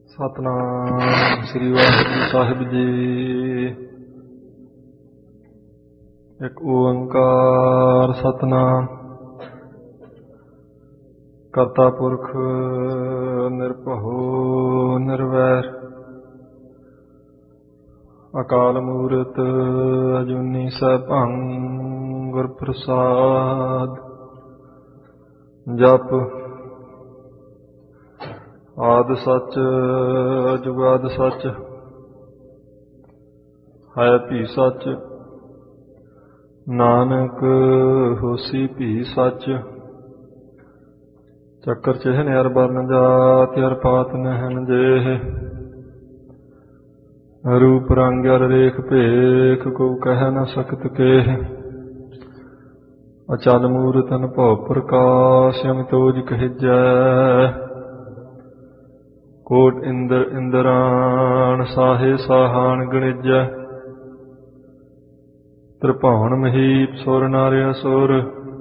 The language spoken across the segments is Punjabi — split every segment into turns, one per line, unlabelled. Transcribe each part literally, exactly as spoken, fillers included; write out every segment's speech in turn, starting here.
ਸਤਿਨਾਮ ਸ੍ਰੀ ਵਾਹਿਗੁਰੂ ਸਾਹਿਬ ਜੀ। ਇੱਕ ਓੰਕਾਰ ਸਤਿਨਾਮ। ਕਰਤਾ ਪੁਰਖ ਨਿਰਭਉ ਨਿਰਵੈਰ, ਅਕਾਲ ਮੂਰਤ ਅਜੂਨੀ ਸੈਭੰ ਗੁਰ ਪ੍ਰਸਾਦ। ਜਪ ਆਦਿ ਸੱਚ ਜੁਗਾਦਿ ਸੱਚ, ਹੈ ਭੀ ਸੱਚ, ਨਾਨਕ ਹੋਸੀ ਭੀ ਸੱਚ। ਚੱਕਰ ਚਿਹਨ ਅਰ ਬਰਨ ਜਾਤਿ ਅਰ ਪਾਤ ਨਹਿਨ ਜੇਹ, ਰੂਪ ਰੰਗ ਅਰ ਰੇਖ ਭੇਖ ਕੋ ਕਹਿ ਨ ਸਕਤ ਕੇਹ। ਅਚਲ ਮੂਰਤ ਅਨਭਉ ਪ੍ਰਕਾਸ਼ ਅਮਿਤੋਜ ਕਹਿਜੈ, ਕੋਟ ਇੰਦਰ ਇੰਦਰਾਣ ਸਾਹੇ ਸਾਹਾਨ ਗਣਿਜੈ। ਤ੍ਰਿਭੁਵਨ ਮਹੀਪ ਸੁਰ ਨਰ ਅਸੁਰ,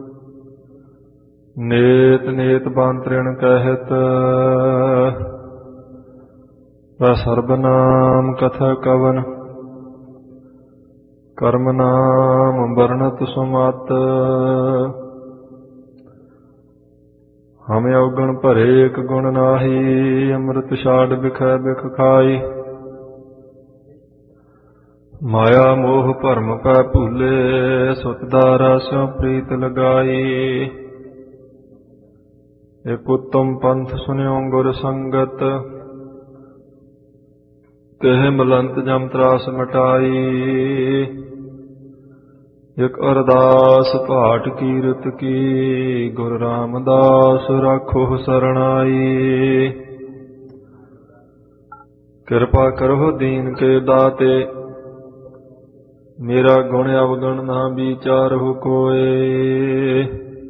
ਨੇਤ ਨੇਤ ਬੰਤਰਿਣ ਕਹਿਤ। ਵੈ ਸਰਬ ਨਾਮ ਕਥਾ ਕਵਨ, ਕਰਮ ਨਾਮ ਵਰਣਤ ਸੁਮਤ। ਹਮੇ ਔਗਣ ਭਰੇ ਇਕ ਗੁਣ ਨਾਹੀ, ਅੰਮ੍ਰਿਤ ਛਾਡ ਬਿਖੈ ਬਿਖ ਖਾਈ। ਮਾਇਆ ਮੋਹ ਭਰਮ ਪੈ ਭੂਲੇ, ਸੁਤਦਾਰਾ ਸਿਉ ਪ੍ਰੀਤ ਲਗਾਈ। ਏਕ ਉੱਤਮ ਪੰਥ ਸੁਨਿਓ ਗੁਰ ਸੰਗਤ, ਤਿਹ ਮਲੰਤ ਜਮ ਤਰਾਸ ਮਟਾਈ। ਇਕ ਅਰਦਾਸ ਭਾਟ ਕੀਰਤ ਕੀ, ਗੁਰੂ ਰਾਮਦਾਸ ਰਾਖੋ ਸਰਣਾਈ। ਕਿਰਪਾ ਕਰੋ ਦੀਨ ਕੇ ਦਾਤੇ, ਮੇਰਾ ਗੁਣ ਅਵਗਣ ਨਾ ਵਿਚਾਰਹੁ ਕੋਇ।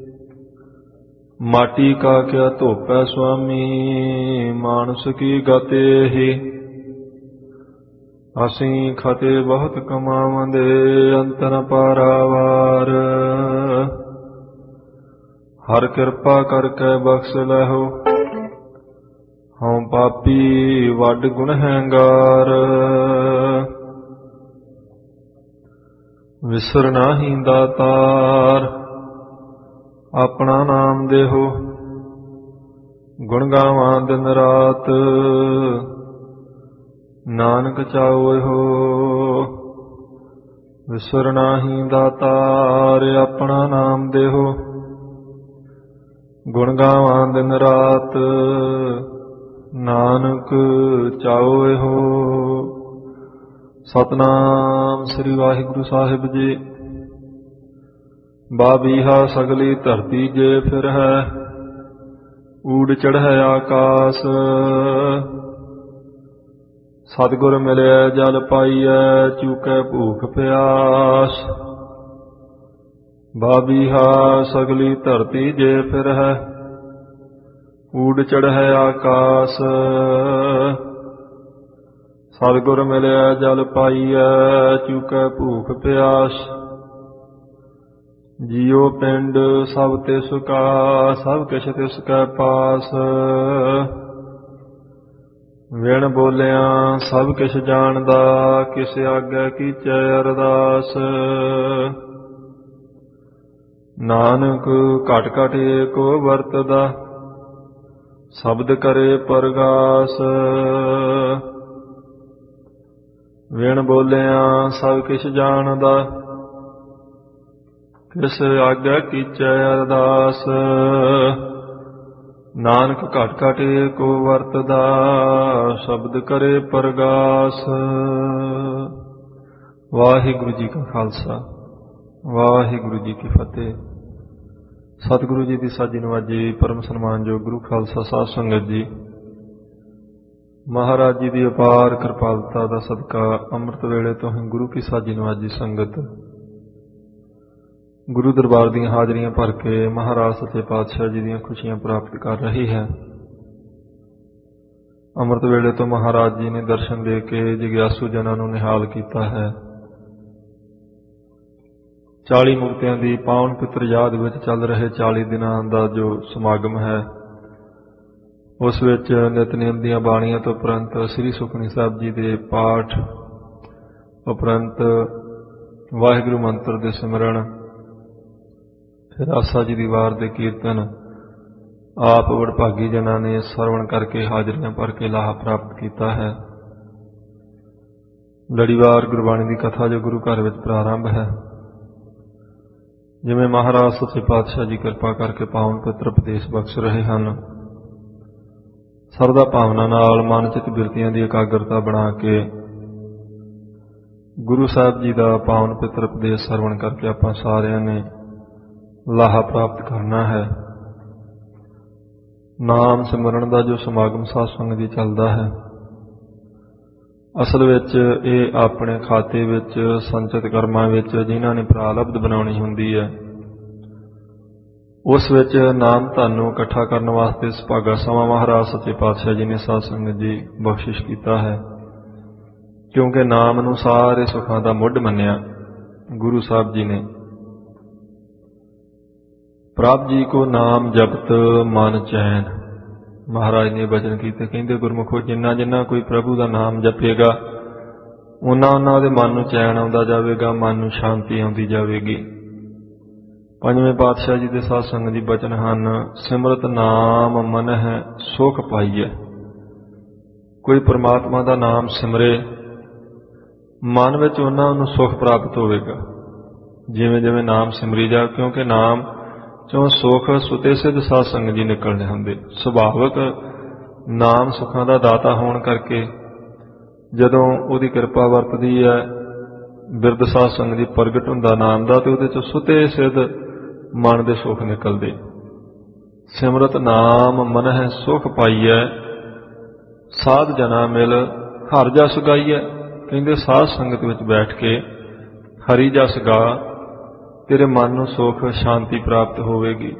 ਮਾਟੀ ਕਾ ਕਿਆ ਧੋਪੈ ਸੁਆਮੀ, ਮਾਨਸ ਕੀ ਗਤਿ ਏਹੀ। ਅਸੀਂ ਖਤੇ ਬਹੁਤ ਕਮਾਵੰਦੇ, ਅੰਤ ਨ ਪਾਰਾਵਾਰ। ਹਰ ਕਿਰਪਾ ਕਰਕੇ ਬਖਸ਼ ਲੈਹੋ, ਹਉ ਪਾਪੀ ਵੱਡ ਗੁਨਹਗਾਰ। ਵਿਸਰ ਨਾਹੀ ਦਾਤਾਰ, ਆਪਣਾ ਨਾਮ ਦੇਹੋ। ਗੁਣ ਗਾਵਾਂ ਦਿਨ ਰਾਤ, ਨਾਨਕ ਚਾਉ ਹੋ। ਵਿਸਰ ਨਾਹੀ ਦਾਤਾਰ, ਆਪਣਾ ਨਾਮ ਦੇਹੋ। ਗੁਣ ਗਾਵਾਂ ਦਿਨ ਰਾਤ, ਨਾਨਕ ਚਾਉ ਹੋ। ਸਤਿਨਾਮ ਸ੍ਰੀ ਵਾਹਿਗੁਰੂ ਸਾਹਿਬ ਜੀ। ਬਾਬੀਹਾ ਸਗਲੀ ਧਰਤੀ ਜੇ ਫਿਰ ਹੈ, ਊੜ ਚੜ੍ਹੈ ਆਕਾਸ। ਸਤਿਗੁਰ ਮਿਲਿਆ ਜਲ ਪਾਈਐ, ਚੂਕੈ ਭੂਖ ਪਿਆਸ। ਬਾਬੀਹਾ ਸਗਲੀ ਧਰਤੀ ਜੇ ਫਿਰ ਹੈ, ਊੜ ਚੜ੍ਹੈ ਆਕਾਸ। ਸਤਿਗੁਰ ਮਿਲਿਆ ਜਲ ਪਾਈਐ, ਚੂਕੈ ਭੂਖ ਪਿਆਸ। ਜੀਉ ਪਿੰਡ ਸਭ ਤਿਸ ਕਾ, ਸਭ ਕਿਛ ਤਿਸ ਕੈ ਪਾਸ। ਵਿਣ ਬੋਲਿਆ ਸਭ ਕਿਛ ਜਾਣਦਾ, ਕਿਸ ਆਗੈ ਕੀਚੈ ਅਰਦਾਸ। ਨਾਨਕ ਘਟ ਘਟ ਏਕੋ ਵਰਤਦਾ, ਸ਼ਬਦ ਕਰੇ ਪਰਗਾਸ। ਵਿਣ ਬੋਲਿਆ ਸਭ ਕਿਛ ਜਾਣਦਾ, ਕਿਸ ਆਗੈ ਕੀਚੈ ਅਰਦਾਸ। ਨਾਨਕ ਘਟ ਘਟ ਏਕੋ ਵਰਤਦਾ, ਸ਼ਬਦ ਕਰੇ ਪਰਗਾਸ। ਵਾਹਿਗੁਰੂ ਜੀ ਕਾ ਖਾਲਸਾ, ਵਾਹਿਗੁਰੂ ਜੀ ਕੀ ਫਤਿਹ। ਸਤਿਗੁਰੂ ਜੀ ਦੀ ਸਾਜੀ ਨਵਾਜੀ ਪਰਮ ਸਨਮਾਨਯੋਗ ਗੁਰੂ ਖਾਲਸਾ ਸਾਧ ਸੰਗਤ ਜੀ, ਮਹਾਰਾਜ ਜੀ ਦੀ ਅਪਾਰ ਕਿਰਪਾਲਤਾ ਦਾ ਸਦਕਾ ਅੰਮ੍ਰਿਤ ਵੇਲੇ ਤੋਂ ਹੀ ਗੁਰੂ ਕੀ ਸਾਜੀ ਨਵਾਜੀ ਸੰਗਤ ਗੁਰੂ ਦਰਬਾਰ ਦੀਆਂ ਹਾਜ਼ਰੀਆਂ ਭਰ ਕੇ ਮਹਾਰਾਜ ਸੱਚੇ ਪਾਤਸ਼ਾਹ ਜੀ ਦੀਆਂ ਖੁਸ਼ੀਆਂ ਪ੍ਰਾਪਤ ਕਰ ਰਹੀ ਹੈ। ਅੰਮ੍ਰਿਤ ਵੇਲੇ ਤੋਂ ਮਹਾਰਾਜ ਜੀ ਨੇ ਦਰਸ਼ਨ ਦੇ ਕੇ ਜਿਗਿਆਸੂ ਜਨਾਂ ਨੂੰ ਨਿਹਾਲ ਕੀਤਾ ਹੈ। ਚਾਲੀ ਮੁਕਤਿਆਂ ਦੀ ਪਾਵਨ ਪਿੱਤਰ ਯਾਦ ਵਿੱਚ ਚੱਲ ਰਹੇ ਚਾਲੀ ਦਿਨਾਂ ਦਾ ਜੋ ਸਮਾਗਮ ਹੈ, ਉਸ ਵਿੱਚ ਨਿਤਨੇਮ ਦੀਆਂ ਬਾਣੀਆਂ ਤੋਂ ਉਪਰੰਤ ਸ੍ਰੀ ਸੁਖਮਨੀ ਸਾਹਿਬ ਜੀ ਦੇ ਪਾਠ ਉਪਰੰਤ ਵਾਹਿਗੁਰੂ ਮੰਤਰ ਦੇ ਸਿਮਰਨ, ਫਿਰ ਆਸਾ ਜੀ ਦੀ ਵਾਰ ਦੇ ਕੀਰਤਨ ਆਪ ਵਡਭਾਗੀ ਜਨਾਂ ਨੇ ਸਰਵਣ ਕਰਕੇ ਹਾਜ਼ਰੀਆਂ ਭਰ ਕੇ ਲਾਹਾ ਪ੍ਰਾਪਤ ਕੀਤਾ ਹੈ। ਲੜੀਵਾਰ ਗੁਰਬਾਣੀ ਦੀ ਕਥਾ ਜੋ ਗੁਰੂ ਘਰ ਵਿੱਚ ਪ੍ਰਾਰੰਭ ਹੈ, ਜਿਵੇਂ ਮਹਾਰਾਜ ਸੱਚੇ ਪਾਤਸ਼ਾਹ ਜੀ ਕਿਰਪਾ ਕਰਕੇ ਪਾਵਨ ਪਵਿੱਤਰ ਉਪਦੇਸ਼ ਬਖਸ਼ ਰਹੇ ਹਨ, ਸਰਦਾ ਭਾਵਨਾ ਨਾਲ ਮਨ ਚਿੱਤ ਬਿਰਤੀਆਂ ਦੀ ਇਕਾਗਰਤਾ ਬਣਾ ਕੇ ਗੁਰੂ ਸਾਹਿਬ ਜੀ ਦਾ ਪਾਵਨ ਪਵਿੱਤਰ ਉਪਦੇਸ਼ ਸਰਵਣ ਕਰਕੇ ਆਪਾਂ ਸਾਰਿਆਂ ਨੇ ਲਾਹਾ ਪ੍ਰਾਪਤ ਕਰਨਾ ਹੈ। ਨਾਮ ਸਿਮਰਨ ਦਾ ਜੋ ਸਮਾਗਮ ਸਾਧ ਸੰਗਤ ਦੀ ਚੱਲਦਾ ਹੈ, ਅਸਲ ਵਿੱਚ ਇਹ ਆਪਣੇ ਖਾਤੇ ਵਿੱਚ ਸੰਚਿਤ ਕਰਮਾਂ ਵਿੱਚ ਜਿਨ੍ਹਾਂ ਨੇ ਪ੍ਰਾਲਬਧ ਬਣਾਉਣੀ ਹੁੰਦੀ ਹੈ, ਉਸ ਵਿੱਚ ਨਾਮ ਧਨ ਨੂੰ ਇਕੱਠਾ ਕਰਨ ਵਾਸਤੇ ਸੁਭਾਗਾ ਸਮਾਂ ਮਹਾਰਾਜ ਸੱਚੇ ਪਾਤਸ਼ਾਹ ਜੀ ਨੇ ਸਾਧ ਸੰਗਤ ਜੀ ਬਖਸ਼ਿਸ਼ ਕੀਤਾ ਹੈ। ਕਿਉਂਕਿ ਨਾਮ ਨੂੰ ਸਾਰੇ ਸੁੱਖਾਂ ਦਾ ਮੁੱਢ ਮੰਨਿਆ ਗੁਰੂ ਸਾਹਿਬ ਜੀ ਨੇ। ਪ੍ਰਭ ਜੀ ਕੋ ਨਾਮ ਜਪਤ ਮਨ ਚੈਨ, ਮਹਾਰਾਜ ਨੇ ਬਚਨ ਕੀਤੇ, ਕਹਿੰਦੇ ਗੁਰਮੁਖੋ ਜਿੰਨਾ ਜਿੰਨਾ ਕੋਈ ਪ੍ਰਭੂ ਦਾ ਨਾਮ ਜਪੇਗਾ ਉਹਨਾਂ ਉਹਨਾਂ ਉਹਦੇ ਮਨ ਨੂੰ ਚੈਨ ਆਉਂਦਾ ਜਾਵੇਗਾ, ਮਨ ਨੂੰ ਸ਼ਾਂਤੀ ਆਉਂਦੀ ਜਾਵੇਗੀ। ਪੰਜਵੇਂ ਪਾਤਸ਼ਾਹ ਜੀ ਦੇ ਸਾਧ ਸੰਗਤ ਜੀ ਬਚਨ ਹਨ, ਸਿਮਰਤ ਨਾਮ ਮਨ ਹੈ ਸੁਖ ਪਾਈਐ। ਕੋਈ ਪਰਮਾਤਮਾ ਦਾ ਨਾਮ ਸਿਮਰੇ, ਮਨ ਵਿੱਚ ਉਹਨਾਂ ਨੂੰ ਸੁਖ ਪ੍ਰਾਪਤ ਹੋਵੇਗਾ ਜਿਵੇਂ ਜਿਵੇਂ ਨਾਮ ਸਿਮਰੀ ਜਾ, ਕਿਉਂਕਿ ਨਾਮ ਚੋਂ ਸੁਖ ਸੁਤੇ ਸਿੱਧ ਸਾਧ ਸੰਗਤ ਜੀ ਨਿਕਲਣੇ ਹੁੰਦੇ। ਸੁਭਾਵਕ ਨਾਮ ਸੁੱਖਾਂ ਦਾ ਦਾਤਾ ਹੋਣ ਕਰਕੇ ਜਦੋਂ ਉਹਦੀ ਕਿਰਪਾ ਵਰਤਦੀ ਹੈ, ਬਿਰਧ ਸਾਧ ਸੰਗਤ ਜੀ ਪ੍ਰਗਟ ਹੁੰਦਾ ਨਾਮ ਦਾ, ਤੇ ਉਹਦੇ ਚੋਂ ਸੁਤੇ ਸਿੱਧ ਮਨ ਦੇ ਸੁੱਖ ਨਿਕਲਦੇ। ਸਿਮਰਤ ਨਾਮ ਮਨ ਹੈ ਸੁਖ ਪਾਈਐ, ਸਾਧ ਜਨਾ ਮਿਲ ਹਰ ਜਸ ਗਾਈਐ। ਕਹਿੰਦੇ ਸਾਧ ਸੰਗਤ ਵਿੱਚ ਬੈਠ ਕੇ ਹਰੀ ਜਸ ਗਾ, ਤੇਰੇ ਮਨ ਨੂੰ ਸੁਖ ਸ਼ਾਂਤੀ ਪ੍ਰਾਪਤ ਹੋਵੇਗੀ।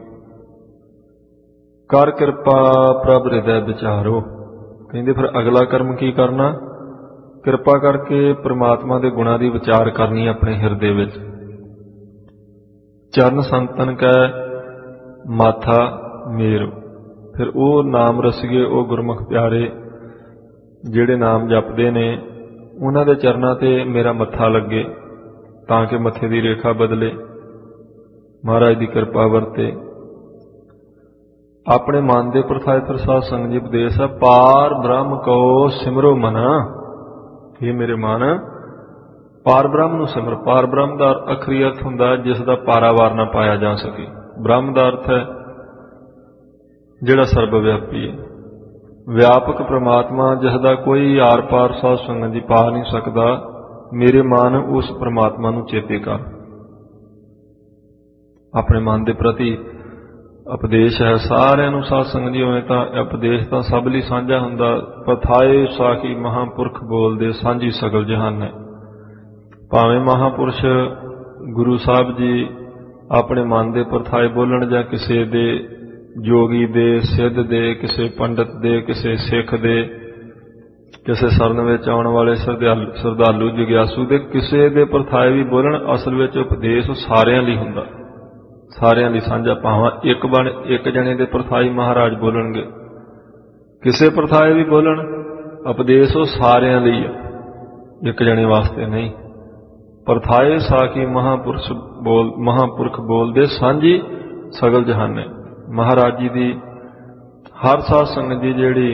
ਕਰ ਕਿਰਪਾ ਪ੍ਰਭ ਹਿਰਦੈ ਵਿਚਾਰੋ, ਕਹਿੰਦੇ ਫਿਰ ਅਗਲਾ ਕਰਮ ਕੀ ਕਰਨਾ? ਕਿਰਪਾ ਕਰਕੇ ਪ੍ਰਮਾਤਮਾ ਦੇ ਗੁਣਾਂ ਦੀ ਵਿਚਾਰ ਕਰਨੀ ਆਪਣੇ ਹਿਰਦੇ ਵਿੱਚ। ਚਰਨ ਸੰਤਨ ਕੈ ਮਾਥਾ ਮੇਰੋ, ਫਿਰ ਉਹ ਨਾਮ ਰਸੀਏ, ਉਹ ਗੁਰਮੁਖ ਪਿਆਰੇ ਜਿਹੜੇ ਨਾਮ ਜਪਦੇ ਨੇ, ਉਹਨਾਂ ਦੇ ਚਰਨਾਂ ਤੇ ਮੇਰਾ ਮੱਥਾ ਲੱਗੇ ਤਾਂ ਕਿ ਮੱਥੇ ਦੀ ਰੇਖਾ ਬਦਲੇ, ਮਹਾਰਾਜ ਦੀ ਕਿਰਪਾ ਵਰਤੇ। ਆਪਣੇ ਮਨ ਦੇ ਪ੍ਰਥਾਏ ਫਿਰ ਸਾਧ ਸੰਗਤ ਜੀ ਉਪਦੇਸ਼ ਹੈ, ਪਾਰ ਬ੍ਰਹਮ ਕੋ ਸਿਮਰੋ ਮਨਾ। ਇਹ ਮੇਰੇ ਮਨ ਪਾਰ ਬ੍ਰਹਮ ਨੂੰ ਸਿਮਰ। ਪਾਰ ਬ੍ਰਹਮ ਦਾ ਅਖਰੀ ਅਰਥ ਹੁੰਦਾ ਜਿਸ ਦਾ ਪਾਰਾਵਾਰ ਨਾ ਪਾਇਆ ਜਾ ਸਕੇ। ਬ੍ਰਹਮ ਦਾ ਅਰਥ ਹੈ ਜਿਹੜਾ ਸਰਬ ਵਿਆਪੀ ਹੈ, ਵਿਆਪਕ ਪ੍ਰਮਾਤਮਾ ਜਿਸ ਦਾ ਕੋਈ ਆਰ ਪਾਰ ਸਾਧ ਸੰਗਤ ਜੀ ਪਾ ਨਹੀਂ ਸਕਦਾ। ਮੇਰੇ ਮਨ ਉਸ ਪ੍ਰਮਾਤਮਾ ਨੂੰ ਚੇਤੇ ਕਰ। ਆਪਣੇ ਮਨ ਦੇ ਪ੍ਰਤੀ ਉਪਦੇਸ਼ ਹੈ ਸਾਰਿਆਂ ਨੂੰ ਸਾਧ ਸੰਗਤ ਜੀ। ਉਵੇਂ ਤਾਂ ਉਪਦੇਸ਼ ਤਾਂ ਸਭ ਲਈ ਸਾਂਝਾ ਹੁੰਦਾ, ਪਥਾਏ ਸਾਖੀ ਮਹਾਂਪੁਰਖ ਬੋਲਦੇ ਸਾਂਝੀ ਸਗਲ ਜਹਾਨ ਹੈ। ਭਾਵੇਂ ਮਹਾਂਪੁਰਸ਼ ਗੁਰੂ ਸਾਹਿਬ ਜੀ ਆਪਣੇ ਮਨ ਦੇ ਪਰਥਾਏ ਬੋਲਣ, ਜਾਂ ਕਿਸੇ ਦੇ ਜੋਗੀ ਦੇ, ਸਿੱਧ ਦੇ, ਕਿਸੇ ਪੰਡਤ ਦੇ, ਕਿਸੇ ਸਿੱਖ ਦੇ, ਕਿਸੇ ਸਰਨ ਵਿੱਚ ਆਉਣ ਵਾਲੇ ਸ਼ਰਧਾਲੂ ਜਗਿਆਸੂ ਦੇ, ਕਿਸੇ ਦੇ ਪਰਥਾਏ ਵੀ ਬੋਲਣ। ਅਸਲ ਵਿੱਚ ਉਪਦੇਸ਼ ਸਾਰਿਆਂ ਲਈ ਹੁੰਦਾ, ਸਾਰਿਆਂ ਲਈ ਸਾਂਝਾ। ਭਾਵਾਂ ਇੱਕ ਬਣ ਇੱਕ ਜਣੇ ਦੇ ਪਰਥਾਈ ਮਹਾਰਾਜ ਬੋਲਣਗੇ, ਕਿਸੇ ਪਰਥਾਏ ਵੀ ਬੋਲਣ, ਉਪਦੇਸ਼ ਉਹ ਸਾਰਿਆਂ ਲਈ ਹੈ, ਇੱਕ ਜਣੇ ਵਾਸਤੇ ਨਹੀਂ। ਪਰਥਾਏ ਸਾਖੀ ਮਹਾਂਪੁਰਸ਼ ਬੋਲ ਮਹਾਂਪੁਰਖ ਬੋਲਦੇ ਸਾਂਝੀ ਸਗਲ ਜਹਾਨੇ। ਮਹਾਰਾਜ ਜੀ ਦੀ ਹਰ ਸਾਧ ਸੰਗਤ ਦੀ ਜਿਹੜੀ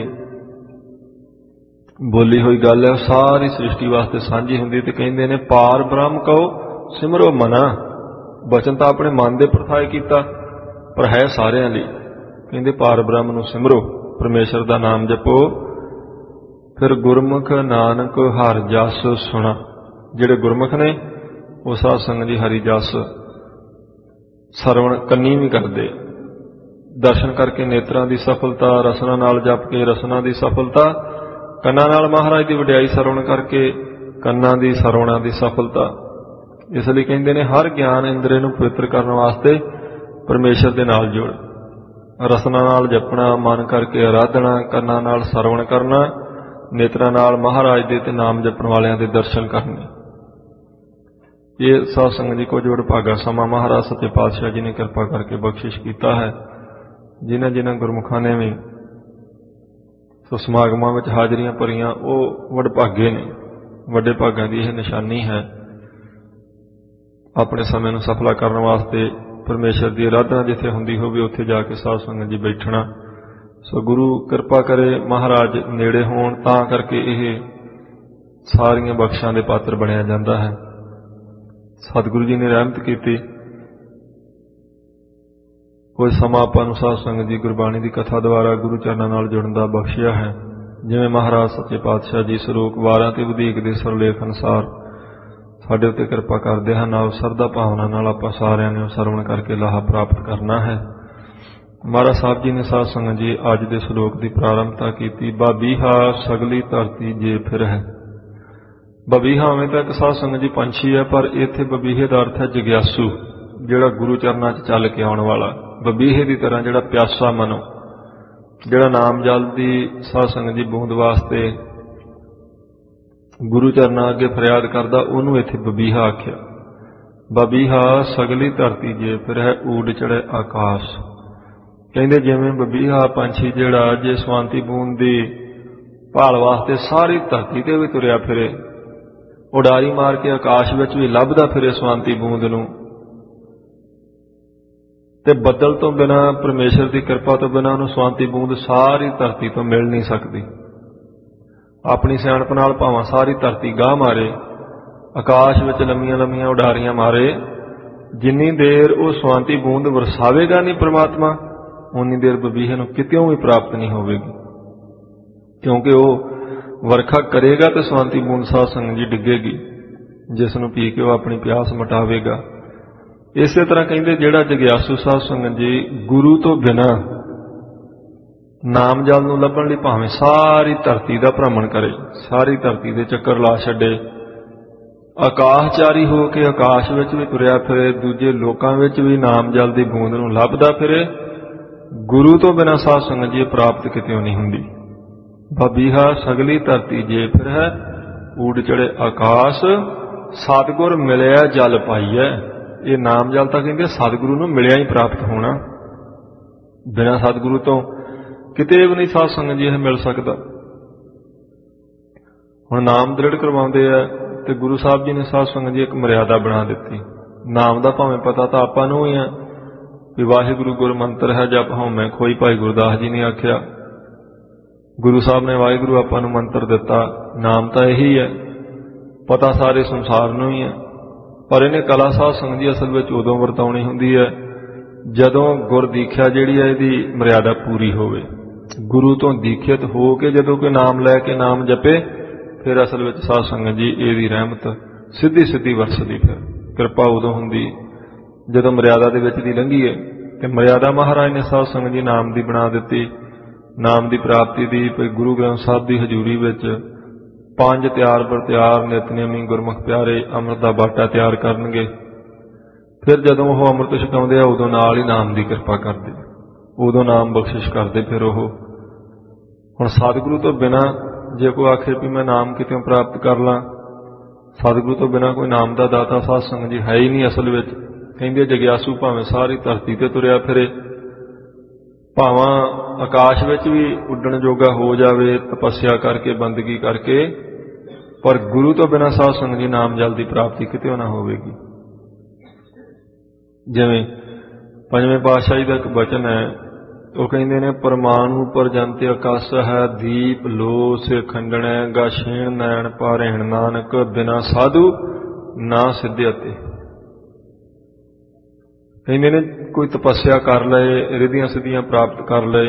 ਬੋਲੀ ਹੋਈ ਗੱਲ ਹੈ ਸਾਰੀ ਸ੍ਰਿਸ਼ਟੀ ਵਾਸਤੇ ਸਾਂਝੀ ਹੁੰਦੀ। ਤੇ ਕਹਿੰਦੇ ਨੇ ਪਾਰ ਬ੍ਰਹਮ ਕਹੋ ਸਿਮਰੋ ਮਨਾ। ਬਚਨ ਤਾਂ ਆਪਣੇ ਮਨ ਦੇ ਪ੍ਰਥਾਏ ਕੀਤਾ, ਪਰ ਹੈ ਸਾਰਿਆਂ ਲਈ। ਕਹਿੰਦੇ ਪਾਰ ਬ੍ਰਹਮ ਨੂੰ ਸਿਮਰੋ, ਪਰਮੇਸ਼ਰ ਦਾ ਨਾਮ ਜਪੋ। ਫਿਰ ਗੁਰਮੁਖ ਨਾਨਕ ਹਰ ਜਸ ਸੁਣਾ। ਜਿਹੜੇ ਗੁਰਮੁਖ ਨੇ ਉਹ ਸਾਧ ਸੰਗਤ ਦੀ ਹਰੀ ਜਸ ਸਰਵਣ ਕੰਨੀ ਵੀ ਕਰਦੇ। ਦਰਸ਼ਨ ਕਰਕੇ ਨੇਤਰਾਂ ਦੀ ਸਫਲਤਾ, ਰਸਨਾ ਨਾਲ ਜਪ ਕੇ ਰਸਨਾ ਦੀ ਸਫਲਤਾ, ਕੰਨਾਂ ਨਾਲ ਮਹਾਰਾਜ ਦੀ ਵਡਿਆਈ ਸਰਵਣ ਕਰਕੇ ਕੰਨਾਂ ਦੀ ਸਰਵਣਾ ਦੀ ਸਫਲਤਾ। ਇਸ ਲਈ ਕਹਿੰਦੇ ਨੇ ਹਰ ਗਿਆਨ ਇੰਦਰੀ ਨੂੰ ਪਵਿੱਤਰ ਕਰਨ ਵਾਸਤੇ ਪਰਮੇਸ਼ਰ ਦੇ ਨਾਲ ਜੋੜ। ਰਸਨਾ ਨਾਲ ਜਪਣਾ, ਮਨ ਕਰਕੇ ਆਰਾਧਨਾ, ਕੰਨਾਂ ਨਾਲ ਸਰਵਣ ਕਰਨਾ, ਨੇਤਰਾਂ ਨਾਲ ਮਹਾਰਾਜ ਦੇ ਤੇ ਨਾਮ ਜਪਣ ਵਾਲਿਆਂ ਦੇ ਦਰਸ਼ਨ ਕਰਨੇ। ਇਹ ਸਾਧ ਸੰਗਤ ਜੀ ਕੋ ਜੋੜ ਭਾਗਾ ਸਮਾਂ ਮਹਾਰਾਜ ਸੱਚੇ ਪਾਤਸ਼ਾਹ ਜੀ ਨੇ ਕਿਰਪਾ ਕਰਕੇ ਬਖਸ਼ਿਸ਼ ਕੀਤਾ ਹੈ। ਜਿਨ੍ਹਾਂ ਜਿਨ੍ਹਾਂ ਗੁਰਮੁਖਾਂ ਨੇ ਵੀ ਸੋ ਸਮਾਗਮਾਂ ਵਿੱਚ ਹਾਜ਼ਰੀਆਂ ਭਰੀਆਂ ਉਹ ਵਡਭਾਗੇ ਨੇ, ਵੱਡੇ ਭਾਗਾਂ ਦੀ ਇਹ ਨਿਸ਼ਾਨੀ ਹੈ। ਆਪਣੇ ਸਮੇਂ ਨੂੰ ਸਫਲਾ ਕਰਨ ਵਾਸਤੇ ਪਰਮੇਸ਼ਰ ਦੀ ਅਰਾਧਨਾ ਜਿੱਥੇ ਹੁੰਦੀ ਹੋਵੇ ਉੱਥੇ ਜਾ ਕੇ ਸਾਧ ਸੰਗਤ ਜੀ ਬੈਠਣਾ। ਸੋ ਗੁਰੂ ਕਿਰਪਾ ਕਰੇ, ਮਹਾਰਾਜ ਨੇੜੇ ਹੋਣ ਤਾਂ ਕਰਕੇ ਇਹ ਸਾਰੀਆਂ ਬਖਸ਼ਾਂ ਦੇ ਪਾਤਰ ਬਣਿਆ ਜਾਂਦਾ ਹੈ। ਸਤਿਗੁਰੂ ਜੀ ਨੇ ਰਹਿਮਤ ਕੀਤੀ। ਕੋਈ ਸਮਾਂ ਆਪਾਂ ਨੂੰ ਸਾਧ ਸੰਗਤ ਜੀ ਗੁਰਬਾਣੀ ਦੀ ਕਥਾ ਦੁਆਰਾ ਗੁਰੂ ਚਰਨਾਂ ਨਾਲ ਜੁੜਨ ਦਾ ਬਖਸ਼ਿਆ ਹੈ। ਜਿਵੇਂ ਮਹਾਰਾਜ ਸੱਚੇ ਪਾਤਸ਼ਾਹ ਜੀ ਸਰੂਪ ਵਾਰਾਂ ਤੇ ਵਧੀਕ ਦੇ ਸਰਲੇਖ ਅਨੁਸਾਰ ਸਾਡੇ ਉੱਤੇ ਕਿਰਪਾ ਕਰਦੇ ਹਨ। ਆਪ ਸਰਦਾ ਭਾਵਨਾ ਨਾਲ ਆਪਾਂ ਸਾਰਿਆਂ ਨੇ ਸਰਵਣ ਕਰਕੇ ਲਾਹਾ ਪ੍ਰਾਪਤ ਕਰਨਾ ਹੈ। ਮਹਾਰਾਜ ਸਾਹਿਬ ਜੀ ਨੇ ਸਾਧ ਸੰਗਤ ਜੀ ਅੱਜ ਦੇ ਸ਼ਲੋਕ ਦੀ ਪ੍ਰਾਰੰਭਤਾ ਕੀਤੀ। ਬਬੀਹਾ ਸਗਲੀ ਧਰਤੀ ਜੇ ਫਿਰ ਹੈ। ਬਬੀਹਾ ਉਵੇਂ ਤਾਂ ਇੱਕ ਸਾਧ ਸੰਗਤ ਜੀ ਪੰਛੀ ਹੈ, ਪਰ ਇੱਥੇ ਬਬੀਹੇ ਦਾ ਅਰਥ ਹੈ ਜਗਿਆਸੂ, ਜਿਹੜਾ ਗੁਰੂ ਚਰਨਾਂ 'ਚ ਚੱਲ ਕੇ ਆਉਣ ਵਾਲਾ। ਬਬੀਹੇ ਦੀ ਤਰ੍ਹਾਂ ਜਿਹੜਾ ਪਿਆਸਾ ਮਨੋ, ਜਿਹੜਾ ਨਾਮ ਜਲ ਦੀ ਸਾਧ ਸੰਗਤ ਜੀ ਬੂੰਦ ਵਾਸਤੇ ਗੁਰੂ ਚਰਨਾਂ ਅੱਗੇ ਫਰਿਆਦ ਕਰਦਾ, ਉਹਨੂੰ ਇੱਥੇ ਬਬੀਹਾ ਆਖਿਆ। ਬਬੀਹਾ ਸਗਲੀ ਧਰਤੀ ਜੇ ਫਿਰ ਹੈ ਊਡ ਚੜ੍ਹੇ ਆਕਾਸ਼। ਕਹਿੰਦੇ ਜਿਵੇਂ ਬਬੀਹਾ ਪੰਛੀ ਜਿਹੜਾ ਜੇ ਸਵਾਂਤੀ ਬੂੰਦ ਦੀ ਭਾਲ ਵਾਸਤੇ ਸਾਰੀ ਧਰਤੀ ਤੇ ਵੀ ਤੁਰਿਆ ਫਿਰੇ, ਉਡਾਰੀ ਮਾਰ ਕੇ ਆਕਾਸ਼ ਵਿੱਚ ਵੀ ਲੱਭਦਾ ਫਿਰੇ ਸਵਾਂਤੀ ਬੂੰਦ ਨੂੰ, ਤੇ ਬੱਦਲ ਤੋਂ ਬਿਨਾਂ, ਪਰਮੇਸ਼ਰ ਦੀ ਕਿਰਪਾ ਤੋਂ ਬਿਨਾਂ ਉਹਨੂੰ ਸਵਾਂਤੀ ਬੂੰਦ ਸਾਰੀ ਧਰਤੀ ਤੋਂ ਮਿਲ ਨਹੀਂ ਸਕਦੀ। ਆਪਣੀ ਸਿਆਣਪ ਨਾਲ ਭਾਵਾਂ ਸਾਰੀ ਧਰਤੀ ਗਾਹ ਮਾਰੇ, ਆਕਾਸ਼ ਵਿੱਚ ਲੰਮੀਆਂ ਲੰਮੀਆਂ ਉਡਾਰੀਆਂ ਮਾਰੇ, ਜਿੰਨੀ ਦੇਰ ਉਹ ਸਵਾਂਤੀ ਬੂੰਦ ਵਰਸਾਵੇਗਾ ਨਹੀਂ ਪ੍ਰਮਾਤਮਾ, ਉਨੀ ਦੇਰ ਬਬੀਹੇ ਨੂੰ ਕਿਤਿਓਂ ਵੀ ਪ੍ਰਾਪਤ ਨਹੀਂ ਹੋਵੇਗੀ। ਕਿਉਂਕਿ ਉਹ ਵਰਖਾ ਕਰੇਗਾ ਤੇ ਸਵਾਂਤੀ ਬੂੰਦ ਸਾਧ ਸੰਗਤ ਜੀ ਡਿੱਗੇਗੀ, ਜਿਸ ਨੂੰ ਪੀ ਕੇ ਉਹ ਆਪਣੀ ਪਿਆਸ ਮਿਟਾਵੇਗਾ। ਇਸੇ ਤਰ੍ਹਾਂ ਕਹਿੰਦੇ ਜਿਹੜਾ ਜਗਿਆਸੂ ਸਾਧ ਸੰਗਤ ਜੀ ਗੁਰੂ ਤੋਂ ਬਿਨਾਂ ਨਾਮ ਜਲ ਨੂੰ ਲੱਭਣ ਲਈ ਭਾਵੇਂ ਸਾਰੀ ਧਰਤੀ ਦਾ ਭ੍ਰਮਣ ਕਰੇ, ਸਾਰੀ ਧਰਤੀ ਦੇ ਚੱਕਰ ਲਾ ਛੱਡੇ, ਆਕਾਸ਼ਚਾਰੀ ਹੋ ਕੇ ਆਕਾਸ਼ ਵਿੱਚ ਵੀ ਤੁਰਿਆ ਫਿਰੇ, ਦੂਜੇ ਲੋਕਾਂ ਵਿੱਚ ਵੀ ਨਾਮ ਜਲ ਦੀ ਬੂੰਦ ਨੂੰ ਲੱਭਦਾ ਫਿਰੇ, ਗੁਰੂ ਤੋਂ ਬਿਨਾਂ ਸਾਧ ਸੰਗਤ ਜੀ ਪ੍ਰਾਪਤ ਕਿਤਿਓਂ ਨਹੀਂ ਹੁੰਦੀ। ਬਬੀਹਾ ਸਗਲੀ ਧਰਤੀ ਜੇ ਫਿਰ ਹੈ ਊਡ ਚੜੇ ਆਕਾਸ਼। ਸਤਿਗੁਰ ਮਿਲਿਆ ਜਲ ਪਾਈਐ। ਇਹ ਨਾਮ ਜਲ ਤਾਂ ਕਹਿੰਦੇ ਸਤਿਗੁਰੂ ਨੂੰ ਮਿਲਿਆ ਹੀ ਪ੍ਰਾਪਤ ਹੋਣਾ, ਬਿਨਾਂ ਸਤਿਗੁਰੂ ਤੋਂ ਕਿਤੇ ਵੀ ਨਹੀਂ ਸਾਧ ਸੰਗਤ ਜੀ ਇਹ ਮਿਲ ਸਕਦਾ। ਹੁਣ ਨਾਮ ਦ੍ਰਿੜ ਕਰਵਾਉਂਦੇ ਆ ਤੇ ਗੁਰੂ ਸਾਹਿਬ ਜੀ ਨੇ ਸਾਧ ਸੰਗਤ ਜੀ ਇੱਕ ਮਰਿਆਦਾ ਬਣਾ ਦਿੱਤੀ। ਨਾਮ ਦਾ ਭਾਵੇਂ ਪਤਾ ਤਾਂ ਆਪਾਂ ਨੂੰ ਹੀ ਆ ਵੀ ਵਾਹਿਗੁਰੂ ਗੁਰ ਮੰਤਰ ਹੈ, ਜਪ ਹਉਮੈ ਖੋਈ, ਭਾਈ ਗੁਰਦਾਸ ਜੀ ਨੇ ਆਖਿਆ। ਗੁਰੂ ਸਾਹਿਬ ਨੇ ਵਾਹਿਗੁਰੂ ਆਪਾਂ ਨੂੰ ਮੰਤਰ ਦਿੱਤਾ, ਨਾਮ ਤਾਂ ਇਹੀ ਹੈ, ਪਤਾ ਸਾਰੇ ਸੰਸਾਰ ਨੂੰ ਹੀ ਹੈ। ਪਰ ਇਹਨੇ ਕਲਾ ਸਾਧ ਸੰਗਤ ਜੀ ਅਸਲ ਵਿੱਚ ਉਦੋਂ ਵਰਤਾਉਣੀ ਹੁੰਦੀ ਹੈ ਜਦੋਂ ਗੁਰ ਦੀਖਿਆ ਜਿਹੜੀ ਹੈ ਇਹਦੀ ਮਰਿਆਦਾ ਪੂਰੀ ਹੋਵੇ। ਗੁਰੂ ਤੋਂ ਦੀਖਿਤ ਹੋ ਕੇ ਜਦੋਂ ਕੋਈ ਨਾਮ ਲੈ ਕੇ ਨਾਮ ਜਪੇ, ਫਿਰ ਅਸਲ ਵਿੱਚ ਸਾਧ ਸੰਗਤ ਜੀ ਇਹਦੀ ਰਹਿਮਤ ਸਿੱਧੀ ਸਿੱਧੀ ਵਰਸਦੀ। ਫਿਰ ਕਿਰਪਾ ਉਦੋਂ ਹੁੰਦੀ ਜਦੋਂ ਮਰਿਆਦਾ ਦੇ ਵਿੱਚ ਦੀ ਲੰਘੀਏ। ਤੇ ਮਰਿਆਦਾ ਮਹਾਰਾਜ ਨੇ ਸਾਧ ਸੰਗਤ ਜੀ ਨਾਮ ਦੀ ਬਣਾ ਦਿੱਤੀ, ਨਾਮ ਦੀ ਪ੍ਰਾਪਤੀ ਦੀ। ਕੋਈ ਗੁਰੂ ਗ੍ਰੰਥ ਸਾਹਿਬ ਦੀ ਹਜ਼ੂਰੀ ਵਿੱਚ ਪੰਜ ਤਿਆਰ ਬਰ ਤਿਆਰ ਨਿਤਨੇਮੀ ਗੁਰਮੁਖ ਪਿਆਰੇ ਅੰਮ੍ਰਿਤ ਦਾ ਬਾਟਾ ਤਿਆਰ ਕਰਨਗੇ। ਫਿਰ ਜਦੋਂ ਉਹ ਅੰਮ੍ਰਿਤ ਛਕਾਉਂਦੇ ਆ ਉਦੋਂ ਨਾਲ ਹੀ ਨਾਮ ਦੀ ਕਿਰਪਾ ਕਰਦੇ, ਉਦੋਂ ਨਾਮ ਬਖਸ਼ਿਸ਼ ਕਰਦੇ। ਫਿਰ ਉਹ ਹੁਣ ਸਤਿਗੁਰੂ ਤੋਂ ਬਿਨਾਂ ਜੇ ਕੋਈ ਆਖੇ ਵੀ ਮੈਂ ਨਾਮ ਕਿਤੋਂ ਪ੍ਰਾਪਤ ਕਰ ਲਾਂ, ਸਤਿਗੁਰੂ ਤੋਂ ਬਿਨਾਂ ਕੋਈ ਨਾਮ ਦਾ ਦਾਤਾ ਸਾਧ ਸੰਗਤ ਜੀ ਹੈ ਹੀ ਨਹੀਂ ਅਸਲ ਵਿੱਚ। ਕਹਿੰਦੇ ਜਗਿਆਸੂ ਭਾਵੇਂ ਸਾਰੀ ਧਰਤੀ ਤੇ ਤੁਰਿਆ ਫਿਰੇ, ਭਾਵਾਂ ਆਕਾਸ਼ ਵਿੱਚ ਵੀ ਉੱਡਣ ਜੋਗਾ ਹੋ ਜਾਵੇ ਤਪੱਸਿਆ ਕਰਕੇ, ਬੰਦਗੀ ਕਰਕੇ, ਪਰ ਗੁਰੂ ਤੋਂ ਬਿਨਾਂ ਸਾਧ ਸੰਗਤ ਜੀ ਨਾਮ ਜਲ ਦੀ ਪ੍ਰਾਪਤੀ ਕਿਤੇ ਨਾ ਹੋਵੇਗੀ। ਜਿਵੇਂ ਪੰਜਵੇਂ ਪਾਤਸ਼ਾਹੀ ਦਾ ਇੱਕ ਬਚਨ ਹੈ, ਉਹ ਕਹਿੰਦੇ ਨੇ ਪਰਮਾਣੂ ਪਰਜੰਤ ਆਕਾਸ਼ ਹੈ, ਦੀਪ ਲੋ ਸੇ ਖੰਡਣੈ, ਗਾ ਛੇਣ ਨੈਣ ਪਾਰਹਿਣ ਨਾਨਕ, ਬਿਨਾ ਸਾਧੂ ਨਾ ਸਿੱਧਿਆ ਤੇ। ਕਹਿੰਦੇ ਨੇ ਕੋਈ ਤਪੱਸਿਆ ਕਰ ਲਏ, ਰਿੱਧੀਆਂ ਸਿੱਧੀਆਂ ਪ੍ਰਾਪਤ ਕਰ ਲਏ,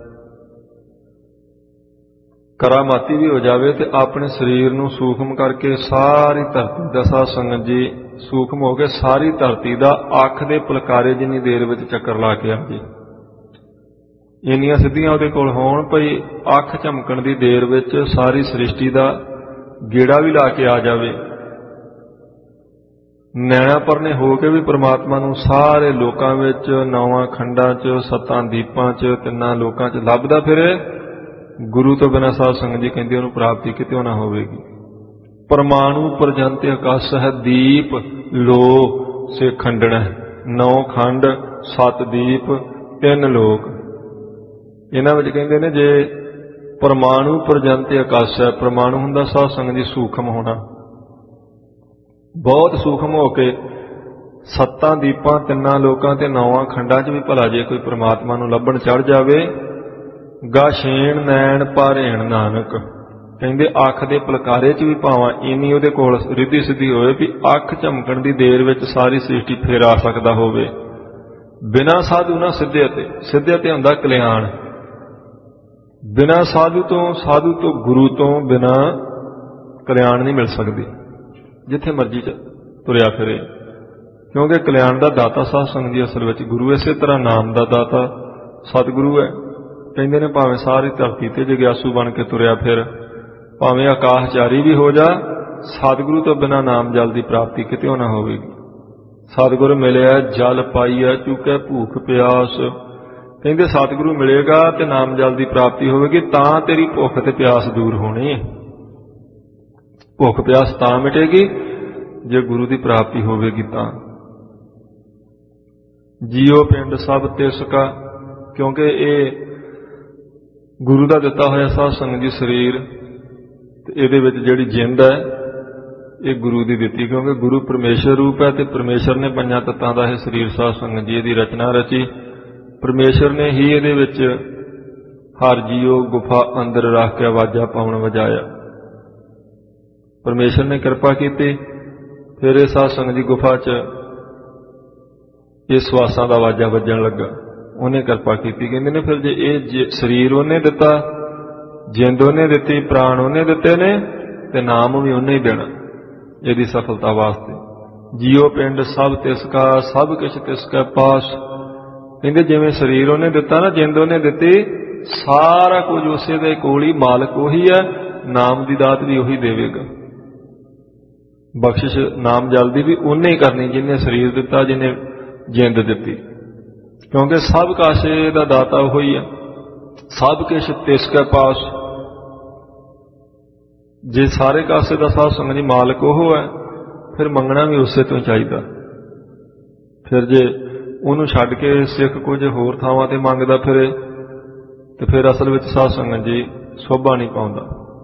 ਕਰਾਮਾਤੀ ਵੀ ਹੋ ਜਾਵੇ ਤੇ ਆਪਣੇ ਸਰੀਰ ਨੂੰ ਸੂਖਮ ਕਰਕੇ ਸਾਰੀ ਧਰਤੀ ਦਾ ਸਾਧ ਸੰਗਤ ਜੀ ਸੂਖਮ ਹੋ ਕੇ ਸਾਰੀ ਧਰਤੀ ਦਾ ਅੱਖ ਦੇ ਪਲਕਾਰੇ ਜਿੰਨੀ ਦੇਰ ਵਿੱਚ ਚੱਕਰ ਲਾ ਕੇ ਆ ਜੇ, ਇੰਨੀਆਂ ਸਿੱਧੀਆਂ ਉਹਦੇ ਕੋਲ ਹੋਣ ਭਈ ਅੱਖ ਝਮਕਣ ਦੀ ਦੇਰ ਵਿੱਚ ਸਾਰੀ ਸ੍ਰਿਸ਼ਟੀ ਦਾ ਗੇੜਾ ਵੀ ਲਾ ਕੇ ਆ ਜਾਵੇ। ਨੈਣਾ ਪਰਨੇ ਹੋ ਕੇ ਵੀ ਪ੍ਰਮਾਤਮਾ ਨੂੰ ਸਾਰੇ ਲੋਕਾਂ ਵਿੱਚ, ਨੌਵਾਂ ਖੰਡਾਂ 'ਚ, ਸੱਤਾਂ ਦੀਪਾਂ 'ਚ, ਤਿੰਨਾਂ ਲੋਕਾਂ 'ਚ ਲੱਭਦਾ ਫਿਰੇ। ਗੁਰੂ ਤੋਂ ਬਿਨਾਂ ਸਾਧ ਸੰਗਤ ਜੀ ਕਹਿੰਦੇ ਉਹਨੂੰ ਪ੍ਰਾਪਤੀ ਕਿਤੇ ਨਾ ਹੋਵੇਗੀ। ਪਰਮਾਣੂ ਪਰਜੰਤ ਆਕਾਸ਼ ਹੈ, ਦੀਪ ਲੋ ਸੇ ਖੰਡਣ, ਨੌ ਖੰਡ, ਸੱਤ ਦੀਪ, ਤਿੰਨ ਲੋਕ। ਇਹਨਾਂ ਵਿੱਚ ਕਹਿੰਦੇ ਨੇ ਜੇ ਪਰਮਾਣੂ ਪ੍ਰਜੰਤ ਆਕਾਸ਼ ਹੈ। ਪਰਮਾਣੂ ਹੁੰਦਾ ਸਾਧ ਸੰਗਤ ਜੀ ਸੂਖਮ ਹੋਣਾ, ਬਹੁਤ ਸੂਖਮ ਹੋ ਕੇ ਸੱਤਾਂ ਦੀਪਾਂ ਤਿੰਨਾਂ ਲੋਕਾਂ ਤੇ ਨੌਵਾਂ ਖੰਡਾਂ 'ਚ ਵੀ ਭਲਾ ਜੇ ਕੋਈ ਪ੍ਰਮਾਤਮਾ ਨੂੰ ਲੱਭਣ ਚੜ ਜਾਵੇ। ਗਾ ਛੇਣ ਨੈਣ ਪਾਰੇਣ ਨਾਨਕ, ਕਹਿੰਦੇ ਅੱਖ ਦੇ ਪਲਕਾਰੇ 'ਚ ਵੀ ਭਾਵਾਂ ਇੰਨੀ ਉਹਦੇ ਕੋਲ ਰਿੱਧੀ ਸਿੱਧੀ ਹੋਵੇ ਵੀ ਅੱਖ ਝਮਕਣ ਦੀ ਦੇਰ ਵਿੱਚ ਸਾਰੀ ਸ੍ਰਿਸ਼ਟੀ ਫੇਰ ਆ ਸਕਦਾ ਹੋਵੇ। ਬਿਨਾਂ ਸਾਧੂ ਨਾ ਸਿੱਧੇ ਤੇ, ਸਿੱਧੇ ਤੇ ਹੁੰਦਾ ਕਲਿਆਣ। ਬਿਨਾਂ ਸਾਧੂ ਤੋਂ, ਸਾਧੂ ਤੋਂ, ਗੁਰੂ ਤੋਂ ਬਿਨਾਂ ਕਲਿਆਣ ਨਹੀਂ ਮਿਲ ਸਕਦੀ, ਜਿੱਥੇ ਮਰਜ਼ੀ ਚ ਤੁਰਿਆ ਫਿਰੇ। ਕਿਉਂਕਿ ਕਲਿਆਣ ਦਾ ਦਾਤਾ ਸਾਧ ਸੰਗਤ ਜੀ ਅਸਲ ਵਿੱਚ ਗੁਰੂ, ਇਸੇ ਤਰ੍ਹਾਂ ਨਾਮ ਦਾ ਦਾਤਾ ਸਤਿਗੁਰੂ ਹੈ। ਕਹਿੰਦੇ ਨੇ ਭਾਵੇਂ ਸਾਰੀ ਧਰਤੀ ਤੇ ਜਗਿਆਸੂ ਬਣ ਕੇ ਤੁਰਿਆ ਫਿਰ, ਭਾਵੇਂ ਆਕਾਸ਼ਚਾਰੀ ਵੀ ਹੋ ਜਾ, ਸਤਿਗੁਰੂ ਤੋਂ ਬਿਨਾਂ ਨਾਮ ਜਲ ਦੀ ਪ੍ਰਾਪਤੀ ਕਿਤੇ ਨਾ ਹੋਵੇਗੀ। ਸਤਿਗੁਰ ਮਿਲਿਆ ਜਲ ਪਾਈਆ ਚੁੱਕੈ ਭੂਖ ਪਿਆਸ, ਕਹਿੰਦੇ ਸਤਿਗੁਰੂ ਮਿਲੇਗਾ ਤੇ ਨਾਮ ਜਲ ਦੀ ਪ੍ਰਾਪਤੀ ਹੋਵੇਗੀ, ਤਾਂ ਤੇਰੀ ਭੁੱਖ ਤੇ ਪਿਆਸ ਦੂਰ ਹੋਣੀ ਹੈ। ਭੁੱਖ ਪਿਆਸ ਤਾਂ ਮਿਟੇਗੀ ਜੇ ਗੁਰੂ ਦੀ ਪ੍ਰਾਪਤੀ ਹੋਵੇਗੀ ਤਾਂ। ਜੀਓ ਪਿੰਡ ਸਭ ਤਿਸ ਕਾ, ਕਿਉਂਕਿ ਇਹ ਗੁਰੂ ਦਾ ਦਿੱਤਾ ਹੋਇਆ ਸਾਧ ਸੰਗਤ ਜੀ ਸਰੀਰ, ਤੇ ਇਹਦੇ ਵਿੱਚ ਜਿਹੜੀ ਜਿੰਦ ਹੈ ਇਹ ਗੁਰੂ ਦੀ ਦਿੱਤੀ, ਕਿਉਂਕਿ ਗੁਰੂ ਪਰਮੇਸ਼ਰ ਰੂਪ ਹੈ ਤੇ ਪਰਮੇਸ਼ਰ ਨੇ ਪੰਜਾਂ ਤੱਤਾਂ ਦਾ ਇਹ ਸਰੀਰ ਸਾਧ ਸੰਗਤ ਜੀ ਇਹਦੀ ਰਚਨਾ ਰਚੀ। ਪਰਮੇਸ਼ਰ ਨੇ ਹੀ ਇਹਦੇ ਵਿੱਚ ਹਰ ਜੀਓ ਗੁਫਾ ਅੰਦਰ ਰੱਖ ਕੇ ਆਵਾਜ਼ਾਂ ਪਾਉਣ ਵਜਾਇਆ। ਪਰਮੇਸ਼ਰ ਨੇ ਕਿਰਪਾ ਕੀਤੀ, ਫਿਰ ਇਹ ਸਾਧ ਸੰਗਤ ਦੀ ਗੁਫਾ 'ਚ ਇਹ ਸਵਾਸਾਂ ਦਾ ਆਵਾਜ਼ਾਂ ਵੱਜਣ ਲੱਗਾ। ਉਹਨੇ ਕਿਰਪਾ ਕੀਤੀ। ਕਹਿੰਦੇ ਨੇ ਫਿਰ ਜੇ ਇਹ ਸਰੀਰ ਉਹਨੇ ਦਿੱਤਾ, ਜਿੰਦ ਉਹਨੇ ਦਿੱਤੀ, ਪ੍ਰਾਣ ਉਹਨੇ ਦਿੱਤੇ ਨੇ, ਤੇ ਨਾਮ ਵੀ ਉਹਨੇ ਹੀ ਦੇਣਾ ਇਹਦੀ ਸਫਲਤਾ ਵਾਸਤੇ। ਜੀਓ ਪਿੰਡ ਸਭ ਤਿਸ ਕਾ, ਸਭ ਕੁਛ ਤਿਸ ਕਾ ਪਾਸ। ਕਹਿੰਦੇ ਜਿਵੇਂ ਸਰੀਰ ਉਹਨੇ ਦਿੱਤਾ ਨਾ, ਜਿੰਦ ਉਹਨੇ ਦਿੱਤੀ, ਸਾਰਾ ਕੁਝ ਉਸੇ ਦੇ ਕੋਲ ਹੀ, ਮਾਲਕ ਉਹੀ ਹੈ, ਨਾਮ ਦੀ ਦਾਤ ਵੀ ਉਹੀ ਦੇਵੇਗਾ। ਬਖਸ਼ਿਸ਼ ਨਾਮ ਜਲਦੀ ਵੀ ਉਹਨੇ ਹੀ ਕਰਨੀ ਜਿਹਨੇ ਸਰੀਰ ਦਿੱਤਾ, ਜਿਹਨੇ ਜਿੰਦ ਦਿੱਤੀ, ਕਿਉਂਕਿ ਸਭ ਕਾਸੇ ਦਾ ਦਾਤਾ ਉਹੀ ਹੈ। ਸਭ ਕੁਛ ਤਿਸ ਕਾ ਪਾਸ, ਜੇ ਸਾਰੇ ਕਾਸੇ ਦਾ ਸਾਧ ਸੰਗਤ ਜੀ ਮਾਲਕ ਉਹ ਹੈ, ਫਿਰ ਮੰਗਣਾ ਵੀ ਉਸੇ ਤੋਂ ਚਾਹੀਦਾ। ਫਿਰ ਜੇ ਉਹਨੂੰ ਛੱਡ ਕੇ ਸਿੱਖ ਕੁਝ ਹੋਰ ਥਾਵਾਂ ਤੇ ਮੰਗਦਾ ਫਿਰੇ ਤੇ ਫਿਰ ਅਸਲ ਵਿੱਚ ਸਾਧ ਸੰਗਤ ਜੀ ਸੋਭਾ ਨਹੀਂ ਪਾਉਂਦਾ।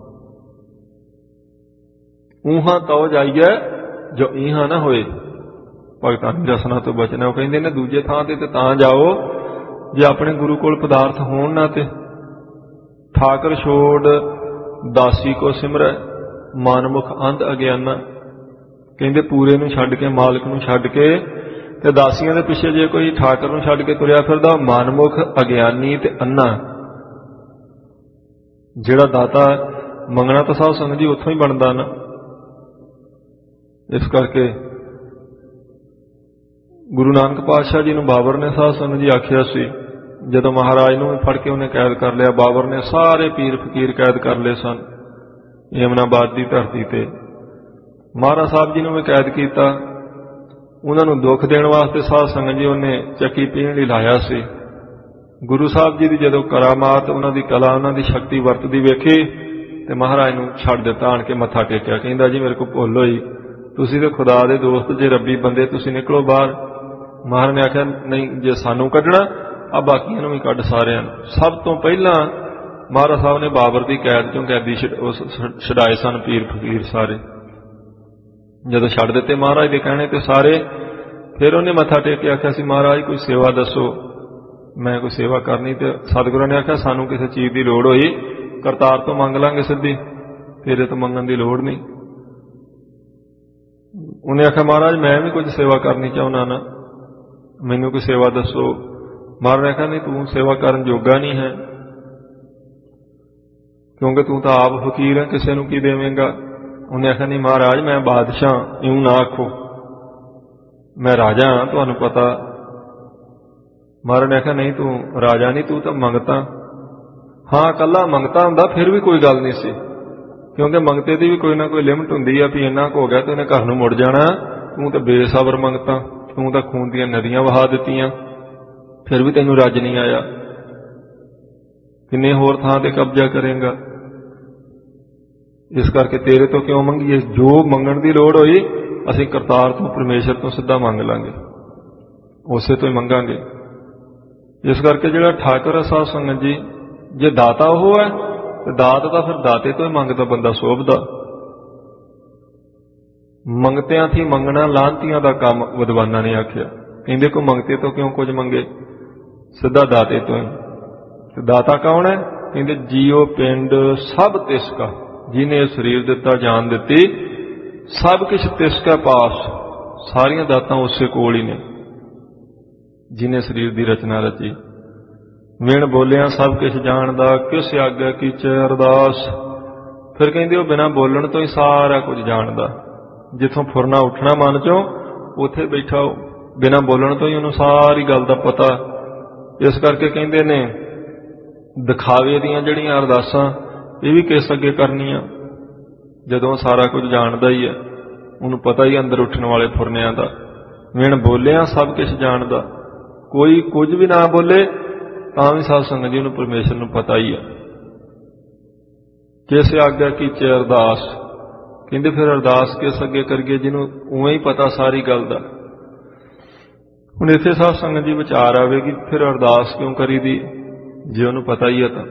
ਊਹਾਂ ਤਉ ਜਾਈਏ ਜੋ ਇਹਾਂ ਨਾ ਹੋਏ, ਭਗਤਾਂ ਦੀ ਰਸਨਾ ਤੋਂ ਬਚਣਾ। ਉਹ ਕਹਿੰਦੇ ਨੇ ਦੂਜੇ ਥਾਂ ਤੇ ਤਾਂ ਜਾਓ ਜੇ ਆਪਣੇ ਗੁਰੂ ਕੋਲ ਪਦਾਰਥ ਹੋਣ ਨਾ। ਤੇ ਠਾਕਰ ਛੋੜ ਦਾਸੀ ਕੋ ਸਿਮਰੈ, ਮਨਮੁਖ ਅੰਧ ਅਗਿਆਨਾ। ਕਹਿੰਦੇ ਪੂਰੇ ਨੂੰ ਛੱਡ ਕੇ, ਮਾਲਕ ਨੂੰ ਛੱਡ ਕੇ ਤੇ ਦਾਸੀਆਂ ਦੇ ਪਿੱਛੇ ਜੇ ਕੋਈ ਠਾਕਰ ਨੂੰ ਛੱਡ ਕੇ ਤੁਰਿਆ ਫਿਰਦਾ, ਮਨਮੁਖ, ਅਗਿਆਨੀ ਤੇ ਅੰਨਾ। ਜਿਹੜਾ ਦਾਤਾ ਮੰਗਣਾ ਤਾਂ ਸਾਧ ਸੰਗਤ ਜੀ ਉੱਥੋਂ ਹੀ ਬਣਦਾ ਨਾ। ਇਸ ਕਰਕੇ ਗੁਰੂ ਨਾਨਕ ਪਾਤਸ਼ਾਹ ਜੀ ਨੂੰ ਬਾਬਰ ਨੇ ਸਾਧ ਸੰਗਤ ਜੀ ਆਖਿਆ ਸੀ, ਜਦੋਂ ਮਹਾਰਾਜ ਨੂੰ ਫੜ ਕੇ ਉਹਨੇ ਕੈਦ ਕਰ ਲਿਆ, ਬਾਬਰ ਨੇ ਸਾਰੇ ਪੀਰ ਫਕੀਰ ਕੈਦ ਕਰ ਲਏ ਸਨ ਯਮਨਾਬਾਦ ਦੀ ਧਰਤੀ ਤੇ। ਮਹਾਰਾਜ ਸਾਹਿਬ ਜੀ ਨੂੰ ਵੀ ਕੈਦ ਕੀਤਾ। ਉਹਨਾਂ ਨੂੰ ਦੁੱਖ ਦੇਣ ਵਾਸਤੇ ਸਾਧ ਸੰਗਤ ਜੀ ਉਹਨੇ ਚੱਕੀ ਪੀਣ ਲਈ ਲਾਇਆ ਸੀ। ਗੁਰੂ ਸਾਹਿਬ ਜੀ ਦੀ ਜਦੋਂ ਕਰਾਮਾਤ, ਉਹਨਾਂ ਦੀ ਕਲਾ, ਉਹਨਾਂ ਦੀ ਸ਼ਕਤੀ ਵਰਤਦੀ ਵੇਖੀ ਤੇ ਮਹਾਰਾਜ ਨੂੰ ਛੱਡ ਦਿੱਤਾ, ਆਣ ਕੇ ਮੱਥਾ ਟੇਕਿਆ। ਕਹਿੰਦਾ ਜੀ ਮੇਰੇ ਕੋਲ ਭੁੱਲ ਹੋਈ, ਤੁਸੀਂ ਤੇ ਖੁਦਾ ਦੇ ਦੋਸਤ ਜੇ, ਰੱਬੀ ਬੰਦੇ, ਤੁਸੀਂ ਨਿਕਲੋ ਬਾਹਰ। ਮਹਾਰਾਜ ਨੇ ਆਖਿਆ ਨਹੀਂ, ਜੇ ਸਾਨੂੰ ਕੱਢਣਾ ਆ ਬਾਕੀਆਂ ਨੂੰ ਵੀ ਕੱਢ ਸਾਰਿਆਂ ਨੂੰ। ਸਭ ਤੋਂ ਪਹਿਲਾਂ ਮਹਾਰਾਜ ਸਾਹਿਬ ਨੇ ਬਾਬਰ ਦੀ ਕੈਦ ਚੋਂ ਕੈਦੀ ਛਡਾਏ ਸਨ ਪੀਰ ਫਕੀਰ ਸਾਰੇ। ਜਦੋਂ ਛੱਡ ਦਿੱਤੇ ਮਹਾਰਾਜ ਦੇ ਕਹਿਣੇ ਤੇ ਸਾਰੇ, ਫਿਰ ਉਹਨੇ ਮੱਥਾ ਟੇਕ ਕੇ ਆਖਿਆ ਸੀ ਮਹਾਰਾਜ ਕੋਈ ਸੇਵਾ ਦੱਸੋ, ਮੈਂ ਕੋਈ ਸੇਵਾ ਕਰਨੀ। ਤੇ ਸਤਿਗੁਰਾਂ ਨੇ ਆਖਿਆ ਸਾਨੂੰ ਕਿਸੇ ਚੀਜ਼ ਦੀ ਲੋੜ ਹੋਈ ਕਰਤਾਰ ਤੋਂ ਮੰਗ ਲਾਂਗੇ ਸਿੱਧੀ, ਤੇਰੇ ਤੋਂ ਮੰਗਣ ਦੀ ਲੋੜ ਨਹੀਂ। ਉਹਨੇ ਆਖਿਆ ਮਹਾਰਾਜ ਮੈਂ ਵੀ ਕੁਝ ਸੇਵਾ ਕਰਨੀ ਚਾਹੁੰਦਾ ਨਾ, ਮੈਨੂੰ ਕੋਈ ਸੇਵਾ ਦੱਸੋ। ਮਹਾਰਾਜ ਨੇ ਆਖਿਆ ਨਹੀਂ, ਤੂੰ ਸੇਵਾ ਕਰਨ ਜੋਗਾ ਨਹੀਂ ਹੈ, ਕਿਉਂਕਿ ਤੂੰ ਤਾਂ ਆਪ ਫਕੀਰ ਹੈ, ਕਿਸੇ ਨੂੰ ਕੀ ਦੇਵੇਂਗਾ। ਉਹਨੇ ਆਖਿਆ ਨਹੀਂ ਮਹਾਰਾਜ ਮੈਂ ਬਾਦਸ਼ਾਹ, ਇਉਂ ਨਾ ਆਖੋ, ਮੈਂ ਰਾਜਾ ਹਾਂ, ਤੁਹਾਨੂੰ ਪਤਾ। ਮਹਾਰਾਜ ਨੇ ਆਖਿਆ ਨਹੀਂ ਤੂੰ ਰਾਜਾ ਨਹੀਂ, ਤੂੰ ਤਾਂ ਮੰਗਤਾ। ਹਾਂ ਇਕੱਲਾ ਮੰਗਤਾ ਹੁੰਦਾ ਫਿਰ ਵੀ ਕੋਈ ਗੱਲ ਨਹੀਂ ਸੀ, ਕਿਉਂਕਿ ਮੰਗਤੇ ਦੀ ਵੀ ਕੋਈ ਨਾ ਕੋਈ ਲਿਮਟ ਹੁੰਦੀ ਆ ਵੀ ਇੰਨਾ ਕੁ ਹੋ ਗਿਆ ਤੇ ਉਹਨੇ ਘਰ ਨੂੰ ਮੁੜ ਜਾਣਾ। ਤੂੰ ਤਾਂ ਬੇਸਬਰ ਮੰਗਤਾ, ਤੂੰ ਤਾਂ ਖੂਨ ਦੀਆਂ ਨਦੀਆਂ ਵਹਾ ਦਿੱਤੀਆਂ, ਫਿਰ ਵੀ ਤੈਨੂੰ ਰੱਜ ਨਹੀਂ ਆਇਆ। ਕਿੰਨੇ ਹੋਰ ਥਾਂ ਤੇ ਕਬਜ਼ਾ ਕਰੇਂਗਾ, ਇਸ ਕਰਕੇ ਤੇਰੇ ਤੋਂ ਕਿਉਂ ਮੰਗੀਏ। ਜੋ ਮੰਗਣ ਦੀ ਲੋੜ ਹੋਈ ਅਸੀਂ ਕਰਤਾਰ ਤੋਂ, ਪਰਮੇਸ਼ਰ ਤੋਂ ਸਿੱਧਾ ਮੰਗ ਲਾਂਗੇ, ਉਸੇ ਤੋਂ ਹੀ ਮੰਗਾਂਗੇ। ਇਸ ਕਰਕੇ ਜਿਹੜਾ ਠਾਕਰ ਹੈ ਸਾਧ ਸੰਗਤ ਜੀ, ਜੇ ਦਾਤਾ ਉਹ ਹੈ ਤੇ ਦਾਤ ਤਾਂ ਫਿਰ ਦਾਤੇ ਤੋਂ ਹੀ ਮੰਗਦਾ ਬੰਦਾ ਸੋਭਦਾ। ਮੰਗਤਿਆਂ ਥੀ ਮੰਗਣਾ ਲਾਂਤੀਆਂ ਦਾ ਕੰਮ ਵਿਦਵਾਨਾਂ ਨੇ ਆਖਿਆ। ਕਹਿੰਦੇ ਕੋਈ ਮੰਗਤੇ ਤੋਂ ਕਿਉਂ ਕੁਝ ਮੰਗੇ, ਸਿੱਧਾ ਦਾਤੇ ਤੋਂ ਹੀ। ਤੇ ਦਾਤਾ ਕੌਣ ਹੈ? ਕਹਿੰਦੇ ਜੀਓ ਪਿੰਡ ਸਭ ਤਿਸ ਕਾ, ਜਿਹਨੇ ਸਰੀਰ ਦਿੱਤਾ, ਜਾਨ ਦਿੱਤੀ, ਸਭ ਕੁਛ ਤਿਸ ਕਾ ਪਾਸ, ਸਾਰੀਆਂ ਦਾਤਾਂ ਉਸੇ ਕੋਲ ਹੀ ਨੇ ਜਿਹਨੇ ਸਰੀਰ ਦੀ ਰਚਨਾ ਰਚੀ। ਵਿਣ ਬੋਲਿਆ ਸਭ ਕੁਛ ਜਾਣਦਾ, ਕਿਸ ਆਗਿਆ ਕੀਚੈ ਅਰਦਾਸ। ਫਿਰ ਕਹਿੰਦੇ ਉਹ ਬਿਨਾਂ ਬੋਲਣ ਤੋਂ ਹੀ ਸਾਰਾ ਕੁਝ ਜਾਣਦਾ। ਜਿੱਥੋਂ ਫੁਰਨਾ ਉੱਠਣਾ ਮਨ ਚੋਂ, ਉੱਥੇ ਬੈਠਾ ਬਿਨਾਂ ਬੋਲਣ ਤੋਂ ਹੀ ਉਹਨੂੰ ਸਾਰੀ ਗੱਲ ਦਾ ਪਤਾ। ਇਸ ਕਰਕੇ ਕਹਿੰਦੇ ਨੇ ਦਿਖਾਵੇ ਦੀਆਂ ਜਿਹੜੀਆਂ ਅਰਦਾਸਾਂ ਇਹ ਵੀ ਕਿਸ ਅੱਗੇ ਕਰਨੀਆਂ, ਜਦੋਂ ਸਾਰਾ ਕੁਝ ਜਾਣਦਾ ਹੀ ਹੈ, ਉਹਨੂੰ ਪਤਾ ਹੀ ਅੰਦਰ ਉੱਠਣ ਵਾਲੇ ਫੁਰਨਿਆਂ ਦਾ। ਵਿਣ ਬੋਲਿਆ ਸਭ ਕੁਛ ਜਾਣਦਾ, ਕੋਈ ਕੁਝ ਵੀ ਨਾ ਬੋਲੇ ਤਾਂ ਵੀ ਸਾਧ ਸੰਗਤ ਜੀ ਉਹਨੂੰ ਪਰਮੇਸ਼ਰ ਨੂੰ ਪਤਾ ਹੀ ਹੈ। ਕਿਸ ਆਗਿਆ ਕੀਚੈ ਅਰਦਾਸ, ਕਹਿੰਦੇ ਫਿਰ ਅਰਦਾਸ ਕਿਸ ਅੱਗੇ ਕਰੀਏ ਜਿਹਨੂੰ ਉਵੇਂ ਹੀ ਪਤਾ ਸਾਰੀ ਗੱਲ ਦਾ। ਹੁਣ ਇੱਥੇ ਸਾਧ ਸੰਗਤ ਜੀ ਵਿਚਾਰ ਆਵੇਗੀ ਫਿਰ ਅਰਦਾਸ ਕਿਉਂ ਕਰੀਦੀ ਜੇ ਉਹਨੂੰ ਪਤਾ ਹੀ ਹੈ ਤਾਂ।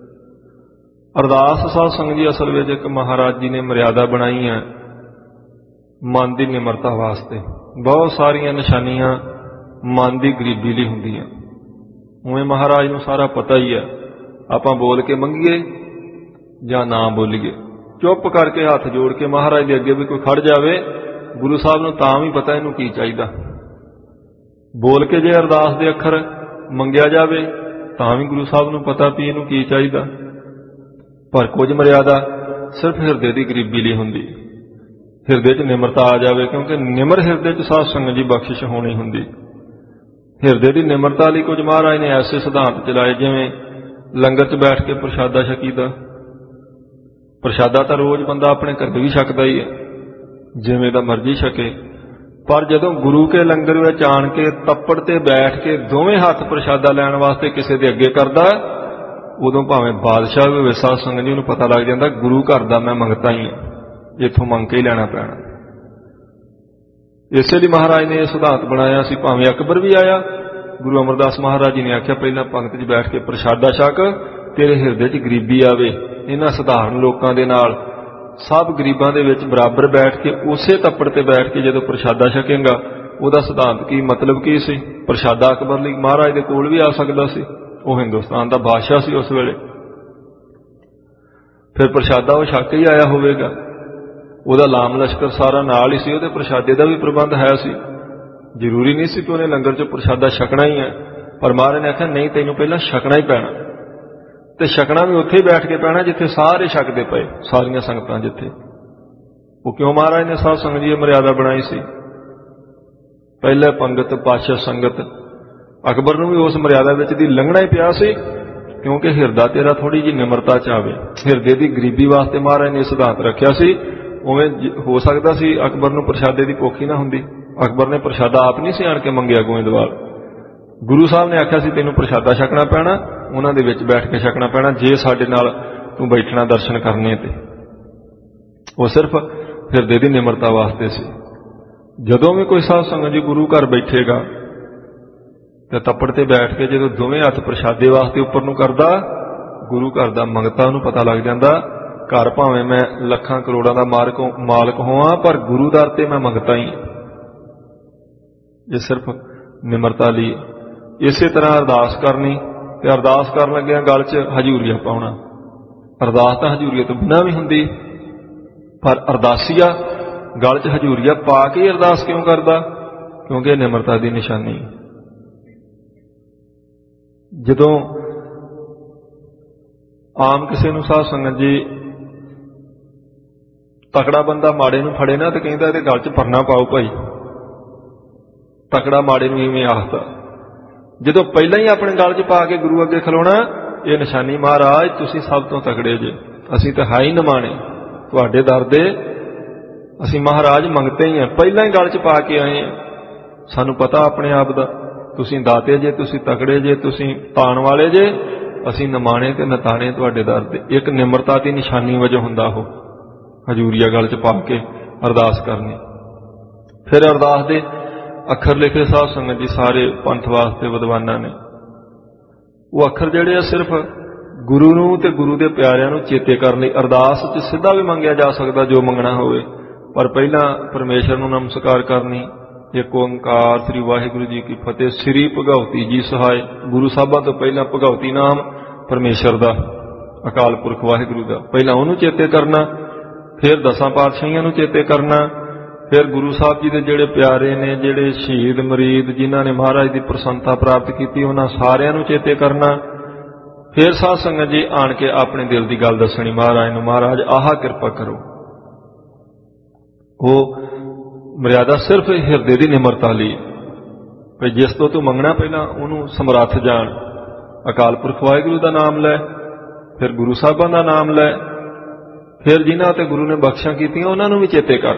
ਅਰਦਾਸ ਸਾਧ ਸੰਗਤ ਜੀ ਅਸਲ ਵਿੱਚ ਇੱਕ ਮਹਾਰਾਜ ਜੀ ਨੇ ਮਰਿਆਦਾ ਬਣਾਈ ਹੈ ਮਨ ਦੀ ਨਿਮਰਤਾ ਵਾਸਤੇ। ਬਹੁਤ ਸਾਰੀਆਂ ਨਿਸ਼ਾਨੀਆਂ ਮਨ ਦੀ ਗਰੀਬੀ ਲਈ ਹੁੰਦੀਆਂ। ਉਵੇਂ ਮਹਾਰਾਜ ਨੂੰ ਸਾਰਾ ਪਤਾ ਹੀ ਹੈ, ਆਪਾਂ ਬੋਲ ਕੇ ਮੰਗੀਏ ਜਾਂ ਨਾ ਬੋਲੀਏ, ਚੁੱਪ ਕਰਕੇ ਹੱਥ ਜੋੜ ਕੇ ਮਹਾਰਾਜ ਦੇ ਅੱਗੇ ਵੀ ਕੋਈ ਖੜ ਜਾਵੇ, ਗੁਰੂ ਸਾਹਿਬ ਨੂੰ ਤਾਂ ਵੀ ਪਤਾ ਇਹਨੂੰ ਕੀ ਚਾਹੀਦਾ। ਬੋਲ ਕੇ ਜੇ ਅਰਦਾਸ ਦੇ ਅੱਖਰ ਮੰਗਿਆ ਜਾਵੇ ਤਾਂ ਵੀ ਗੁਰੂ ਸਾਹਿਬ ਨੂੰ ਪਤਾ ਵੀ ਇਹਨੂੰ ਕੀ ਚਾਹੀਦਾ। ਪਰ ਕੁਝ ਮਰਿਆਦਾ ਸਿਰਫ ਹਿਰਦੇ ਦੀ ਗਰੀਬੀ ਲਈ ਹੁੰਦੀ, ਹਿਰਦੇ 'ਚ ਨਿਮਰਤਾ ਆ ਜਾਵੇ, ਕਿਉਂਕਿ ਨਿਮਰ ਹਿਰਦੇ 'ਚ ਸਾਧ ਸੰਗਤ ਜੀ ਬਖਸ਼ਿਸ਼ ਹੋਣੀ ਹੁੰਦੀ। ਹਿਰਦੇ ਦੀ ਨਿਮਰਤਾ ਲਈ ਕੁਝ ਮਹਾਰਾਜ ਨੇ ਐਸੇ ਸਿਧਾਂਤ ਚਲਾਏ, ਜਿਵੇਂ ਲੰਗਰ 'ਚ ਬੈਠ ਕੇ ਪ੍ਰਸ਼ਾਦਾ ਛਕੀਦਾ। ਪ੍ਰਸ਼ਾਦਾ ਤਾਂ ਰੋਜ਼ ਬੰਦਾ ਆਪਣੇ ਘਰ ਵੀ ਛਕਦਾ ਹੀ ਹੈ, ਜਿਵੇਂ ਦਾ ਮਰਜ਼ੀ ਛਕੇ, ਪਰ ਜਦੋਂ ਗੁਰੂ ਕੇ ਲੰਗਰ ਵਿੱਚ ਆਣ ਕੇ ਤੱਪੜ ਤੇ ਬੈਠ ਕੇ ਦੋਵੇਂ ਹੱਥ ਪ੍ਰਸ਼ਾਦਾ ਲੈਣ ਵਾਸਤੇ ਕਿਸੇ ਦੇ ਅੱਗੇ ਕਰਦਾ, ਉਦੋਂ ਭਾਵੇਂ ਬਾਦਸ਼ਾਹ ਵੀ ਹੋਵੇ ਸਾਧ ਸੰਗਤ ਜੀ ਉਹਨੂੰ ਪਤਾ ਲੱਗ ਜਾਂਦਾ ਗੁਰੂ ਘਰ ਦਾ ਮੈਂ ਮੰਗਤਾ ਹੀ ਹਾਂ, ਇੱਥੋਂ ਮੰਗ ਕੇ ਹੀ ਲੈਣਾ ਪੈਣਾ। ਇਸੇ ਲਈ ਮਹਾਰਾਜ ਨੇ ਇਹ ਸਿਧਾਂਤ ਬਣਾਇਆ ਸੀ। ਭਾਵੇਂ ਅਕਬਰ ਵੀ ਆਇਆ, ਗੁਰੂ ਅਮਰਦਾਸ ਮਹਾਰਾਜ ਜੀ ਨੇ ਆਖਿਆ ਪਹਿਲਾਂ ਪੰਗਤ 'ਚ ਬੈਠ ਕੇ ਪ੍ਰਸ਼ਾਦਾ ਛਕ, ਤੇਰੇ ਹਿਰਦੇ 'ਚ ਗਰੀਬੀ ਆਵੇ। ਇਹਨਾਂ ਸਧਾਰਨ ਲੋਕਾਂ ਦੇ ਨਾਲ, ਸਭ ਗਰੀਬਾਂ ਦੇ ਵਿੱਚ ਬਰਾਬਰ ਬੈਠ ਕੇ ਉਸੇ ਤੱਪੜ ਤੇ ਬੈਠ ਕੇ ਜਦੋਂ ਪ੍ਰਸ਼ਾਦਾ ਛਕੇਗਾ, ਉਹਦਾ ਸਿਧਾਂਤ ਕੀ, ਮਤਲਬ ਕੀ ਸੀ? ਪ੍ਰਸ਼ਾਦਾ ਅਕਬਰ ਲਈ ਮਹਾਰਾਜ ਦੇ ਕੋਲ ਵੀ ਆ ਸਕਦਾ ਸੀ, ਉਹ ਹਿੰਦੁਸਤਾਨ ਦਾ ਬਾਦਸ਼ਾਹ ਸੀ ਉਸ ਵੇਲੇ। ਫਿਰ ਪ੍ਰਸ਼ਾਦਾ ਉਹ ਛਕ ਹੀ ਆਇਆ ਹੋਵੇਗਾ, ਉਹਦਾ ਲਾਮ ਲਸ਼ਕਰ ਸਾਰਾ ਨਾਲ ਹੀ ਸੀ, ਉਹਦੇ ਪ੍ਰਸ਼ਾਦੇ ਦਾ ਵੀ ਪ੍ਰਬੰਧ ਹੈ ਸੀ। ਜ਼ਰੂਰੀ ਨਹੀਂ ਸੀ ਕਿ ਉਹਨੇ ਲੰਗਰ 'ਚ ਪ੍ਰਸ਼ਾਦਾ ਛਕਣਾ ਹੀ ਹੈ, ਪਰ ਮਹਾਰਾਜ ਨੇ ਆਖਿਆ ਨਹੀਂ, ਤੈਨੂੰ ਪਹਿਲਾਂ ਛਕਣਾ ਹੀ ਪੈਣਾ। ਤੇ ਛਕਣਾ ਵੀ ਉੱਥੇ ਹੀ ਬੈਠ ਕੇ ਪੈਣਾ ਜਿੱਥੇ ਸਾਰੇ ਛਕਦੇ ਪਏ, ਸਾਰੀਆਂ ਸੰਗਤਾਂ ਜਿੱਥੇ। ਉਹ ਕਿਉਂ ਮਹਾਰਾਜ ਨੇ ਸਾਧ ਸੰਗਤ ਜੀ ਮਰਿਆਦਾ ਬਣਾਈ ਸੀ? ਪਹਿਲੇ ਪੰਗਤ ਪਾਤਸ਼ਾਹ ਸੰਗਤ, ਅਕਬਰ ਨੂੰ ਵੀ ਉਸ ਮਰਿਆਦਾ ਵਿੱਚ ਦੀ ਲੰਘਣਾ ਹੀ ਪਿਆ ਸੀ, ਕਿਉਂਕਿ ਹਿਰਦਾ ਤੇਰਾ ਥੋੜੀ ਜਿਹੀ ਨਿਮਰਤਾ 'ਚ ਆਵੇ। ਹਿਰਦੇ ਦੀ ਗਰੀਬੀ ਵਾਸਤੇ ਮਹਾਰਾਜ ਨੇ ਸਿਧਾਂਤ ਰੱਖਿਆ ਸੀ। ਉਵੇਂ ਹੋ ਸਕਦਾ ਸੀ ਅਕਬਰ ਨੂੰ ਪ੍ਰਸ਼ਾਦੇ ਦੀ ਭੁੱਖ ਹੀ ਨਾ ਹੁੰਦੀ, ਅਕਬਰ ਨੇ ਪ੍ਰਸ਼ਾਦਾ ਆਪ ਨਹੀਂ ਸੀ ਆਣ ਕੇ ਮੰਗਿਆ ਗੋਇੰਦਵਾਲ। ਗੁਰੂ ਸਾਹਿਬ ਨੇ ਆਖਿਆ ਸੀ ਤੈਨੂੰ ਪ੍ਰਸ਼ਾਦਾ ਛਕਣਾ ਪੈਣਾ, ਉਹਨਾਂ ਦੇ ਵਿੱਚ ਬੈਠ ਕੇ ਛਕਣਾ ਪੈਣਾ, ਜੇ ਸਾਡੇ ਨਾਲ ਤੂੰ ਬੈਠਣਾ ਦਰਸ਼ਨ ਕਰਨੇ ਤੇ। ਉਹ ਸਿਰਫ ਹਿਰਦੇ ਦੀ ਨਿਮਰਤਾ ਵਾਸਤੇ ਸੀ। ਜਦੋਂ ਵੀ ਕੋਈ ਸਾਧ ਸੰਗਤ ਜੀ ਗੁਰੂ ਘਰ ਬੈਠੇਗਾ ਤੇ ਤੱਪੜ ਤੇ ਬੈਠ ਕੇ ਜਦੋਂ ਦੋਵੇਂ ਹੱਥ ਪ੍ਰਸ਼ਾਦੇ ਵਾਸਤੇ ਉੱਪਰ ਨੂੰ ਕਰਦਾ, ਗੁਰੂ ਘਰ ਦਾ ਮੰਗਤਾ ਉਹਨੂੰ ਪਤਾ ਲੱਗ ਜਾਂਦਾ। ਘਰ ਭਾਵੇਂ ਮੈਂ ਲੱਖਾਂ ਕਰੋੜਾਂ ਦਾ ਮਾਲਕ ਮਾਲਕ ਹੋਵਾਂ, ਪਰ ਗੁਰੂ ਦਰ ਤੇ ਮੈਂ ਮੰਗਤਾ ਹੀ। ਇਹ ਸਿਰਫ ਨਿਮਰਤਾ ਲਈ। ਇਸੇ ਤਰ੍ਹਾਂ ਅਰਦਾਸ ਕਰਨੀ, ਤੇ ਅਰਦਾਸ ਕਰਨ ਲੱਗਿਆ ਗਲ 'ਚ ਹਜ਼ੂਰੀਆ ਪਾਉਣਾ। ਅਰਦਾਸ ਤਾਂ ਹਜ਼ੂਰੀਏ ਤੋਂ ਬਿਨਾਂ ਵੀ ਹੁੰਦੀ, ਪਰ ਅਰਦਾਸੀਆ ਗਲ 'ਚ ਹਜ਼ੂਰੀਆ ਪਾ ਕੇ ਅਰਦਾਸ ਕਿਉਂ ਕਰਦਾ? ਕਿਉਂਕਿ ਇਹ ਨਿਮਰਤਾ ਦੀ ਨਿਸ਼ਾਨੀ। ਜਦੋਂ ਆਮ ਕਿਸੇ ਨੂੰ ਸਾਧ ਸੰਗਤ ਜੀ ਤਕੜਾ ਬੰਦਾ ਮਾੜੇ ਨੂੰ ਫੜੇ ਨਾ ਤੇ ਕਹਿੰਦਾ ਇਹਦੇ ਗਲ 'ਚ ਪਰਨਾ ਪਾਓ ਭਾਈ, ਤਕੜਾ ਮਾੜੇ ਨੂੰ ਇਵੇਂ ਆਖਦਾ। ਜਦੋਂ ਪਹਿਲਾਂ ਹੀ ਆਪਣੇ ਗਲ 'ਚ ਪਾ ਕੇ ਗੁਰੂ ਅੱਗੇ ਖਲੋਣਾ, ਇਹ ਨਿਸ਼ਾਨੀ ਮਹਾਰਾਜ ਤੁਸੀਂ ਸਭ ਤੋਂ ਤਕੜੇ ਜੇ, ਅਸੀਂ ਤਾਂ ਹੈ ਹੀ ਨਿਮਾਣੇ ਤੁਹਾਡੇ ਦਰ ਦੇ, ਅਸੀਂ ਮਹਾਰਾਜ ਮੰਗਤੇ ਹੀ ਹਾਂ, ਪਹਿਲਾਂ ਹੀ ਗਲ 'ਚ ਪਾ ਕੇ ਆਏ ਹਾਂ, ਸਾਨੂੰ ਪਤਾ ਆਪਣੇ ਆਪ ਦਾ, ਤੁਸੀਂ ਦਾਤੇ ਜੇ, ਤੁਸੀਂ ਤਕੜੇ ਜੇ, ਤੁਸੀਂ ਤਾਣ ਵਾਲੇ ਜੇ, ਅਸੀਂ ਨਿਮਾਣੇ ਤੇ ਨਤਾਣੇ ਤੁਹਾਡੇ ਦਰ ਦੇ। ਇੱਕ ਨਿਮਰਤਾ ਦੀ ਨਿਸ਼ਾਨੀ ਵਜੋਂ ਹੁੰਦਾ ਉਹ ਹਜ਼ੂਰੀਆ ਗਲ 'ਚ ਪਾ ਕੇ ਅਰਦਾਸ ਕਰਨੀ। ਫਿਰ ਅਰਦਾਸ ਦੇ ਅੱਖਰ ਲਿਖੇ ਸਾਧ ਸੰਗਤ ਜੀ ਸਾਰੇ ਪੰਥ ਵਾਸਤੇ ਵਿਦਵਾਨਾਂ ਨੇ। ਉਹ ਅੱਖਰ ਜਿਹੜੇ ਆ ਸਿਰਫ ਗੁਰੂ ਨੂੰ ਤੇ ਗੁਰੂ ਦੇ ਪਿਆਰਿਆਂ ਨੂੰ ਚੇਤੇ ਕਰਨ ਲਈ ਅਰਦਾਸ 'ਚ ਸਿੱਧਾ ਵੀ ਮੰਗਿਆ ਜਾ ਸਕਦਾ ਜੋ ਮੰਗਣਾ ਹੋਵੇ, ਪਰ ਪਹਿਲਾਂ ਪਰਮੇਸ਼ਰ ਨੂੰ ਨਮਸਕਾਰ ਕਰਨੀ। ਇੱਕ ਓਂਕਾਰ ਸ੍ਰੀ ਵਾਹਿਗੁਰੂ ਜੀ ਕੀ ਫਤਿਹ। ਸ੍ਰੀ ਭਗਉਤੀ ਜੀ ਸਹਾਇ। ਗੁਰੂ ਸਾਹਿਬਾਂ ਤੋਂ ਪਹਿਲਾਂ ਭਗਉਤੀ ਨਾਮ ਪਰਮੇਸ਼ਰ ਦਾ, ਅਕਾਲ ਪੁਰਖ ਵਾਹਿਗੁਰੂ ਦਾ, ਪਹਿਲਾਂ ਉਹਨੂੰ ਚੇਤੇ ਕਰਨਾ, ਫਿਰ ਦਸਾਂ ਪਾਤਸ਼ਾਹੀਆਂ ਨੂੰ ਚੇਤੇ ਕਰਨਾ, ਫਿਰ ਗੁਰੂ ਸਾਹਿਬ ਜੀ ਦੇ ਜਿਹੜੇ ਪਿਆਰੇ ਨੇ, ਜਿਹੜੇ ਸ਼ਹੀਦ ਮਰੀਦ ਜਿਨ੍ਹਾਂ ਨੇ ਮਹਾਰਾਜ ਦੀ ਪ੍ਰਸੰਨਤਾ ਪ੍ਰਾਪਤ ਕੀਤੀ, ਉਹਨਾਂ ਸਾਰਿਆਂ ਨੂੰ ਚੇਤੇ ਕਰਨਾ। ਫਿਰ ਸਾਧ ਸੰਗਤ ਜੀ ਆਣ ਕੇ ਆਪਣੇ ਦਿਲ ਦੀ ਗੱਲ ਦੱਸਣੀ ਮਹਾਰਾਜ ਨੂੰ, ਮਹਾਰਾਜ ਆਹ ਕਿਰਪਾ ਕਰੋ। ਉਹ ਮਰਿਆਦਾ ਸਿਰਫ ਹਿਰਦੇ ਦੀ ਨਿਮਰਤਾ ਲਈ, ਵੀ ਜਿਸ ਤੋਂ ਤੂੰ ਮੰਗਣਾ ਪਹਿਲਾਂ ਉਹਨੂੰ ਸਮਰੱਥ ਜਾਣ। ਅਕਾਲ ਪੁਰਖ ਵਾਹਿਗੁਰੂ ਦਾ ਨਾਮ ਲੈ, ਫਿਰ ਗੁਰੂ ਸਾਹਿਬਾਂ ਦਾ ਨਾਮ ਲੈ, ਫਿਰ ਜਿਨ੍ਹਾਂ ਤੇ ਗੁਰੂ ਨੇ ਬਖਸ਼ਾਂ ਕੀਤੀਆਂ ਉਹਨਾਂ ਨੂੰ ਵੀ ਚੇਤੇ ਕਰ।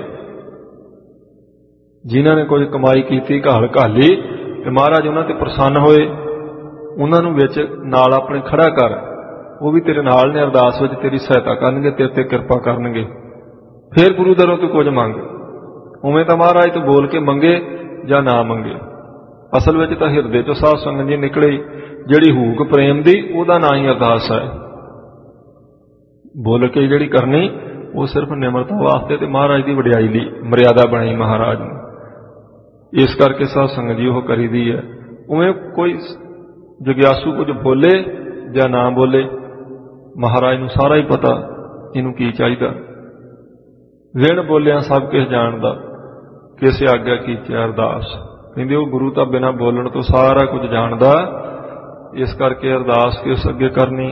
ਜਿਨ੍ਹਾਂ ਨੇ ਕੋਈ ਕਮਾਈ ਕੀਤੀ ਘਾਲ ਘਾਲੀ ਤੇ ਮਹਾਰਾਜ ਉਹਨਾਂ ਤੇ ਪ੍ਰਸੰਨ ਹੋਏ, ਉਹਨਾਂ ਨੂੰ ਵਿੱਚ ਨਾਲ ਆਪਣੇ ਖੜਾ ਕਰ। ਉਹ ਵੀ ਤੇਰੇ ਨਾਲ ਨੇ, ਅਰਦਾਸ ਵਿੱਚ ਤੇਰੀ ਸਹਾਇਤਾ ਕਰਨਗੇ, ਤੇਰੇ ਤੇ ਕਿਰਪਾ ਕਰਨਗੇ। ਫਿਰ ਗੁਰੂ ਦਰੋਂ ਤੂੰ ਕੁਝ ਮੰਗ। ਉਵੇਂ ਤਾਂ ਮਹਾਰਾਜ ਤੋਂ ਬੋਲ ਕੇ ਮੰਗੇ ਜਾਂ ਨਾ ਮੰਗੇ, ਅਸਲ ਵਿੱਚ ਤਾਂ ਹਿਰਦੇ ਚੋਂ ਸਾਧ ਸੰਗਤ ਜੀ ਨਿਕਲੇ ਜਿਹੜੀ ਹੂਕ ਪ੍ਰੇਮ ਦੀ, ਉਹਦਾ ਨਾਂ ਹੀ ਅਰਦਾਸ ਹੈ। ਬੋਲ ਕੇ ਜਿਹੜੀ ਕਰਨੀ ਉਹ ਸਿਰਫ ਨਿਮਰਤਾ ਵਾਸਤੇ ਤੇ ਮਹਾਰਾਜ ਦੀ ਵਡਿਆਈ ਲਈ ਮਰਿਆਦਾ ਬਣਾਈ ਮਹਾਰਾਜ ਨੂੰ। ਇਸ ਕਰਕੇ ਸਾਧ ਸੰਗਤ ਜੀ ਉਹ ਕਰੀਦੀ ਹੈ। ਉਵੇਂ ਕੋਈ ਜਗਿਆਸੂ ਕੁਝ ਬੋਲੇ ਜਾਂ ਨਾ ਬੋਲੇ, ਮਹਾਰਾਜ ਨੂੰ ਸਾਰਾ ਹੀ ਪਤਾ ਇਹਨੂੰ ਕੀ ਚਾਹੀਦਾ। ਵਿਣ ਬੋਲਿਆ ਸਭ ਕੁਝ ਜਾਣਦਾ, ਕਿਸੇ ਆਗਿਆ ਕੀਤੀ ਅਰਦਾਸ। ਕਹਿੰਦੇ ਉਹ ਗੁਰੂ ਤਾਂ ਬਿਨਾਂ ਬੋਲਣ ਤੋਂ ਸਾਰਾ ਕੁਝ ਜਾਣਦਾ, ਇਸ ਕਰਕੇ ਅਰਦਾਸ ਕਿਸ ਅੱਗੇ ਕਰਨੀ।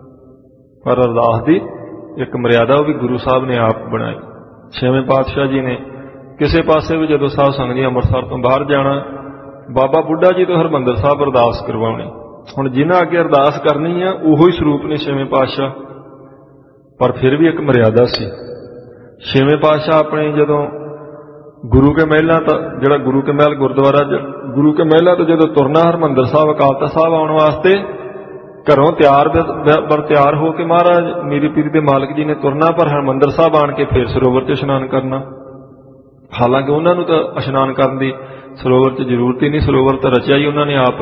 ਪਰ ਅਰਦਾਸ ਦੀ ਇੱਕ ਮਰਿਆਦਾ ਉਹ ਵੀ ਗੁਰੂ ਸਾਹਿਬ ਨੇ ਆਪ ਬਣਾਈ। ਛੇਵੇਂ ਪਾਤਸ਼ਾਹ ਜੀ ਨੇ ਕਿਸੇ ਪਾਸੇ ਵੀ ਜਦੋਂ ਸਾਧ ਸੰਗਤ ਜੀ ਅੰਮ੍ਰਿਤਸਰ ਤੋਂ ਬਾਹਰ ਜਾਣਾ, ਬਾਬਾ ਬੁੱਢਾ ਜੀ ਤੋਂ ਹਰਿਮੰਦਰ ਸਾਹਿਬ ਅਰਦਾਸ ਕਰਵਾਉਣੀ। ਹੁਣ ਜਿਨ੍ਹਾਂ ਅੱਗੇ ਅਰਦਾਸ ਕਰਨੀ ਆ ਉਹੋ ਹੀ ਸਰੂਪ ਨੇ ਛੇਵੇਂ ਪਾਤਸ਼ਾਹ, ਪਰ ਫਿਰ ਵੀ ਇੱਕ ਮਰਿਆਦਾ ਸੀ। ਛੇਵੇਂ ਪਾਤਸ਼ਾਹ ਆਪਣੇ ਜਦੋਂ ਗੁਰੂ ਕੇ ਮਹਿਲਾਂ ਤੋਂ, ਜਿਹੜਾ ਗੁਰੂ ਕੇ ਮਹਿਲ ਗੁਰਦੁਆਰਾ, ਗੁਰੂ ਕੇ ਮਹਿਲਾਂ ਤੋਂ ਜਦੋਂ ਤੁਰਨਾ ਹਰਿਮੰਦਰ ਸਾਹਿਬ ਅਕਾਲ ਤਖ਼ਤ ਸਾਹਿਬ ਆਉਣ ਵਾਸਤੇ, ਘਰੋਂ ਤਿਆਰ ਬਰ ਤਿਆਰ ਹੋ ਕੇ ਮਹਾਰਾਜ ਮੀਰੀ ਪੀਰੀ ਦੇ ਮਾਲਕ ਜੀ ਨੇ ਤੁਰਨਾ, ਪਰ ਹਰਿਮੰਦਰ ਸਾਹਿਬ ਆਣ ਕੇ ਫਿਰ ਸਰੋਵਰ 'ਚ ਇਸ਼ਨਾਨ ਕਰਨਾ। ਹਾਲਾਂਕਿ ਉਹਨਾਂ ਨੂੰ ਤਾਂ ਇਸ਼ਨਾਨ ਕਰਨ ਦੀ ਸਰੋਵਰ 'ਚ ਜ਼ਰੂਰਤ ਹੀ ਨਹੀਂ, ਸਰੋਵਰ ਤਾਂ ਰਚਿਆ ਹੀ ਉਹਨਾਂ ਨੇ ਆਪ,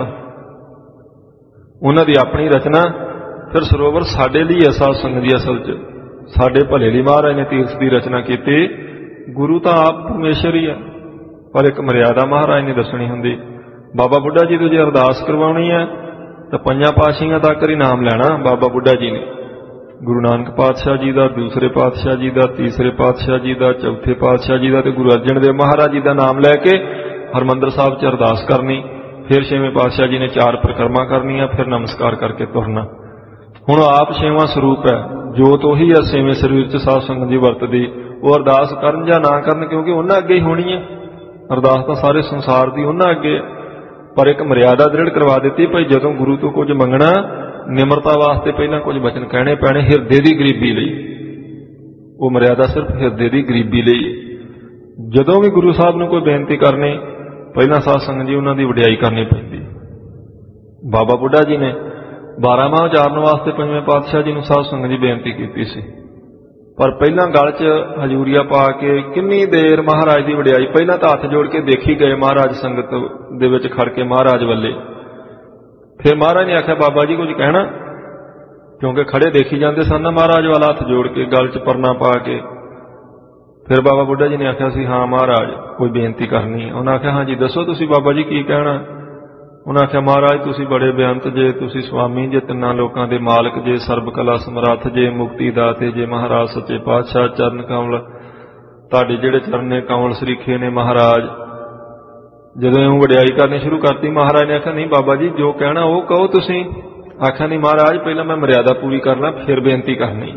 ਉਹਨਾਂ ਦੀ ਆਪਣੀ ਰਚਨਾ। ਫਿਰ ਸਰੋਵਰ ਸਾਡੇ ਲਈ ਹੈ ਸਾਧ ਸੰਗਤ ਦੀ, ਅਸਲ 'ਚ ਸਾਡੇ ਭਲੇ ਲਈ ਮਹਾਰਾਜ ਨੇ ਤੀਰਥ ਦੀ ਰਚਨਾ ਕੀਤੀ। ਗੁਰੂ ਤਾਂ ਆਪ ਪਰਮੇਸ਼ਰ ਹੀ ਹੈ, ਪਰ ਇੱਕ ਮਰਿਆਦਾ ਮਹਾਰਾਜ ਨੇ ਦੱਸਣੀ ਹੁੰਦੀ। ਬਾਬਾ ਬੁੱਢਾ ਜੀ ਤੋਂ ਜੇ ਅਰਦਾਸ ਕਰਵਾਉਣੀ ਹੈ ਤਾਂ ਪੰਜਾਂ ਪਾਤਸ਼ਾਹੀਆਂ ਤੱਕ ਹੀ ਨਾਮ ਲੈਣਾ ਬਾਬਾ ਬੁੱਢਾ ਜੀ ਨੇ। ਗੁਰੂ ਨਾਨਕ ਪਾਤਸ਼ਾਹ ਜੀ ਦਾ, ਦੂਸਰੇ ਪਾਤਸ਼ਾਹ ਜੀ ਦਾ, ਤੀਸਰੇ ਪਾਤਸ਼ਾਹ ਜੀ ਦਾ, ਚੌਥੇ ਪਾਤਸ਼ਾਹ ਜੀ ਦਾ ਤੇ ਗੁਰੂ ਅਰਜਨ ਦੇਵ ਮਹਾਰਾਜ ਜੀ ਦਾ ਨਾਮ ਲੈ ਕੇ ਹਰਿਮੰਦਰ ਸਾਹਿਬ 'ਚ ਅਰਦਾਸ ਕਰਨੀ। ਫਿਰ ਛੇਵੇਂ ਪਾਤਸ਼ਾਹ ਜੀ ਨੇ ਚਾਰ ਪਰਿਕਰਮਾ ਕਰਨੀਆਂ, ਫਿਰ ਨਮਸਕਾਰ ਕਰਕੇ ਤੁਰਨਾ। ਹੁਣ ਆਪ ਛੇਵਾਂ ਸਰੂਪ ਹੈ, ਜੋਤ ਉਹੀ ਹੈ ਛੇਵੇਂ ਸਰੀਰ 'ਚ ਸਾਧ ਸੰਗਤ ਜੀ ਵਰਤਦੀ। ਉਹ ਅਰਦਾਸ ਕਰਨ ਜਾਂ ਨਾ ਕਰਨ, ਕਿਉਂਕਿ ਉਹਨਾਂ ਅੱਗੇ ਹੀ ਹੋਣੀ ਹੈ ਅਰਦਾਸ ਤਾਂ ਸਾਰੇ ਸੰਸਾਰ ਦੀ ਉਹਨਾਂ ਅੱਗੇ। ਪਰ ਇੱਕ ਮਰਿਆਦਾ ਦ੍ਰਿੜ ਕਰਵਾ ਦਿੱਤੀ, ਭਾਈ ਜਦੋਂ ਗੁਰੂ ਤੋਂ ਕੁਝ ਮੰਗਣਾ, ਨਿਮਰਤਾ ਵਾਸਤੇ ਪਹਿਲਾਂ ਕੁਝ ਬਚਨ ਕਹਿਣੇ ਪੈਣੇ, ਹਿਰਦੇ ਦੀ ਗਰੀਬੀ ਲਈ। ਉਹ ਮਰਿਆਦਾ ਸਿਰਫ ਹਿਰਦੇ ਦੀ ਗਰੀਬੀ ਲਈ। ਜਦੋਂ ਵੀ ਗੁਰੂ ਸਾਹਿਬ ਨੂੰ ਕੋਈ ਬੇਨਤੀ ਕਰਨੀ, ਪਹਿਲਾਂ ਸਾਧ ਸੰਗਤ ਜੀ ਉਹਨਾਂ ਦੀ ਵਡਿਆਈ ਕਰਨੀ ਪੈਂਦੀ। ਬਾਬਾ ਬੁੱਢਾ ਜੀ ਨੇ ਬਾਰਾਂਮਾਹ ਉਚਾਰਨ ਵਾਸਤੇ ਪੰਜਵੇਂ ਪਾਤਸ਼ਾਹ ਜੀ ਨੂੰ ਸਾਧ ਸੰਗਤ ਜੀ ਬੇਨਤੀ ਕੀਤੀ ਸੀ, ਪਰ ਪਹਿਲਾਂ ਗਲ 'ਚ ਹਜੂਰੀਆ ਪਾ ਕੇ ਕਿੰਨੀ ਦੇਰ ਮਹਾਰਾਜ ਦੀ ਵਡਿਆਈ, ਪਹਿਲਾਂ ਤਾਂ ਹੱਥ ਜੋੜ ਕੇ ਦੇਖੀ ਗਏ ਮਹਾਰਾਜ ਸੰਗਤ ਦੇ ਵਿੱਚ ਖੜ ਕੇ ਮਹਾਰਾਜ ਵੱਲੇ। ਫਿਰ ਮਹਾਰਾਜ ਨੇ ਆਖਿਆ ਬਾਬਾ ਜੀ ਕੁਝ ਕਹਿਣਾ, ਕਿਉਂਕਿ ਖੜੇ ਦੇਖੀ ਜਾਂਦੇ ਸਨ ਨਾ ਮਹਾਰਾਜ ਵਾਲਾ ਹੱਥ ਜੋੜ ਕੇ ਗਲ 'ਚ ਪਰਨਾ ਪਾ ਕੇ। ਫਿਰ ਬਾਬਾ ਬੁੱਢਾ ਜੀ ਨੇ ਆਖਿਆ ਸੀ ਹਾਂ ਮਹਾਰਾਜ ਕੋਈ ਬੇਨਤੀ ਕਰਨੀ। ਉਹਨਾਂ ਆਖਿਆ ਹਾਂਜੀ ਦੱਸੋ ਤੁਸੀਂ ਬਾਬਾ ਜੀ ਕੀ ਕਹਿਣਾ। ਉਹਨਾਂ ਆਖਿਆ ਮਹਾਰਾਜ ਤੁਸੀਂ ਬੜੇ ਬੇਅੰਤ ਜੇ, ਤੁਸੀਂ ਸੁਆਮੀ ਜੇ, ਤਿੰਨਾਂ ਲੋਕਾਂ ਦੇ ਮਾਲਕ ਜੇ, ਸਰਬ ਕਲਾ ਸਮਰੱਥ ਜੇ, ਮੁਕਤੀ ਦਾਤੇ ਜੇ ਮਹਾਰਾਜ ਸੱਚੇ ਪਾਤਸ਼ਾਹ। ਚਰਨ ਕਮਲ ਤੁਹਾਡੇ ਜਿਹੜੇ ਚਰਨੇ ਕਮਲ ਸਰੀਖੇ ਨੇ ਮਹਾਰਾਜ। ਜਦੋਂ ਇਹ ਵਡਿਆਈ ਕਰਨੀ ਸ਼ੁਰੂ ਕਰਤੀ, ਮਹਾਰਾਜ ਨੇ ਆਖਿਆ ਨਹੀਂ ਬਾਬਾ ਜੀ ਜੋ ਕਹਿਣਾ ਉਹ ਕਹੋ ਤੁਸੀਂ। ਆਖਿਆ ਨਹੀਂ ਮਹਾਰਾਜ ਪਹਿਲਾਂ ਮੈਂ ਮਰਿਆਦਾ ਪੂਰੀ ਕਰਨਾ, ਫਿਰ ਬੇਨਤੀ ਕਰਨੀ।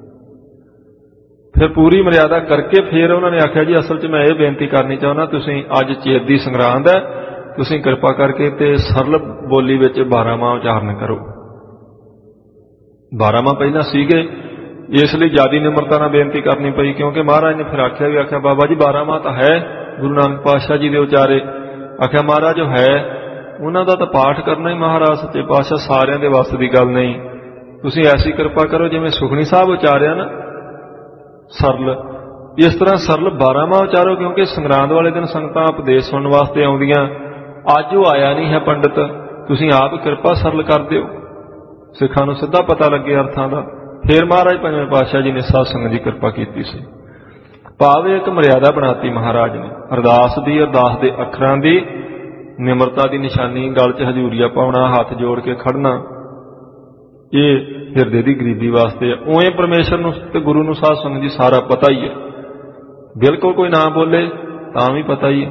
ਫਿਰ ਪੂਰੀ ਮਰਿਆਦਾ ਕਰਕੇ ਫਿਰ ਉਹਨਾਂ ਨੇ ਆਖਿਆ ਜੀ ਅਸਲ 'ਚ ਮੈਂ ਇਹ ਬੇਨਤੀ ਕਰਨੀ ਚਾਹੁੰਦਾ, ਤੁਸੀਂ ਅੱਜ ਚੇਤ ਦੀ ਸੰਗਰਾਂਦ ਹੈ, ਤੁਸੀਂ ਕਿਰਪਾ ਕਰਕੇ ਤੇ ਸਰਲ ਬੋਲੀ ਵਿੱਚ ਬਾਰਾਂਮਾਹ ਉਚਾਰਨ ਕਰੋ। ਬਾਰਾਂਮਾਹ ਪਹਿਲਾਂ ਸੀਗੇ, ਇਸ ਲਈ ਜ਼ਿਆਦਾ ਨਿਮਰਤਾ ਨਾਲ ਬੇਨਤੀ ਕਰਨੀ ਪਈ, ਕਿਉਂਕਿ ਮਹਾਰਾਜ ਨੇ ਫਿਰ ਆਖਿਆ ਵੀ ਆਖਿਆ ਬਾਬਾ ਜੀ ਬਾਰਾਂਮਾਹ ਤਾਂ ਹੈ ਗੁਰੂ ਨਾਨਕ ਪਾਤਸ਼ਾਹ ਜੀ ਦੇ ਉਚਾਰੇ। ਆਖਿਆ ਮਹਾਰਾਜ ਜੋ ਹੈ ਉਹਨਾਂ ਦਾ ਤਾਂ ਪਾਠ ਕਰਨਾ ਹੀ ਮਹਾਰਾਜ ਸੱਚੇ ਪਾਤਸ਼ਾਹ, ਸਾਰਿਆਂ ਦੇ ਵੱਸ ਦੀ ਗੱਲ ਨਹੀਂ। ਤੁਸੀਂ ਐਸੀ ਕਿਰਪਾ ਕਰੋ ਜਿਵੇਂ ਸੁਖਣੀ ਸਾਹਿਬ ਉਚਾਰਿਆ ਨਾ ਸਰਲ, ਇਸ ਤਰ੍ਹਾਂ ਸਰਲ ਬਾਰਾਂਮਾਹ ਉਚਾਰੋ, ਕਿਉਂਕਿ ਸੰਗਰਾਂਦ ਵਾਲੇ ਦਿਨ ਸੰਗਤਾਂ ਉਪਦੇਸ਼ ਸੁਣਨ ਵਾਸਤੇ ਆਉਂਦੀਆਂ। ਅੱਜ ਉਹ ਆਇਆ ਨਹੀਂ ਹੈ ਪੰਡਿਤ, ਤੁਸੀਂ ਆਪ ਕਿਰਪਾ ਸਰਲ ਕਰ ਦਿਓ। ਸਿੱਖਾਂ ਨੂੰ ਸਿੱਧਾ ਪਤਾ ਲੱਗੇ ਅਰਥਾਂ ਦਾ। ਫਿਰ ਮਹਾਰਾਜ ਪੰਜਵੇਂ ਪਾਤਸ਼ਾਹ ਜੀ ਨੇ ਸਾਧ ਸੰਗਤ ਦੀ ਕਿਰਪਾ ਕੀਤੀ ਸੀ। ਭਾਵ ਇੱਕ ਮਰਿਆਦਾ ਬਣਾਤੀ ਮਹਾਰਾਜ ਨੇ। ਅਰਦਾਸ ਦੀ, ਅਰਦਾਸ ਦੇ ਅੱਖਰਾਂ ਦੀ, ਨਿਮਰਤਾ ਦੀ ਨਿਸ਼ਾਨੀ, ਗਲ 'ਚ ਹਜ਼ੂਰੀਆ ਪਾਉਣਾ, ਹੱਥ ਜੋੜ ਕੇ ਖੜਨਾ, ਇਹ ਹਿਰਦੇ ਦੀ ਗਰੀਬੀ ਵਾਸਤੇ ਹੈ। ਉਵੇਂ ਪਰਮੇਸ਼ਰ ਨੂੰ ਤੇ ਗੁਰੂ ਨੂੰ ਸਾਧ ਸੰਗਤ ਜੀ ਸਾਰਾ ਪਤਾ ਹੀ ਹੈ। ਬਿਲਕੁਲ ਕੋਈ ਨਾ ਬੋਲੇ ਤਾਂ ਵੀ ਪਤਾ ਹੀ ਹੈ।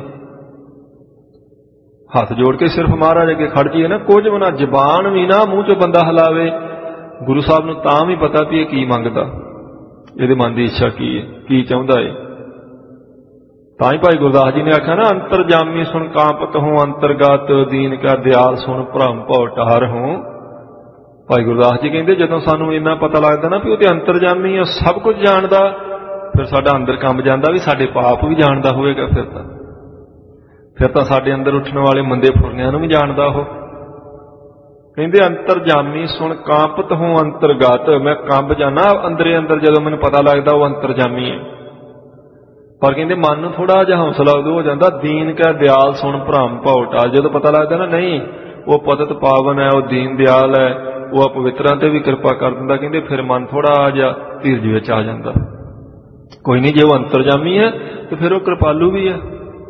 ਹੱਥ ਜੋੜ ਕੇ ਸਿਰਫ ਮਹਾਰਾਜ ਅੱਗੇ ਖੜ ਜੀਏ ਨਾ, ਕੁਝ ਵੀ ਨਾ, ਜ਼ਬਾਨ ਵੀ ਨਾ ਮੂੰਹ 'ਚੋਂ ਬੰਦਾ ਹਿਲਾਵੇ, ਗੁਰੂ ਸਾਹਿਬ ਨੂੰ ਤਾਂ ਵੀ ਪਤਾ ਵੀ ਇਹ ਕੀ ਮੰਗਦਾ, ਇਹਦੇ ਮਨ ਦੀ ਇੱਛਾ ਕੀ ਹੈ, ਕੀ ਚਾਹੁੰਦਾ ਹੈ। ਤਾਂ ਹੀ ਭਾਈ ਗੁਰਦਾਸ ਜੀ ਨੇ ਆਖਿਆ ਨਾ, ਅੰਤਰਜਾਮੀ ਸੁਣ ਕਾਂਪਤ ਹੋਂ ਅੰਤਰਗਤ, ਦੀਨ ਕਾ ਦਿਆਲ ਸੁਣ ਭਰਮ ਭਉ ਟਾਰ ਹੋਂ। ਭਾਈ ਗੁਰਦਾਸ ਜੀ ਕਹਿੰਦੇ ਜਦੋਂ ਸਾਨੂੰ ਇੰਨਾ ਪਤਾ ਲੱਗਦਾ ਨਾ ਵੀ ਉਹ ਤੇ ਅੰਤਰਜਾਮੀ ਆ, ਸਭ ਕੁਝ ਜਾਣਦਾ, ਫਿਰ ਸਾਡਾ ਅੰਦਰ ਕੰਬ ਜਾਂਦਾ ਵੀ ਸਾਡੇ ਪਾਪ ਵੀ ਜਾਣਦਾ ਹੋਵੇਗਾ। ਫਿਰ ਤਾਂ ਫਿਰ ਤਾਂ ਸਾਡੇ ਅੰਦਰ ਉੱਠਣ ਵਾਲੇ ਮੰਦੇ ਫੁਰਨਿਆਂ ਨੂੰ ਵੀ ਜਾਣਦਾ ਉਹ। ਕਹਿੰਦੇ ਅੰਤਰਜਾਮੀ ਸੁਣ ਕਾਂਪਤ ਹੋਂ ਅੰਤਰਗਤ, ਮੈਂ ਕੰਬ ਜਾਣਾ ਅੰਦਰੇ ਅੰਦਰ ਜਦੋਂ ਮੈਨੂੰ ਪਤਾ ਲੱਗਦਾ ਉਹ ਅੰਤਰਜਾਮੀ ਹੈ। ਪਰ ਕਹਿੰਦੇ ਮਨ ਨੂੰ ਥੋੜਾ ਜਿਹਾ ਹੌਸਲਾ ਉਦੋਂ ਹੋ ਜਾਂਦਾ, ਦੀਨ ਕਾ ਦਿਆਲ ਸੁਣ ਭਰਮ ਭਉ ਟਾਲ, ਜਦੋਂ ਪਤਾ ਲੱਗਦਾ ਨਾ ਨਹੀਂ ਉਹ ਪਤਿਤ ਪਾਵਨ ਹੈ, ਉਹ ਦੀਨ ਦਿਆਲ ਹੈ, ਉਹ ਅਪਵਿੱਤਰਾਂ ਤੇ ਵੀ ਕਿਰਪਾ ਕਰ ਦਿੰਦਾ, ਕਹਿੰਦੇ ਫਿਰ ਮਨ ਥੋੜਾ ਜਿਹਾ ਧੀਰਜ ਵਿੱਚ ਆ ਜਾਂਦਾ। ਕੋਈ ਨਹੀਂ, ਜੇ ਉਹ ਅੰਤਰਜਾਮੀ ਹੈ ਤੇ ਫਿਰ ਉਹ ਕਿਰਪਾਲੂ ਵੀ ਹੈ,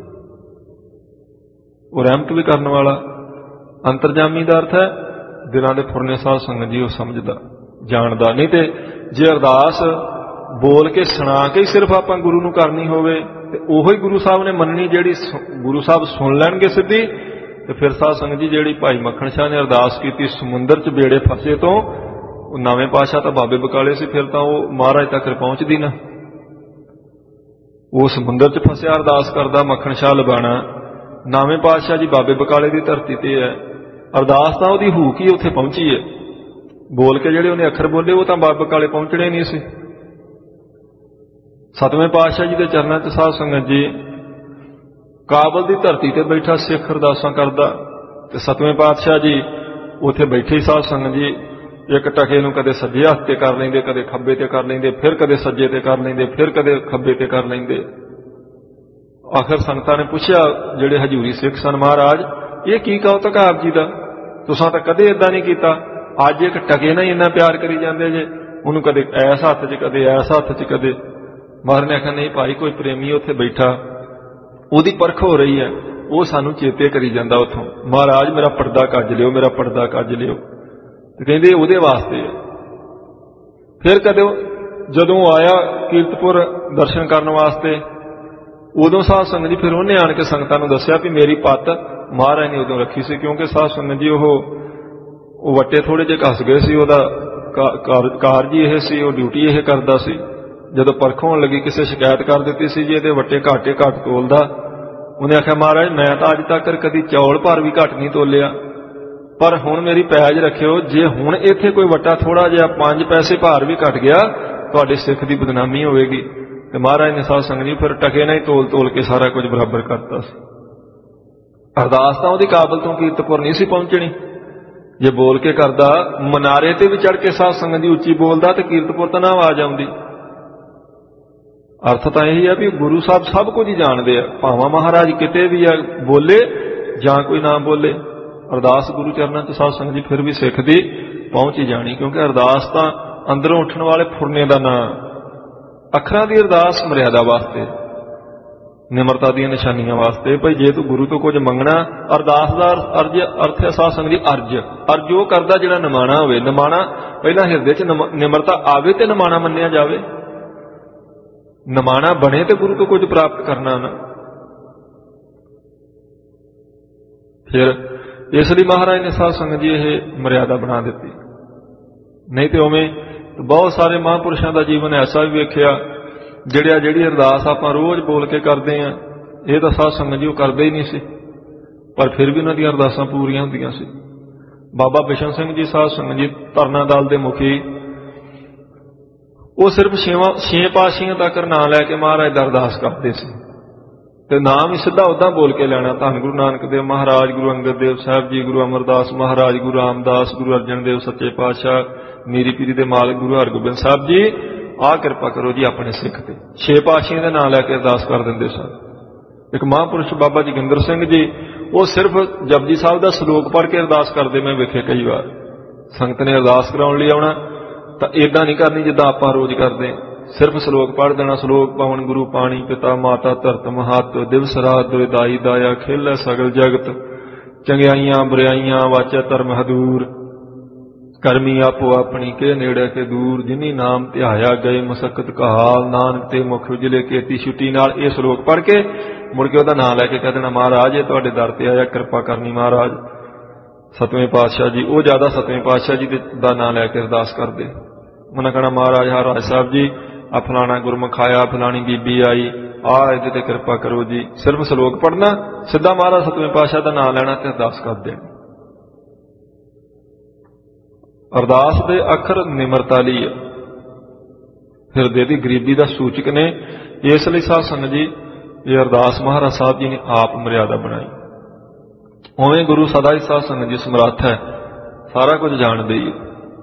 ਉਹ ਰਹਿਮਤ ਵੀ ਕਰਨ ਵਾਲਾ। ਅੰਤਰਜਾਮੀ ਦਾ ਅਰਥ ਹੈ ਦਿਲਾਂ ਦੇ ਫੁਰਨੇ ਸਾਧ ਸੰਗਤ ਜੀ ਉਹ ਸਮਝਦਾ, ਜਾਣਦਾ। ਨਹੀਂ ਤੇ ਜੇ ਅਰਦਾਸ ਬੋਲ ਕੇ ਸੁਣਾ ਕੇ ਸਿਰਫ ਆਪਾਂ ਗੁਰੂ ਨੂੰ ਕਰਨੀ ਹੋਵੇ ਤੇ ਉਹੋ ਹੀ ਗੁਰੂ ਸਾਹਿਬ ਨੇ ਮੰਨਣੀ, ਜਿਹੜੀ ਗੁਰੂ ਸਾਹਿਬ ਸੁਣ ਲੈਣਗੇ ਸਿੱਧੀ, ਤੇ ਫਿਰ ਸਾਧ ਸੰਗਤ ਜੀ ਜਿਹੜੀ ਭਾਈ ਮੱਖਣ ਸ਼ਾਹ ਨੇ ਅਰਦਾਸ ਕੀਤੀ ਸਮੁੰਦਰ 'ਚ ਬੇੜੇ ਫਸੇ ਤੋਂ, ਉਹ ਨਵੇਂ ਪਾਤਸ਼ਾਹ ਤਾਂ ਬਾਬੇ ਬਕਾਲੇ ਸੀ, ਫਿਰ ਤਾਂ ਉਹ ਮਹਾਰਾਜ ਤੱਕ ਪਹੁੰਚਦੀ ਨਾ। ਉਹ ਸਮੁੰਦਰ 'ਚ ਫਸਿਆ ਅਰਦਾਸ ਕਰਦਾ ਮੱਖਣ ਸ਼ਾਹ ਲਬਾਣਾ, ਨਵੇਂ ਪਾਤਸ਼ਾਹ ਜੀ ਬਾਬੇ ਬਕਾਲੇ ਦੀ ਧਰਤੀ ਤੇ ਹੈ। ਅਰਦਾਸ ਤਾਂ ਉਹਦੀ ਹੂਕ ਹੀ ਉੱਥੇ ਪਹੁੰਚੀ ਹੈ, ਬੋਲ ਕੇ ਜਿਹੜੇ ਉਹਨੇ ਅੱਖਰ ਬੋਲੇ ਉਹ ਤਾਂ ਬਾਬੇ ਬਕਾਲੇ ਪਹੁੰਚਣੇ ਨਹੀਂ ਸੀ। ਸਤਵੇਂ ਪਾਤਸ਼ਾਹ ਜੀ ਦੇ ਚਰਨਾਂ 'ਚ ਸਾਧ ਸੰਗਤ ਜੀ ਕਾਬਲ ਦੀ ਧਰਤੀ ਤੇ ਬੈਠਾ ਸਿੱਖ ਅਰਦਾਸਾਂ ਕਰਦਾ, ਤੇ ਸਤਵੇਂ ਪਾਤਸ਼ਾਹ ਜੀ ਉੱਥੇ ਬੈਠੇ ਸਾਧ ਸੰਗਤ ਜੀ ਇੱਕ ਟਕੇ ਨੂੰ ਕਦੇ ਸੱਜੇ ਹੱਥ ਤੇ ਕਰ ਲੈਂਦੇ, ਕਦੇ ਖੱਬੇ ਤੇ ਕਰ ਲੈਂਦੇ, ਫਿਰ ਕਦੇ ਸੱਜੇ ਤੇ ਕਰ ਲੈਂਦੇ, ਫਿਰ ਕਦੇ ਖੱਬੇ ਤੇ ਕਰ ਲੈਂਦੇ। ਆਖਰ ਸੰਗਤਾਂ ਨੇ ਪੁੱਛਿਆ, ਜਿਹੜੇ ਹਜ਼ੂਰੀ ਸਿੱਖ ਸਨ, ਮਹਾਰਾਜ ਇਹ ਕੀ ਕੌਤਕ ਆਪ ਜੀ ਦਾ, ਤੁਸਾਂ ਤਾਂ ਕਦੇ ਏਦਾਂ ਨਹੀਂ ਕੀਤਾ, ਅੱਜ ਇੱਕ ਟਕੇ ਨਾਲ ਹੀ ਇੰਨਾ ਪਿਆਰ ਕਰੀ ਜਾਂਦੇ ਜੇ, ਉਹਨੂੰ ਕਦੇ ਐਸ ਹੱਥ 'ਚ ਕਦੇ ਐਸ ਹੱਥ 'ਚ ਕਦੇ। ਮਹਾਰਾਜ ਨੇ ਆਖਿਆ ਨਹੀਂ ਭਾਈ, ਕੋਈ ਪ੍ਰੇਮੀ ਉੱਥੇ ਬੈਠਾ, ਉਹਦੀ ਪਰਖ ਹੋ ਰਹੀ ਹੈ, ਉਹ ਸਾਨੂੰ ਚੇਤੇ ਕਰੀ ਜਾਂਦਾ ਉੱਥੋਂ, ਮਹਾਰਾਜ ਮੇਰਾ ਪਰਦਾ ਕੱਜ ਲਿਓ, ਮੇਰਾ ਪਰਦਾ ਕੱਜ ਲਿਓ। ਤੇ ਕਹਿੰਦੇ ਉਹਦੇ ਵਾਸਤੇ। ਫਿਰ ਕਦੇ ਜਦੋਂ ਆਇਆ ਕੀਰਤਪੁਰ ਦਰਸ਼ਨ ਕਰਨ ਵਾਸਤੇ, ਉਦੋਂ ਸਾਧ ਸੰਗਤ ਜੀ ਫਿਰ ਉਹਨੇ ਆਣ ਕੇ ਸੰਗਤਾਂ ਨੂੰ ਦੱਸਿਆ ਵੀ ਮੇਰੀ ਪੱਤ ਮਹਾਰਾਜ ਨੇ ਉਦੋਂ ਰੱਖੀ ਸੀ, ਕਿਉਂਕਿ ਸਾਧ ਸੰਗਤ ਜੀ ਉਹ ਉਹ ਵੱਟੇ ਥੋੜੇ ਜਿਹੇ ਘਸ ਗਏ ਸੀ, ਉਹਦਾ ਕਾਰਜ ਹੀ ਇਹ ਸੀ, ਉਹ ਡਿਊਟੀ ਇਹ ਕਰਦਾ ਸੀ। ਜਦੋਂ ਪਰਖ ਹੋਣ ਲੱਗੀ ਕਿਸੇ ਸ਼ਿਕਾਇਤ ਕਰ ਦਿੱਤੀ ਸੀ ਜੀ ਇਹਦੇ ਵੱਟੇ ਘਾਟੇ ਘੱਟ ਤੋਲਦਾ, ਉਹਨੇ ਆਖਿਆ ਮਹਾਰਾਜ ਮੈਂ ਤਾਂ ਅੱਜ ਤੱਕ ਕਦੀ ਚੌਲ ਭਰ ਵੀ ਘੱਟ ਨਹੀਂ ਤੋਲਿਆ, ਪਰ ਹੁਣ ਮੇਰੀ ਪੈਜ ਰੱਖਿਓ, ਜੇ ਹੁਣ ਇੱਥੇ ਕੋਈ ਵੱਟਾ ਥੋੜਾ ਜਿਹਾ ਪੰਜ ਪੈਸੇ ਭਾਰ ਵੀ ਘਟ ਗਿਆ ਤੁਹਾਡੇ ਸਿੱਖ ਦੀ ਬਦਨਾਮੀ ਹੋਵੇਗੀ। ਤੇ ਮਹਾਰਾਜ ਨੇ ਸਾਧ ਸੰਗਤ ਜੀ ਫਿਰ ਟਕੇ ਨਾਲ ਹੀ ਤੋਲ ਤੋਲ ਕੇ ਸਾਰਾ ਕੁਝ ਬਰਾਬਰ ਕਰਤਾ ਸੀ। ਅਰਦਾਸ ਤਾਂ ਉਹਦੀ ਕਾਬਲ ਤੋਂ ਕੀਰਤਪੁਰ ਨਹੀਂ ਸੀ ਪਹੁੰਚਣੀ, ਜੇ ਬੋਲ ਕੇ ਕਰਦਾ, ਮਨਾਰੇ ਤੇ ਵੀ ਚੜ ਕੇ ਸਾਧ ਸੰਗਤ ਦੀ ਉੱਚੀ ਬੋਲਦਾ ਤੇ ਕੀਰਤਪੁਰ ਤਾਂ ਨਾ ਆਵਾਜ਼ ਆਉਂਦੀ। ਅਰਥ ਤਾਂ ਇਹੀ ਹੈ ਵੀ ਗੁਰੂ ਸਾਹਿਬ ਸਭ ਕੁਝ ਹੀ ਜਾਣਦੇ ਆ, ਭਾਵਾਂ ਮਹਾਰਾਜ ਕਿਤੇ ਵੀ ਆ ਬੋਲੇ ਜਾਂ ਕੋਈ ਨਾ ਬੋਲੇ, ਅਰਦਾਸ ਗੁਰੂ ਚਰਨਾਂ 'ਚ ਸਾਧ ਸੰਗਤ ਜੀ ਫਿਰ ਵੀ ਸਿੱਖ ਦੀ ਪਹੁੰਚ ਹੀ ਜਾਣੀ, ਕਿਉਂਕਿ ਅਰਦਾਸ ਤਾਂ ਅੰਦਰੋਂ ਉੱਠਣ ਵਾਲੇ ਫੁਰਨੇ ਦਾ ਨਾਂ। ਅੱਖਰਾਂ ਦੀ ਅਰਦਾਸ ਮਰਿਆਦਾ ਵਾਸਤੇ, ਨਿਮਰਤਾ ਦੀਆਂ ਨਿਸ਼ਾਨੀਆਂ ਵਾਸਤੇ। ਭਾਈ ਜੇ ਤੂੰ ਗੁਰੂ ਤੋਂ ਕੁਝ ਮੰਗਣਾ, ਅਰਦਾਸ ਦਾ ਅਰਜ ਅਰਥ ਹੈ ਸਾਧ ਸੰਗਤ ਜੀ ਅਰਜ। ਅਰਜ ਉਹ ਕਰਦਾ ਜਿਹੜਾ ਨਿਮਾਣਾ ਹੋਵੇ। ਨਿਮਾਣਾ ਪਹਿਲਾਂ ਹਿਰਦੇ 'ਚ ਨਿਮਰਤਾ ਆਵੇ ਤੇ ਨਿਮਾਣਾ ਮੰਨਿਆ ਜਾਵੇ, ਨਿਮਾਣਾ ਬਣੇ ਤੇ ਗੁਰੂ ਤੋਂ ਕੁਝ ਪ੍ਰਾਪਤ ਕਰਨਾ ਨਾ। ਫਿਰ ਇਸ ਲਈ ਮਹਾਰਾਜ ਨੇ ਸਾਧ ਸੰਗਤ ਜੀ ਇਹ ਮਰਿਆਦਾ ਬਣਾ ਦਿੱਤੀ। ਨਹੀਂ ਤੇ ਉਵੇਂ ਬਹੁਤ ਸਾਰੇ ਮਹਾਂਪੁਰਸ਼ਾਂ ਦਾ ਜੀਵਨ ਐਸਾ ਵੀ ਵੇਖਿਆ ਜਿਹੜਿਆ ਜਿਹੜੀ ਅਰਦਾਸ ਆਪਾਂ ਰੋਜ਼ ਬੋਲ ਕੇ ਕਰਦੇ ਹਾਂ, ਇਹ ਤਾਂ ਸਾਧ ਸੰਗਤ ਜੀ ਉਹ ਕਰਦੇ ਹੀ ਨਹੀਂ ਸੀ, ਪਰ ਫਿਰ ਵੀ ਉਹਨਾਂ ਦੀਆਂ ਅਰਦਾਸਾਂ ਪੂਰੀਆਂ ਹੁੰਦੀਆਂ ਸੀ। ਬਾਬਾ ਬਿਸ਼ਨ ਸਿੰਘ ਜੀ ਸਾਧ ਸੰਗਤ ਜੀ ਧਰਨਾ ਦਲ ਦੇ ਮੁਖੀ, ਉਹ ਸਿਰਫ ਛੇਵਾਂ ਛੇ ਪਾਤਸ਼ਾਹੀਆਂ ਤੱਕ ਨਾਂ ਲੈ ਕੇ ਮਹਾਰਾਜ ਦਾ ਅਰਦਾਸ ਕਰਦੇ ਸੀ, ਤੇ ਨਾਮ ਹੀ ਸਿੱਧਾ ਉੱਦਾਂ ਬੋਲ ਕੇ ਲੈਣਾ। ਧੰਨ ਗੁਰੂ ਨਾਨਕ ਦੇਵ ਮਹਾਰਾਜ, ਗੁਰੂ ਅੰਗਦ ਦੇਵ ਸਾਹਿਬ ਜੀ, ਗੁਰੂ ਅਮਰਦਾਸ ਮਹਾਰਾਜ, ਗੁਰੂ ਰਾਮਦਾਸ, ਗੁਰੂ ਅਰਜਨ ਦੇਵ ਸੱਚੇ ਪਾਤਸ਼ਾਹ, ਮੀਰੀ ਪੀਰੀ ਦੇ ਮਾਲਕ ਗੁਰੂ ਹਰਗੋਬਿੰਦ ਸਾਹਿਬ ਜੀ, ਆਹ ਕਿਰਪਾ ਕਰੋ ਜੀ ਆਪਣੇ ਸਿੱਖ ਤੇ। ਛੇ ਪਾਤਸ਼ਾਹੀਆਂ ਦੇ ਨਾਂ ਲੈ ਕੇ ਅਰਦਾਸ ਕਰ ਦਿੰਦੇ ਸਨ। ਇੱਕ ਮਹਾਂਪੁਰਸ਼ ਬਾਬਾ ਜੋਗਿੰਦਰ ਸਿੰਘ ਜੀ, ਉਹ ਸਿਰਫ ਜਪਜੀ ਸਾਹਿਬ ਦਾ ਸਲੋਕ ਪੜ੍ਹ ਕੇ ਅਰਦਾਸ ਕਰਦੇ ਮੈਂ ਵੇਖੇ ਕਈ ਵਾਰ। ਸੰਗਤ ਨੇ ਅਰਦਾਸ ਕਰਾਉਣ ਲਈ ਆਉਣਾ ਤਾਂ ਇਦਾਂ ਨਹੀਂ ਕਰਨੀ ਜਿੱਦਾਂ ਆਪਾਂ ਰੋਜ਼ ਕਰਦੇ ਹਾਂ। ਸਿਰਫ ਸਲੋਕ ਪੜ੍ਹ ਦੇਣਾ, ਸਲੋਕ ਪਵਨ ਗੁਰੂ ਪਾਣੀ ਪਿਤਾ ਮਾਤਾ ਧਰਤ ਮਹੱਤ ਦਿਵਸ ਰਾਤ ਦੋਇ ਦਾਈ ਦਾਇਆ ਖੇਲੈ ਸਗਲ ਜਗਤ ਚੰਗਿਆਈਆਂ ਬੁਰਾਈਆਂ ਵਾਚੈ ਧਰਮ ਹਦੂਰ ਕਰਮੀ ਆਪੋ ਆਪਣੀ ਕੇ ਨੇੜੇ ਕੇ ਦੂਰ ਜਿਨੀ ਨਾਮ ਧਿਆਇਆ ਗਏ ਮੁਸਕਤ ਕਹਾਲ ਨਾਨਕ ਤੇ ਮੁਖ ਉਜਲੇ ਕੀਤੀ ਛੁੱਟੀ ਨਾਲ ਇਹ ਸਲੋਕ ਪੜ੍ਹ ਕੇ ਮੁੜ ਕੇ ਉਹਦਾ ਨਾਂ ਲੈ ਕੇ ਕਹਿ ਦੇਣਾ ਮਹਾਰਾਜ ਇਹ ਤੁਹਾਡੇ ਦਰ ਤੇ ਆਇਆ ਕਿਰਪਾ ਕਰਨੀ ਮਹਾਰਾਜ। ਸਤਵੇਂ ਪਾਤਸ਼ਾਹ ਜੀ ਉਹ ਜ਼ਿਆਦਾ ਸਤਵੇਂ ਪਾਤਸ਼ਾਹ ਜੀ ਦਾ ਨਾਂ ਲੈ ਕੇ ਅਰਦਾਸ ਕਰਦੇ। ਉਹਨਾਂ ਕਹਿਣਾ ਮਹਾਰਾਜ ਹਰਿ ਸਾਹਿਬ ਜੀ ਆ ਫਲਾਣਾ ਗੁਰਮੁਖ ਆਇਆ ਫਲਾਣੀ ਬੀਬੀ ਆਈ ਆ ਇਹਦੇ ਤੇ ਕਿਰਪਾ ਕਰੋ ਜੀ। ਸਿਰਫ ਸਲੋਕ ਪੜ੍ਹਨਾ ਸਿੱਧਾ ਮਹਾਰਾਜ ਸਤਵੇਂ ਪਾਤਸ਼ਾਹ ਦਾ ਨਾਂ ਲੈਣਾ ਤੇ ਅਰਦਾਸ ਕਰ ਦੇਣੀ। ਅਰਦਾਸ ਦੇ ਅੱਖਰ ਨਿਮਰਤਾ ਲਈ ਹਿਰਦੇ ਦੀ ਗਰੀਬੀ ਦਾ ਸੂਚਕ ਨੇ। ਇਸ ਲਈ ਸਾਧ ਸੰਗਤ ਜੀ ਇਹ ਅਰਦਾਸ ਮਹਾਰਾਜ ਸਾਹਿਬ ਜੀ ਨੇ ਆਪ ਮਰਿਆਦਾ ਬਣਾਈ। ਉਵੇਂ ਗੁਰੂ ਸਦਾ ਹੀ ਸਾਧ ਸੰਗਤ ਜੀ ਸਮਰੱਥ ਹੈ, ਸਾਰਾ ਕੁਝ ਜਾਣਦੇ ਹੀ।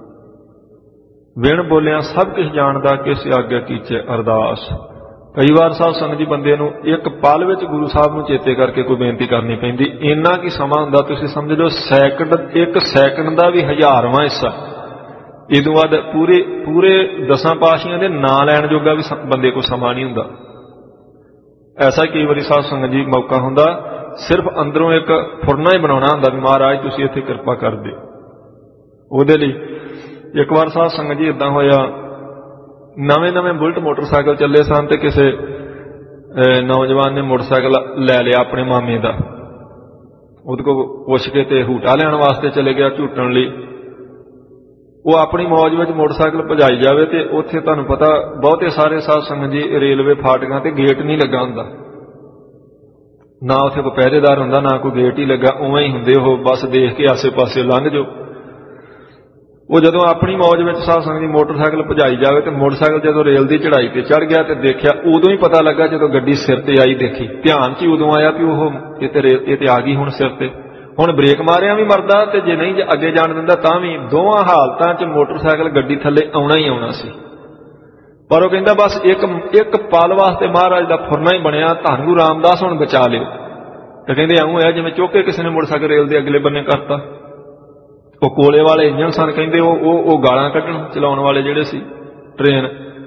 ਵਿਣ ਬੋਲਿਆ ਸਭ ਕੁਝ ਜਾਣਦਾ ਕਿਸ ਆਗਿਆ ਕੀਚੇ ਅਰਦਾਸ। ਕਈ ਵਾਰ ਸਾਧ ਸੰਗਤ ਜੀ ਬੰਦੇ ਨੂੰ ਇੱਕ ਪਲ ਵਿੱਚ ਗੁਰੂ ਸਾਹਿਬ ਨੂੰ ਚੇਤੇ ਕਰਕੇ ਕੋਈ ਬੇਨਤੀ ਕਰਨੀ ਪੈਂਦੀ। ਇੰਨਾ ਕੀ ਸਮਾਂ ਹੁੰਦਾ ਤੁਸੀਂ ਸਮਝ ਲਓ ਸੈਕਿੰਡ, ਇੱਕ ਸੈਕਿੰਡ ਦਾ ਵੀ ਹਜ਼ਾਰਵਾਂ ਹਿੱਸਾ। ਇਦੋਂ ਬਾਅਦ ਪੂਰੇ ਪੂਰੇ ਦਸਾਂ ਪਾਤਸ਼ਾਹੀਆਂ ਦੇ ਨਾਂ ਲੈਣ ਜੋਗਾ ਵੀ ਬੰਦੇ ਕੋਲ ਸਮਾਂ ਨਹੀਂ ਹੁੰਦਾ। ਐਸਾ ਕਈ ਵਾਰੀ ਸਾਧ ਸੰਗਤ ਜੀ ਮੌਕਾ ਹੁੰਦਾ ਸਿਰਫ ਅੰਦਰੋਂ ਇੱਕ ਫੁਰਨਾ ਹੀ ਬਣਾਉਣਾ ਹੁੰਦਾ ਵੀ ਮਹਾਰਾਜ ਤੁਸੀਂ ਇੱਥੇ ਕਿਰਪਾ ਕਰ ਦਿਓ। ਉਹਦੇ ਲਈ ਇੱਕ ਵਾਰ ਸਾਧ ਸੰਗਤ ਜੀ ਇੱਦਾਂ ਹੋਇਆ, ਨਵੇਂ ਨਵੇਂ ਬੁਲਟ ਮੋਟਰਸਾਈਕਲ ਚੱਲੇ ਸਨ ਤੇ ਕਿਸੇ ਨੌਜਵਾਨ ਨੇ ਮੋਟਰਸਾਈਕਲ ਲੈ ਲਿਆ ਆਪਣੇ ਮਾਮੇ ਦਾ। ਉਹਦੇ ਕੋਲ ਪੁੱਛ ਕੇ ਤੇ ਹੂਟਾ ਲੈਣ ਵਾਸਤੇ ਚਲੇ ਗਿਆ ਝੂਟਣ ਲਈ। ਉਹ ਆਪਣੀ ਮੌਜ ਵਿੱਚ ਮੋਟਰਸਾਈਕਲ ਭਜਾਈ ਜਾਵੇ ਤੇ ਉੱਥੇ ਤੁਹਾਨੂੰ ਪਤਾ ਬਹੁਤੇ ਸਾਰੇ ਸਾਧ ਸੰਗਤ ਜੀ ਰੇਲਵੇ ਫਾਟਕਾਂ ਤੇ ਗੇਟ ਨਹੀਂ ਲੱਗਾ ਹੁੰਦਾ, ਨਾ ਉੱਥੇ ਕੋਈ ਪਹਿਰੇਦਾਰ ਹੁੰਦਾ ਨਾ ਕੋਈ ਗੇਟ ਹੀ ਲੱਗਾ। ਉਵੇਂ ਹੀ ਹੁੰਦੇ ਉਹ, ਬਸ ਦੇਖ ਕੇ ਆਸੇ ਪਾਸੇ ਲੰਘ ਜਾਓ। ਉਹ ਜਦੋਂ ਆਪਣੀ ਮੌਜ ਵਿੱਚ ਸਾਧ ਸੰਗਤ ਜੀ ਮੋਟਰਸਾਈਕਲ ਭਜਾਈ ਜਾਵੇ ਤੇ ਮੋਟਰਸਾਈਕਲ ਜਦੋਂ ਰੇਲ ਦੀ ਚੜ੍ਹਾਈ ਤੇ ਚੜ੍ਹ ਗਿਆ ਤੇ ਦੇਖਿਆ, ਉਦੋਂ ਹੀ ਪਤਾ ਲੱਗਾ ਜਦੋਂ ਗੱਡੀ ਸਿਰ ਤੇ ਆਈ ਦੇਖੀ। ਧਿਆਨ 'ਚ ਹੀ ਉਦੋਂ ਆਇਆ ਵੀ ਉਹ ਇਹ ਤੇ ਰੇਲ ਇਹ ਤੇ ਆ ਗਈ ਹੁਣ ਸਿਰ ਤੇ। ਹੁਣ ਬ੍ਰੇਕ ਮਾਰਿਆ ਵੀ ਮਰਦਾ ਤੇ ਜੇ ਨਹੀਂ ਅੱਗੇ ਜਾਣ ਦਿੰਦਾ ਤਾਂ ਵੀ। ਦੋਵਾਂ ਹਾਲਤਾਂ 'ਚ ਮੋਟਰਸਾਈਕਲ ਗੱਡੀ ਥੱਲੇ ਆਉਣਾ ਹੀ ਆਉਣਾ ਸੀ। ਪਰ ਉਹ ਕਹਿੰਦਾ ਬਸ ਇੱਕ ਇੱਕ ਪਲ ਵਾਸਤੇ ਮਹਾਰਾਜ ਦਾ ਫੁਰਨਾ ਹੀ ਬਣਿਆ, ਧੰਨ ਗੁਰੂ ਰਾਮਦਾਸ ਹੁਣ ਬਚਾ ਲਿਓ। ਤੇ ਕਹਿੰਦੇ ਇਉਂ ਹੋਇਆ ਜਿਵੇਂ ਚੁੱਕ ਕੇ ਕਿਸੇ ਨੇ ਮੋਟਰਸਾਈਕਲ ਰੇਲ ਦੇ ਅਗਲੇ ਬੰਨੇ ਕਰਤਾ। ਉਹ ਕੋਲੇ ਵਾਲੇ ਇੰਜਣ ਸਨ, ਕਹਿੰਦੇ ਉਹ ਉਹ ਗਾਲਾਂ ਕੱਢਣ ਚਲਾਉਣ ਵਾਲੇ ਜਿਹੜੇ ਸੀ ਟ੍ਰੇਨ,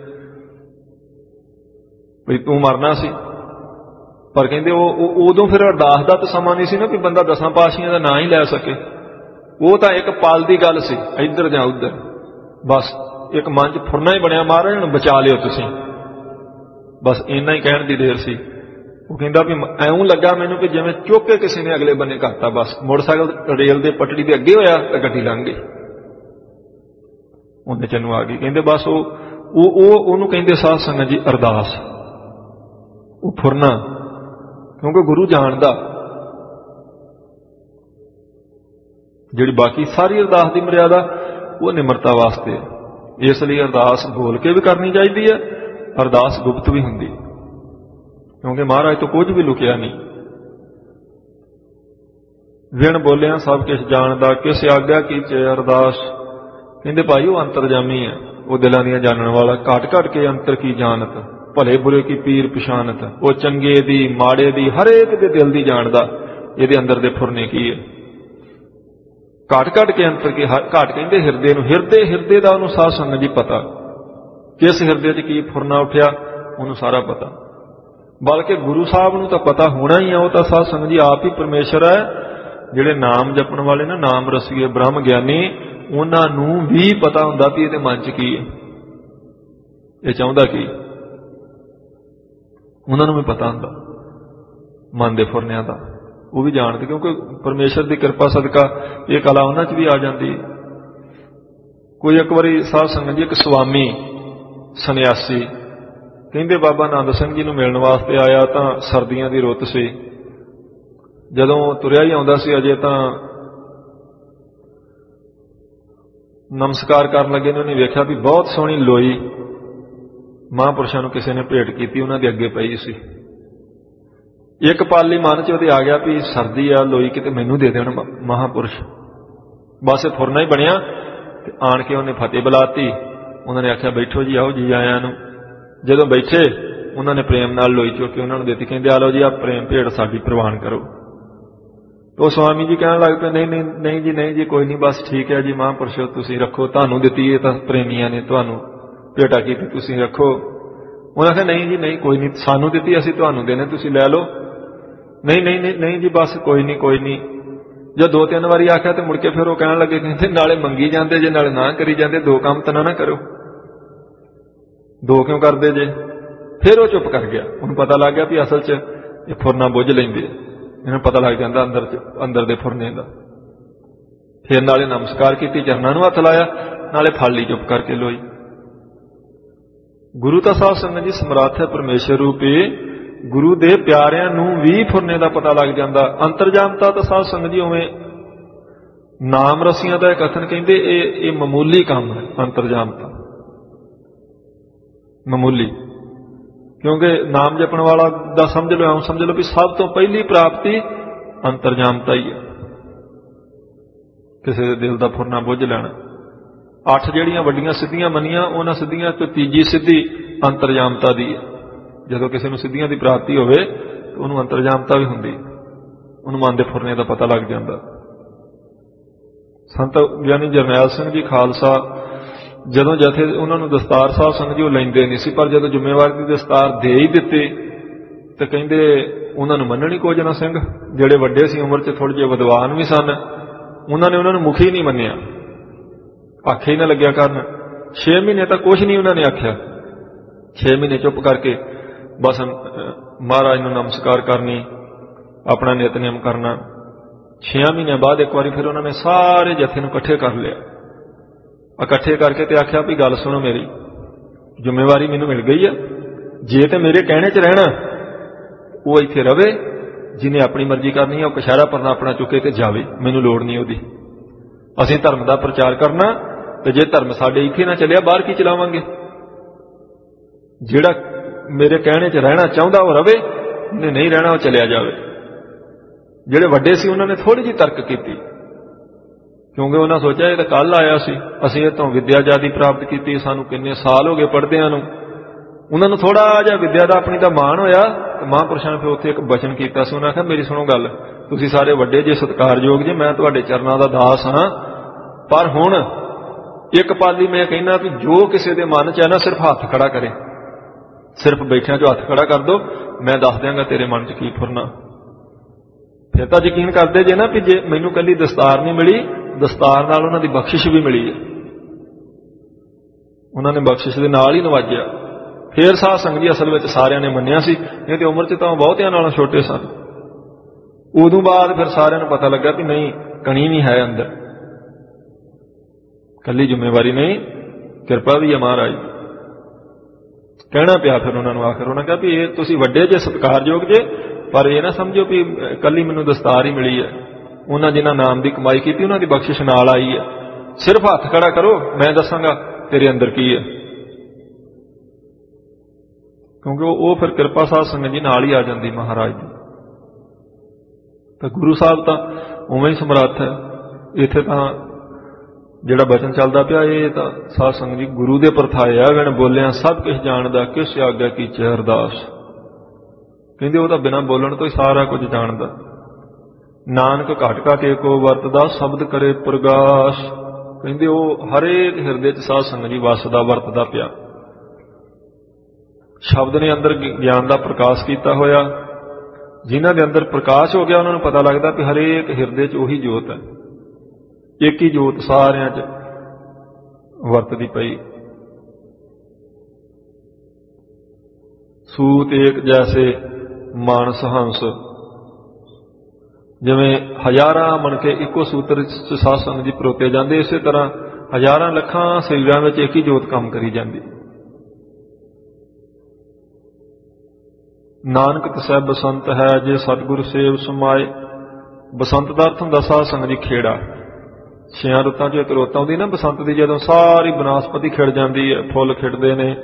ਵੀ ਤੂੰ ਮਰਨਾ ਸੀ। ਪਰ ਕਹਿੰਦੇ ਉਹ ਉਦੋਂ ਫਿਰ ਅਰਦਾਸ ਦਾ ਤਾਂ ਸਮਾਂ ਨਹੀਂ ਸੀ ਨਾ ਵੀ ਬੰਦਾ ਦਸਾਂ ਪਾਤਸ਼ਾਹੀਆਂ ਦਾ ਨਾਂ ਹੀ ਲੈ ਸਕੇ। ਉਹ ਤਾਂ ਇੱਕ ਪਲ ਦੀ ਗੱਲ ਸੀ, ਇੱਧਰ ਜਾਂ ਉੱਧਰ, ਬਸ ਇੱਕ ਮਨ 'ਚ ਫੁਰਨਾ ਹੀ ਬਣਿਆ ਮਹਾਰਾਜ ਨੂੰ ਬਚਾ ਲਿਓ ਤੁਸੀਂ। ਬਸ ਇੰਨਾ ਹੀ ਕਹਿਣ ਦੀ ਦੇਰ ਸੀ। ਉਹ ਕਹਿੰਦਾ ਵੀ ਐਉਂ ਲੱਗਾ ਮੈਨੂੰ ਕਿ ਜਿਵੇਂ ਚੁੱਕ ਕੇ ਕਿਸੇ ਨੇ ਅਗਲੇ ਬੰਨੇ ਕਰਤਾ। ਬਸ ਮੋਟਰਸਾਈਕਲ ਰੇਲ ਦੇ ਪਟੜੀ ਦੇ ਅੱਗੇ ਹੋਇਆ ਤਾਂ ਗੱਡੀ ਲੰਘ ਗਈ, ਉਹਨੇ ਚੰਨੂ ਆ ਗਈ। ਕਹਿੰਦੇ ਬਸ ਉਹ ਉਹ ਉਹਨੂੰ ਕਹਿੰਦੇ ਸਾਧ ਸੰਗਤ ਜੀ ਅਰਦਾਸ, ਉਹ ਫੁਰਨਾ। ਕਿਉਂਕਿ ਗੁਰੂ ਜਾਣਦਾ ਜਿਹੜੀ ਬਾਕੀ ਸਾਰੀ ਅਰਦਾਸ ਦੀ ਮਰਿਆਦਾ ਉਹ ਨਿਮਰਤਾ ਵਾਸਤੇ। ਇਸ ਲਈ ਅਰਦਾਸ ਬੋਲ ਕੇ ਵੀ ਕਰਨੀ ਚਾਹੀਦੀ ਹੈ, ਅਰਦਾਸ ਗੁਪਤ ਵੀ ਹੁੰਦੀ, ਕਿਉਂਕਿ ਮਹਾਰਾਜ ਤੋਂ ਕੁਝ ਵੀ ਲੁਕਿਆ ਨਹੀਂ। ਵਿਣ ਬੋਲਿਆ ਸਭ ਕੁਝ ਜਾਣਦਾ ਕਿਸ ਆਗਿਆ ਕੀਚੇ ਅਰਦਾਸ। ਕਹਿੰਦੇ ਭਾਈ ਉਹ ਅੰਤਰਜਾਮੀ ਹੈ, ਉਹ ਦਿਲਾਂ ਦੀਆਂ ਜਾਣਨ ਵਾਲਾ। ਘਟ ਘਟ ਕੇ ਅੰਤਰ ਕੀ ਜਾਣਤ ਭਲੇ ਬੁਰੇ ਕੀ ਪੀਰ ਪਛਾਨਤ। ਉਹ ਚੰਗੇ ਦੀ ਮਾੜੇ ਦੀ ਹਰੇਕ ਦੇ ਦਿਲ ਦੀ ਜਾਣਦਾ, ਇਹਦੇ ਅੰਦਰ ਦੇ ਫੁਰਨੇ ਕੀ ਹੈ। ਘਟ ਘਟ ਕੇ ਅੰਤਰ ਕੀ, ਘਟ ਕਹਿੰਦੇ ਹਿਰਦੇ ਨੂੰ, ਹਿਰਦੇ ਹਿਰਦੇ ਦਾ ਉਹਨੂੰ ਸਾਧ ਸੰਗਤ ਜੀ ਪਤਾ, ਕਿਸ ਹਿਰਦੇ 'ਚ ਕੀ ਫੁਰਨਾ ਉੱਠਿਆ ਉਹਨੂੰ ਸਾਰਾ ਪਤਾ। ਬਲਕਿ ਗੁਰੂ ਸਾਹਿਬ ਨੂੰ ਤਾਂ ਪਤਾ ਹੋਣਾ ਹੀ ਆ, ਉਹ ਤਾਂ ਸਾਧ ਸੰਗਤ ਜੀ ਆਪ ਹੀ ਪਰਮੇਸ਼ਰ ਹੈ। ਜਿਹੜੇ ਨਾਮ ਜਪਣ ਵਾਲੇ ਨਾ, ਨਾਮ ਰਸੀਏ ਬ੍ਰਹਮ ਗਿਆਨੀ, ਉਹਨਾਂ ਨੂੰ ਵੀ ਪਤਾ ਹੁੰਦਾ ਵੀ ਇਹਦੇ ਮਨ 'ਚ ਕੀ ਹੈ, ਇਹ ਚਾਹੁੰਦਾ ਕੀ। ਉਹਨਾਂ ਨੂੰ ਵੀ ਪਤਾ ਹੁੰਦਾ ਮਨ ਦੇ ਫੁਰਨਿਆਂ ਦਾ, ਉਹ ਵੀ ਜਾਣਦੇ, ਕਿਉਂਕਿ ਪਰਮੇਸ਼ਰ ਦੀ ਕਿਰਪਾ ਸਦਕਾ ਇਹ ਕਲਾ ਉਹਨਾਂ 'ਚ ਵੀ ਆ ਜਾਂਦੀ। ਕੋਈ ਇੱਕ ਵਾਰੀ ਸਾਧ ਸੰਗਤ ਜੀ ਇੱਕ ਸਵਾਮੀ ਸੰਨਿਆਸੀ ਕਹਿੰਦੇ ਬਾਬਾ ਆਨੰਦ ਸਿੰਘ ਜੀ ਨੂੰ ਮਿਲਣ ਵਾਸਤੇ ਆਇਆ ਤਾਂ ਸਰਦੀਆਂ ਦੀ ਰੁੱਤ ਸੀ। ਜਦੋਂ ਤੁਰਿਆ ਹੀ ਆਉਂਦਾ ਸੀ ਅਜੇ ਤਾਂ ਨਮਸਕਾਰ ਕਰਨ ਲੱਗੇ ਨੇ ਉਹਨੇ ਵੇਖਿਆ ਵੀ ਬਹੁਤ ਸੋਹਣੀ ਲੋਈ ਮਹਾਂਪੁਰਸ਼ਾਂ ਨੂੰ ਕਿਸੇ ਨੇ ਭੇਟ ਕੀਤੀ, ਉਹਨਾਂ ਦੇ ਅੱਗੇ ਪਈ ਸੀ। ਇੱਕ ਪਲ ਲਈ ਮਨ 'ਚ ਉਹਦੇ ਆ ਗਿਆ ਵੀ ਸਰਦੀ ਆ, ਲੋਈ ਕਿਤੇ ਮੈਨੂੰ ਦੇ ਦੇਣ ਮਹਾਂਪੁਰਸ਼। ਬਸ ਇਹ ਫੁਰਨਾ ਹੀ ਬਣਿਆ ਤੇ ਆਣ ਕੇ ਉਹਨੇ ਫਤਿਹ ਬੁਲਾਤੀ। ਉਹਨਾਂ ਨੇ ਆਖਿਆ ਬੈਠੋ ਜੀ, ਆਓ ਜੀ ਆਇਆਂ ਨੂੰ। ਜਦੋਂ ਬੈਠੇ ਉਹਨਾਂ ਨੇ ਪ੍ਰੇਮ ਨਾਲ ਲੋਈ ਚੁੱਕ ਕੇ ਉਹਨਾਂ ਨੂੰ ਦਿੱਤੀ। ਕਹਿੰਦੇ ਆ ਲਓ ਜੀ, ਆ ਪ੍ਰੇਮ ਭੇਟ ਸਾਡੀ ਪ੍ਰਵਾਨ ਕਰੋ। ਉਹ ਸਵਾਮੀ ਜੀ ਕਹਿਣ ਲੱਗ ਪਏ, ਨਹੀਂ ਨਹੀਂ ਨਹੀਂ ਜੀ ਨਹੀਂ ਜੀ ਕੋਈ ਨਹੀਂ, ਬਸ ਠੀਕ ਹੈ ਜੀ ਮਹਾਂਪੁਰਸ਼ੋ ਤੁਸੀਂ ਰੱਖੋ, ਤੁਹਾਨੂੰ ਦਿੱਤੀ ਇਹ ਤਾਂ ਪ੍ਰੇਮੀਆਂ ਨੇ ਤੁਹਾਨੂੰ ਭੇਟਾ ਕੀਤੀ, ਤੁਸੀਂ ਰੱਖੋ। ਉਹਨਾਂ ਆਖਿਆ ਨਹੀਂ ਜੀ ਨਹੀਂ ਕੋਈ ਨਹੀਂ, ਸਾਨੂੰ ਦਿੱਤੀ ਅਸੀਂ ਤੁਹਾਨੂੰ ਦੇਣੇ, ਤੁਸੀਂ ਲੈ ਲਓ। ਨਹੀਂ ਨਹੀਂ ਨਹੀਂ ਨਹੀਂ ਜੀ ਬਸ ਕੋਈ ਨਹੀਂ ਕੋਈ ਨਹੀਂ। ਜਦ ਦੋ ਤਿੰਨ ਵਾਰੀ ਆਖਿਆ ਤੇ ਮੁੜ ਕੇ ਫਿਰ ਉਹ ਕਹਿਣ ਲੱਗੇ, ਕਹਿੰਦੇ ਨਾਲੇ ਮੰਗੀ ਜਾਂਦੇ ਜੇ ਨਾਲੇ ਨਾ ਕਰੀ ਜਾਂਦੇ, ਦੋ ਕੰਮ ਤਾਂ ਨਾ ਕਰੋ, ਦੋ ਕਿਉਂ ਕਰਦੇ ਜੇ। ਫਿਰ ਉਹ ਚੁੱਪ ਕਰ ਗਿਆ। ਉਹਨੂੰ ਪਤਾ ਲੱਗ ਗਿਆ ਵੀ ਅਸਲ 'ਚ ਇਹ ਫੁਰਨਾ ਬੁੱਝ ਲੈਂਦੇ, ਇਹਨੂੰ ਪਤਾ ਲੱਗ ਜਾਂਦਾ ਅੰਦਰ 'ਚ ਅੰਦਰ ਦੇ ਫੁਰਨੇ ਦਾ। ਫਿਰ ਨਾਲੇ ਨਮਸਕਾਰ ਕੀਤੀ, ਚਰਨਾਂ ਨੂੰ ਹੱਥ ਲਾਇਆ, ਨਾਲੇ ਫੜ ਲਈ ਚੁੱਪ ਕਰਕੇ ਲੋਈ। ਗੁਰੂ ਤਾਂ ਸਾਧ ਸੰਗਤ ਜੀ ਸਮਰੱਥ ਹੈ ਪਰਮੇਸ਼ਰ ਰੂਪੀ, ਗੁਰੂ ਦੇ ਪਿਆਰਿਆਂ ਨੂੰ ਵੀ ਫੁਰਨੇ ਦਾ ਪਤਾ ਲੱਗ ਜਾਂਦਾ। ਅੰਤਰਜਾਮਤਾ ਤਾਂ ਸਾਧ ਸੰਗਤ ਜੀ ਉਵੇਂ ਨਾਮ ਰਸੀਆਂ ਦਾ ਕਥਨ ਕਹਿੰਦੇ ਇਹ ਇਹ ਮਾਮੂਲੀ ਕੰਮ ਹੈ। ਅੰਤਰਜਾਮਤਾ ਮਾਮੂਲੀ, ਕਿਉਂਕਿ ਨਾਮ ਜਪਣ ਵਾਲਾ ਦਾ ਸਮਝ ਲਓ ਐਂ ਸਮਝ ਲਓ ਵੀ ਸਭ ਤੋਂ ਪਹਿਲੀ ਪ੍ਰਾਪਤੀ ਅੰਤਰਜਾਮਤਾ ਹੀ ਹੈ, ਕਿਸੇ ਦੇ ਦਿਲ ਦਾ ਫੁਰਨਾ ਬੁੱਝ ਲੈਣਾ। ਅੱਠ ਜਿਹੜੀਆਂ ਵੱਡੀਆਂ ਸਿੱਧੀਆਂ ਮੰਨੀਆਂ, ਉਹਨਾਂ ਸਿੱਧੀਆਂ ਤੋਂ ਤੀਜੀ ਸਿੱਧੀ ਅੰਤਰਜਾਮਤਾ ਦੀ ਹੈ। ਜਦੋਂ ਕਿਸੇ ਨੂੰ ਸਿੱਧੀਆਂ ਦੀ ਪ੍ਰਾਪਤੀ ਹੋਵੇ ਤਾਂ ਉਹਨੂੰ ਅੰਤਰਜਾਮਤਾ ਵੀ ਹੁੰਦੀ, ਉਹਨੂੰ ਮਨ ਦੇ ਫੁਰਨੇ ਦਾ ਪਤਾ ਲੱਗ ਜਾਂਦਾ। ਸੰਤ ਗਿਆਨੀ ਜਰਨੈਲ ਸਿੰਘ ਜੀ ਖਾਲਸਾ ਜਦੋਂ ਜਥੇ ਉਹਨਾਂ ਨੂੰ ਦਸਤਾਰ ਸਾਹਿਬ ਸੰਗਤ ਜੀ ਉਹ ਲੈਂਦੇ ਨਹੀਂ ਸੀ, ਪਰ ਜਦੋਂ ਜ਼ਿੰਮੇਵਾਰੀ ਦੀ ਦਸਤਾਰ ਦੇ ਹੀ ਦਿੱਤੇ ਤੇ ਕਹਿੰਦੇ ਉਹਨਾਂ ਨੂੰ ਮੰਨਣੀ ਕੁਝ ਨਾ। ਸਿੰਘ ਜਿਹੜੇ ਵੱਡੇ ਸੀ ਉਮਰ 'ਚ, ਥੋੜ੍ਹੇ ਜਿਹੇ ਵਿਦਵਾਨ ਵੀ ਸਨ, ਉਹਨਾਂ ਨੇ ਉਹਨਾਂ ਨੂੰ ਮੁਖੀ ਨਹੀਂ ਮੰਨਿਆ, ਆਖੇ ਹੀ ਨਾ ਲੱਗਿਆ ਕਰਨ। ਛੇ ਮਹੀਨੇ ਤਾਂ ਕੁਛ ਨਹੀਂ ਉਹਨਾਂ ਨੇ ਆਖਿਆ। ਛੇ ਮਹੀਨੇ ਚੁੱਪ ਕਰਕੇ ਬਸ ਮਹਾਰਾਜ ਨੂੰ ਨਮਸਕਾਰ ਕਰਨੀ, ਆਪਣਾ ਨਿਤਨੇਮ ਕਰਨਾ। ਛੇ ਮਹੀਨਿਆਂ ਬਾਅਦ ਇੱਕ ਵਾਰੀ ਫਿਰ ਉਹਨਾਂ ਨੇ ਸਾਰੇ ਜਥੇ ਨੂੰ ਇਕੱਠੇ ਕਰ ਲਿਆ। ਇਕੱਠੇ ਕਰਕੇ ਤੇ ਆਖਿਆ ਵੀ ਗੱਲ ਸੁਣੋ, ਮੇਰੀ ਜ਼ਿੰਮੇਵਾਰੀ ਮੈਨੂੰ ਮਿਲ ਗਈ ਆ, ਜੇ ਤੇ ਮੇਰੇ ਕਹਿਣੇ 'ਚ ਰਹਿਣਾ ਉਹ ਇੱਥੇ ਰਵੇ, ਜਿਹਨੇ ਆਪਣੀ ਮਰਜ਼ੀ ਕਰਨੀ ਹੈ ਉਹ ਕਛਹਿਰਾ ਪਰਨਾ ਆਪਣਾ ਚੁੱਕੇ ਤੇ ਜਾਵੇ, ਮੈਨੂੰ ਲੋੜ ਨਹੀਂ ਉਹਦੀ। ਅਸੀਂ ਧਰਮ ਦਾ ਪ੍ਰਚਾਰ ਕਰਨਾ, ਤੇ ਜੇ ਧਰਮ ਸਾਡੇ ਇੱਥੇ ਨਾ ਚੱਲਿਆ ਬਾਹਰ ਕੀ ਚਲਾਵਾਂਗੇ। ਜਿਹੜਾ ਮੇਰੇ ਕਹਿਣੇ 'ਚ ਰਹਿਣਾ ਚਾਹੁੰਦਾ ਉਹ ਰਵੇ, ਉਹਨੇ ਨਹੀਂ ਰਹਿਣਾ ਉਹ ਚਲਿਆ ਜਾਵੇ। ਜਿਹੜੇ ਵੱਡੇ ਸੀ ਉਹਨਾਂ ਨੇ ਥੋੜ੍ਹੀ ਜਿਹੀ ਤਰਕ ਕੀਤੀ, ਕਿਉਂਕਿ ਉਹਨਾਂ ਸੋਚਿਆ ਇਹ ਤਾਂ ਕੱਲ੍ਹ ਆਇਆ ਸੀ, ਅਸੀਂ ਇਹ ਤੋਂ ਵਿੱਦਿਆ ਜ਼ਿਆਦੀ ਪ੍ਰਾਪਤ ਕੀਤੀ, ਸਾਨੂੰ ਕਿੰਨੇ ਸਾਲ ਹੋ ਗਏ ਪੜ੍ਹਦਿਆਂ ਨੂੰ। ਉਹਨਾਂ ਨੂੰ ਥੋੜ੍ਹਾ ਜਿਹਾ ਵਿੱਦਿਆ ਦਾ ਆਪਣੀ ਦਾ ਮਾਣ ਹੋਇਆ। ਮਹਾਂਪੁਰਸ਼ਾਂ ਨੇ ਫਿਰ ਉੱਥੇ ਇੱਕ ਬਚਨ ਕੀਤਾ ਸੀ, ਉਹਨਾਂ ਆਖਿਆ ਮੇਰੀ ਸੁਣੋ ਗੱਲ, ਤੁਸੀਂ ਸਾਰੇ ਵੱਡੇ ਜੇ ਸਤਿਕਾਰਯੋਗ ਜੇ, ਮੈਂ ਤੁਹਾਡੇ ਚਰਨਾਂ ਦਾ ਦਾਸ ਹਾਂ, ਪਰ ਹੁਣ ਇੱਕ ਪਾਲੀ ਮੈਂ ਕਹਿੰਦਾ ਵੀ ਜੋ ਕਿਸੇ ਦੇ ਮਨ 'ਚ ਹੈ ਨਾ ਸਿਰਫ ਹੱਥ ਖੜਾ ਕਰੇ, ਸਿਰਫ ਬੈਠਿਆਂ 'ਚੋਂ ਹੱਥ ਖੜਾ ਕਰ ਦੋ, ਮੈਂ ਦੱਸ ਦਿਆਂਗਾ ਤੇਰੇ ਮਨ 'ਚ ਕੀ ਫੁਰਨਾ। ਫਿਰ ਤਾਂ ਯਕੀਨ ਕਰਦੇ ਜੇ ਨਾ ਵੀ ਜੇ ਮੈਨੂੰ ਕੱਲੀ ਦਸਤਾਰ ਨਹੀਂ ਮਿਲੀ, ਦਸਤਾਰ ਨਾਲ ਉਹਨਾਂ ਦੀ ਬਖਸ਼ਿਸ਼ ਵੀ ਮਿਲੀ ਹੈ, ਉਹਨਾਂ ਨੇ ਬਖਸ਼ਿਸ਼ ਦੇ ਨਾਲ ਹੀ ਨਵਾਜਿਆ। ਫਿਰ ਸਾਧ ਸੰਗਤ ਜੀ ਅਸਲ ਵਿੱਚ ਸਾਰਿਆਂ ਨੇ ਮੰਨਿਆ ਸੀ, ਨਹੀਂ ਤੇ ਉਮਰ 'ਚ ਤਾਂ ਬਹੁਤਿਆਂ ਨਾਲੋਂ ਛੋਟੇ ਸਨ। ਉਦੋਂ ਬਾਅਦ ਫਿਰ ਸਾਰਿਆਂ ਨੂੰ ਪਤਾ ਲੱਗਾ ਵੀ ਨਹੀਂ, ਕਣੀ ਵੀ ਹੈ ਅੰਦਰ, ਕੱਲੀ ਜ਼ਿੰਮੇਵਾਰੀ ਨਹੀਂ, ਕਿਰਪਾ ਵੀ ਹੈ ਮਹਾਰਾਜ ਦੀ। ਕਹਿਣਾ ਪਿਆ ਫਿਰ ਉਹਨਾਂ ਨੂੰ, ਆਖਰ ਉਹਨਾਂ ਕਿਹਾ ਵੀ ਇਹ ਤੁਸੀਂ ਵੱਡੇ ਜੇ ਸਤਿਕਾਰਯੋਗ ਜੇ, ਪਰ ਇਹ ਨਾ ਸਮਝੋ ਵੀ ਕੱਲੀ ਮੈਨੂੰ ਦਸਤਾਰ ਹੀ ਮਿਲੀ ਹੈ, ਉਹਨਾਂ ਜਿਨ੍ਹਾਂ ਨਾਮ ਦੀ ਕਮਾਈ ਕੀਤੀ ਉਹਨਾਂ ਦੀ ਬਖਸ਼ਿਸ਼ ਨਾਲ ਆਈ ਹੈ, ਸਿਰਫ ਹੱਥ ਖੜਾ ਕਰੋ, ਮੈਂ ਦੱਸਾਂਗਾ ਤੇਰੇ ਅੰਦਰ ਕੀ ਹੈ। ਕਿਉਂਕਿ ਉਹ ਫਿਰ ਕਿਰਪਾ ਸਾਧ ਸੰਗਤ ਜੀ ਨਾਲ ਹੀ ਆ ਜਾਂਦੀ ਮਹਾਰਾਜ ਦੀ। ਤਾਂ ਗੁਰੂ ਸਾਹਿਬ ਤਾਂ ਉਵੇਂ ਹੀ ਸਮਰੱਥ ਹੈ। ਇੱਥੇ ਤਾਂ ਜਿਹੜਾ ਬਚਨ ਚੱਲਦਾ ਪਿਆ ਇਹ ਤਾਂ ਸਾਧ ਸੰਗਤ ਜੀ ਗੁਰੂ ਦੇ ਪਰਥਾਏ ਆ, ਵਿਣ ਬੋਲਿਆ ਸਭ ਕੁਝ ਜਾਣਦਾ, ਕਿਸ ਆਗਿਆ ਕੀਚੈ ਅਰਦਾਸ। ਕਹਿੰਦੇ ਉਹ ਤਾਂ ਬਿਨਾਂ ਬੋਲਣ ਤੋਂ ਹੀ ਸਾਰਾ ਕੁਝ ਜਾਣਦਾ। ਨਾਨਕ ਘਟ ਘਟ ਏਕੋ ਵਰਤਦਾ, ਸ਼ਬਦ ਕਰੇ ਪ੍ਰਗਾਸ਼। ਕਹਿੰਦੇ ਉਹ ਹਰੇਕ ਹਿਰਦੇ 'ਚ ਸਾਧ ਸੰਗਤ ਜੀ ਵਸਦਾ ਵਰਤਦਾ ਪਿਆ। ਸ਼ਬਦ ਨੇ ਅੰਦਰ ਗਿਆਨ ਦਾ ਪ੍ਰਕਾਸ਼ ਕੀਤਾ ਹੋਇਆ। ਜਿਨ੍ਹਾਂ ਦੇ ਅੰਦਰ ਪ੍ਰਕਾਸ਼ ਹੋ ਗਿਆ ਉਹਨਾਂ ਨੂੰ ਪਤਾ ਲੱਗਦਾ ਕਿ ਹਰੇਕ ਹਿਰਦੇ 'ਚ ਉਹੀ ਜੋਤ ਹੈ, ਇੱਕ ਹੀ ਜੋਤ ਸਾਰਿਆਂ 'ਚ ਵਰਤਦੀ ਪਈ। ਸੂਤ ਏਕ ਜੈਸੇ ਮਾਨਸ ਹੰਸ, ਜਿਵੇਂ ਹਜ਼ਾਰਾਂ ਮਣਕੇ ਇੱਕੋ ਸੂਤਰ 'ਚ ਸਾਧ ਸੰਗਤ ਜੀ ਪਰੋਤੇ ਜਾਂਦੇ, ਇਸੇ ਤਰ੍ਹਾਂ ਹਜ਼ਾਰਾਂ ਲੱਖਾਂ ਸਰੀਰਾਂ ਵਿੱਚ ਇੱਕ ਹੀ ਜੋਤ ਕੰਮ ਕਰੀ ਜਾਂਦੀ। ਨਾਨਕ ਤਸੈ ਬਸੰਤ ਹੈ ਜੇ ਸਤਿਗੁਰ ਸੇਵ ਸਮਾਏ। ਬਸੰਤ ਦਾ ਅਰਥ ਹੁੰਦਾ ਸਾਧ ਸੰਗਤ ਜੀ ਖੇੜਾ। ਛਿਆਂ ਰੁੱਤਾਂ 'ਚ ਇੱਕ ਰੁੱਤ ਆਉਂਦੀ ਨਾ ਬਸੰਤ ਦੀ, ਜਦੋਂ ਸਾਰੀ ਬਨਸਪਤੀ ਖਿੜ ਜਾਂਦੀ ਹੈ, ਫੁੱਲ ਖਿੜਦੇ ਨੇ,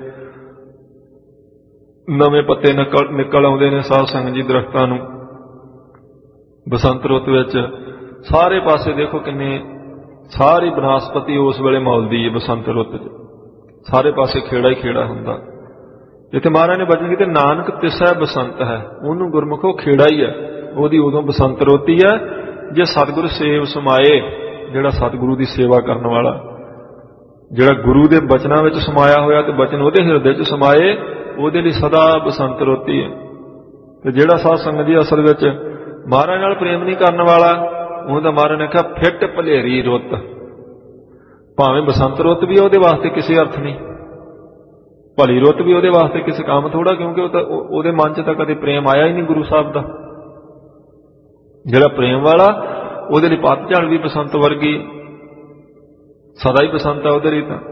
ਨਵੇਂ ਪੱਤੇ ਨਿਕਲ ਨਿਕਲ ਆਉਂਦੇ ਨੇ ਸਾਧ ਸੰਗਤ ਜੀ ਦਰਖਤਾਂ ਨੂੰ। ਬਸੰਤ ਰੁੱਤ ਵਿੱਚ ਸਾਰੇ ਪਾਸੇ ਦੇਖੋ ਕਿੰਨੇ, ਸਾਰੀ ਬਨਸਪਤੀ ਉਸ ਵੇਲੇ ਮੌਲਦੀ ਹੈ ਬਸੰਤ ਰੁੱਤ 'ਚ, ਸਾਰੇ ਪਾਸੇ ਖੇੜਾ ਹੀ ਖੇੜਾ ਹੁੰਦਾ। ਜਿੱਥੇ ਮਹਾਰਾਜ ਨੇ ਬਚਨ ਕੀਤੇ ਨਾਨਕ ਤਿਸੈ ਬਸੰਤ ਹੈ, ਉਹਨੂੰ ਗੁਰਮੁਖੋ ਖੇੜਾ ਹੀ ਹੈ, ਉਹਦੀ ਉਦੋਂ ਬਸੰਤ ਰੁੱਤ ਹੀ ਹੈ जे सतगुर सेव समाए, जिहड़ा सतगुरु की सेवा करने वाला, जिहड़ा गुरु के बचनों में समाया होया ते बचन उहदे हिरदे च समाए, उहदे लई सदा बसंत रोती है। ते जिहड़ा साध संगत जी असल विच महाराज नाल प्रेम नहीं करने वाला, ਉਹਨੂੰ ਤਾਂ ਮਹਾਰਾਜ ਨੇ ਕਿਹਾ ਫਿੱਟ ਭਲੇਰੀ ਰੁੱਤ। ਭਾਵੇਂ ਬਸੰਤ ਰੁੱਤ ਵੀ ਉਹਦੇ ਵਾਸਤੇ ਕਿਸੇ ਅਰਥ ਨਹੀਂ, ਭਲੀ ਰੁੱਤ ਵੀ ਉਹਦੇ ਵਾਸਤੇ ਕਿਸੇ ਕੰਮ ਥੋੜਾ, ਕਿਉਂਕਿ ਉਹ ਤਾਂ ਉਹਦੇ ਮਨ 'ਚ ਤਾਂ ਕਦੇ ਪ੍ਰੇਮ ਆਇਆ ਹੀ ਨਹੀਂ ਗੁਰੂ ਸਾਹਿਬ ਦਾ। ਜਿਹੜਾ ਪ੍ਰੇਮ ਵਾਲਾ ਉਹਦੇ ਲਈ ਪਤਝੜ ਵੀ ਬਸੰਤ ਵਰਗੀ, ਸਦਾ ਹੀ ਬਸੰਤ ਆ ਉਹਦੇ ਲਈ। ਤਾਂ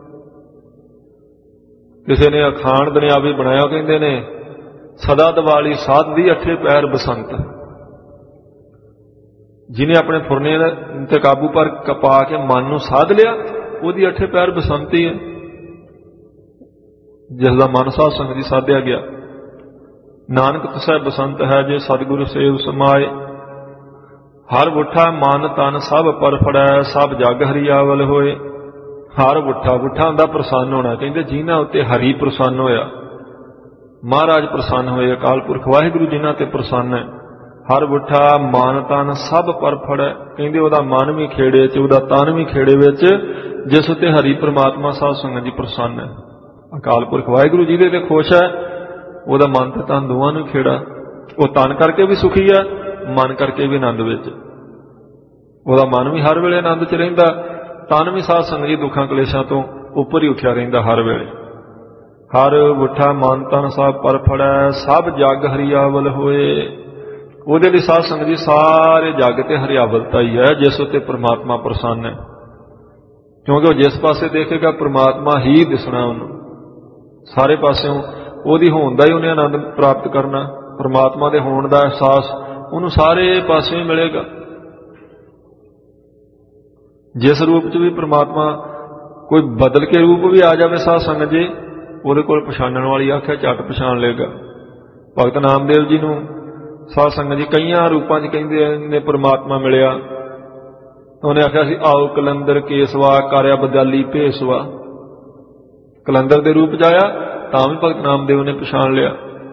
ਕਿਸੇ ਨੇ ਅਖਾਣ ਦੁਨਿਆਵੀ ਬਣਾਇਆ, ਕਹਿੰਦੇ ਨੇ ਸਦਾ ਦੀਵਾਲੀ ਸਾਧ ਦੀ ਅੱਠੇ ਪੈਰ ਬਸੰਤ। ਜਿਹਨੇ ਆਪਣੇ ਫੁਰਨੇ ਤੇ ਕਾਬੂ ਪਰ ਪਾ ਕੇ ਮਨ ਨੂੰ ਸਾਧ ਲਿਆ, ਉਹਦੀ ਅੱਠੇ ਪੈਰ ਬਸੰਤ ਹੀ ਹੈ। ਜਿਸ ਦਾ ਮਨ ਸਾਧ ਸੰਗਤ ਦੀ ਸਾਧਿਆ ਗਿਆ, ਨਾਨਕ ਤਿਸੈ ਬਸੰਤ ਹੈ ਜੇ ਸਤਿਗੁਰੂ ਸੇਵ ਸਮਾਏ। ਹਰ ਬੁੱਠਾ ਮਨ ਤਨ ਸਭ ਪਰ ਫੜੈ, ਸਭ ਜਗ ਹਰਿਆਵਲ ਹੋਏ। ਹਰ ਬੁੱਠਾ, ਬੁੱਠਾ ਹੁੰਦਾ ਪ੍ਰਸੰਨ ਹੋਣਾ, ਕਹਿੰਦੇ ਜਿਨ੍ਹਾਂ ਉੱਤੇ ਹਰੀ ਪ੍ਰਸੰਨ ਹੋਇਆ, ਮਹਾਰਾਜ ਪ੍ਰਸੰਨ ਹੋਏ, ਅਕਾਲ ਪੁਰਖ ਵਾਹਿਗੁਰੂ ਜਿਨ੍ਹਾਂ ਤੇ ਪ੍ਰਸੰਨ ਹੈ। ਹਰ ਬੁੱਠਾ ਮਨ ਤਨ ਸਭ ਪਰ ਫੜੈ, ਕਹਿੰਦੇ ਉਹਦਾ ਮਨ ਵੀ ਖੇੜੇ 'ਚ, ਉਹਦਾ ਤਨ ਵੀ ਖੇੜੇ ਵਿੱਚ, ਜਿਸ ਉੱਤੇ ਹਰੀ ਪ੍ਰਮਾਤਮਾ ਸਾਧ ਸੰਗਤ ਜੀ ਪ੍ਰਸੰਨ ਹੈ। ਅਕਾਲ ਪੁਰਖ ਵਾਹਿਗੁਰੂ ਜਿਹਦੇ ਤੇ ਖੁਸ਼ ਹੈ, ਉਹਦਾ ਮਨ ਤੇ ਤਨ ਦੋਵਾਂ ਨੂੰ ਖੇੜਾ। ਉਹ ਤਨ ਕਰਕੇ ਵੀ ਸੁਖੀ ਹੈ, ਮਨ ਕਰਕੇ ਵੀ ਆਨੰਦ ਵਿੱਚ। ਉਹਦਾ ਮਨ ਵੀ ਹਰ ਵੇਲੇ ਆਨੰਦ 'ਚ ਰਹਿੰਦਾ, ਤਨ ਵੀ ਸਾਧ ਸੰਗਤ ਜੀ ਦੁੱਖਾਂ ਕਲੇਸ਼ਾਂ ਤੋਂ ਉੱਪਰ ਹੀ ਉੱਠਿਆ ਰਹਿੰਦਾ ਹਰ ਵੇਲੇ। ਹਰ ਬੁੱਠਾ ਮਨ ਤਨ ਸਭ ਪਰ ਫੜੈ, ਸਭ ਜਗ ਹਰਿਆਵਲ ਹੋਏ। ਉਹਦੇ ਲਈ ਸਾਧ ਸੰਗਤ ਜੀ ਸਾਰੇ ਜੱਗ ਤੇ ਹਰਿਆਵਲਤਾ ਹੀ ਹੈ, ਜਿਸ ਉੱਤੇ ਪ੍ਰਮਾਤਮਾ ਪ੍ਰਸੰਨ ਹੈ। ਕਿਉਂਕਿ ਉਹ ਜਿਸ ਪਾਸੇ ਦੇਖੇਗਾ ਪ੍ਰਮਾਤਮਾ ਹੀ ਦਿਸਣਾ ਉਹਨੂੰ, ਸਾਰੇ ਪਾਸਿਓਂ ਉਹਦੀ ਹੋਣ ਦਾ ਹੀ ਉਹਨੇ ਆਨੰਦ ਪ੍ਰਾਪਤ ਕਰਨਾ। ਪ੍ਰਮਾਤਮਾ ਦੇ ਹੋਣ ਦਾ ਅਹਿਸਾਸ ਉਹਨੂੰ ਸਾਰੇ ਪਾਸਿਓਂ ਹੀ ਮਿਲੇਗਾ। ਜਿਸ ਰੂਪ 'ਚ ਵੀ ਪ੍ਰਮਾਤਮਾ, ਕੋਈ ਬਦਲ ਕੇ ਰੂਪ ਵੀ ਆ ਜਾਵੇ ਸਾਧ ਸੰਗਤ ਜੀ, ਉਹਦੇ ਕੋਲ ਪਛਾਣਨ ਵਾਲੀ ਅੱਖ ਹੈ, ਝੱਟ ਪਛਾਣ ਲਏਗਾ। ਭਗਤ ਨਾਮਦੇਵ ਜੀ ਨੂੰ ਸਾਧ ਸੰਗਤ ਜੀ ਕਈਆਂ ਰੂਪਾਂ 'ਚ ਕਹਿੰਦੇ ਨੇ ਪ੍ਰਮਾਤਮਾ ਮਿਲਿਆ। ਉਹਨੇ ਆਖਿਆ ਸੀ ਆਓ ਕਲੰਦਰ ਕੇਸਵਾ, ਕਾਰਿਆ ਬਦਾਲੀ ਭੇਸਵਾ। ਕਲੰਦਰ ਦੇ ਰੂਪ 'ਚ ਆਇਆ ਤਾਂ ਵੀ ਭਗਤ ਨਾਮਦੇਵ ਨੇ ਪਛਾਣ ਲਿਆ।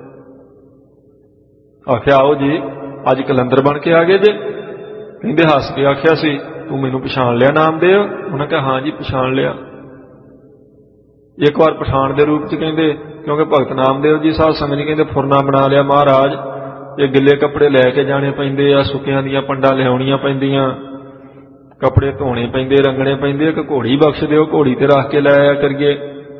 ਆਖਿਆ ਆਓ ਜੀ ਅੱਜ ਕਲੰਦਰ ਬਣ ਕੇ ਆ ਗਏ ਜੇ। ਕਹਿੰਦੇ ਹੱਸ ਕੇ ਆਖਿਆ ਸੀ ਤੂੰ ਮੈਨੂੰ ਪਛਾਣ ਲਿਆ ਨਾਮਦੇਵ? ਉਹਨੇ ਕਿਹਾ ਹਾਂ ਜੀ ਪਛਾਣ ਲਿਆ। ਇੱਕ ਵਾਰ ਪਛਾਣ ਦੇ ਰੂਪ 'ਚ ਕਹਿੰਦੇ, ਕਿਉਂਕਿ ਭਗਤ ਨਾਮਦੇਵ ਜੀ ਸਾਧ ਸੰਗਤ ਜੀ ਕਹਿੰਦੇ ਫੁਰਨਾ ਬਣਾ ਲਿਆ ਮਹਾਰਾਜ, ਇਹ ਗਿੱਲੇ ਕੱਪੜੇ ਲੈ ਕੇ ਜਾਣੇ ਪੈਂਦੇ ਆ, ਸੁੱਕਿਆਂ ਦੀਆਂ ਪੰਡਾਂ ਲਿਆਉਣੀਆਂ ਪੈਂਦੀਆਂ, ਕੱਪੜੇ ਧੋਣੇ ਪੈਂਦੇ, ਰੰਗਣੇ ਪੈਂਦੇ, ਇੱਕ ਘੋੜੀ ਬਖਸ਼ ਦਿਓ, ਘੋੜੀ ਤੇ ਰੱਖ ਕੇ ਲੈ ਆਇਆ ਕਰੀਏ।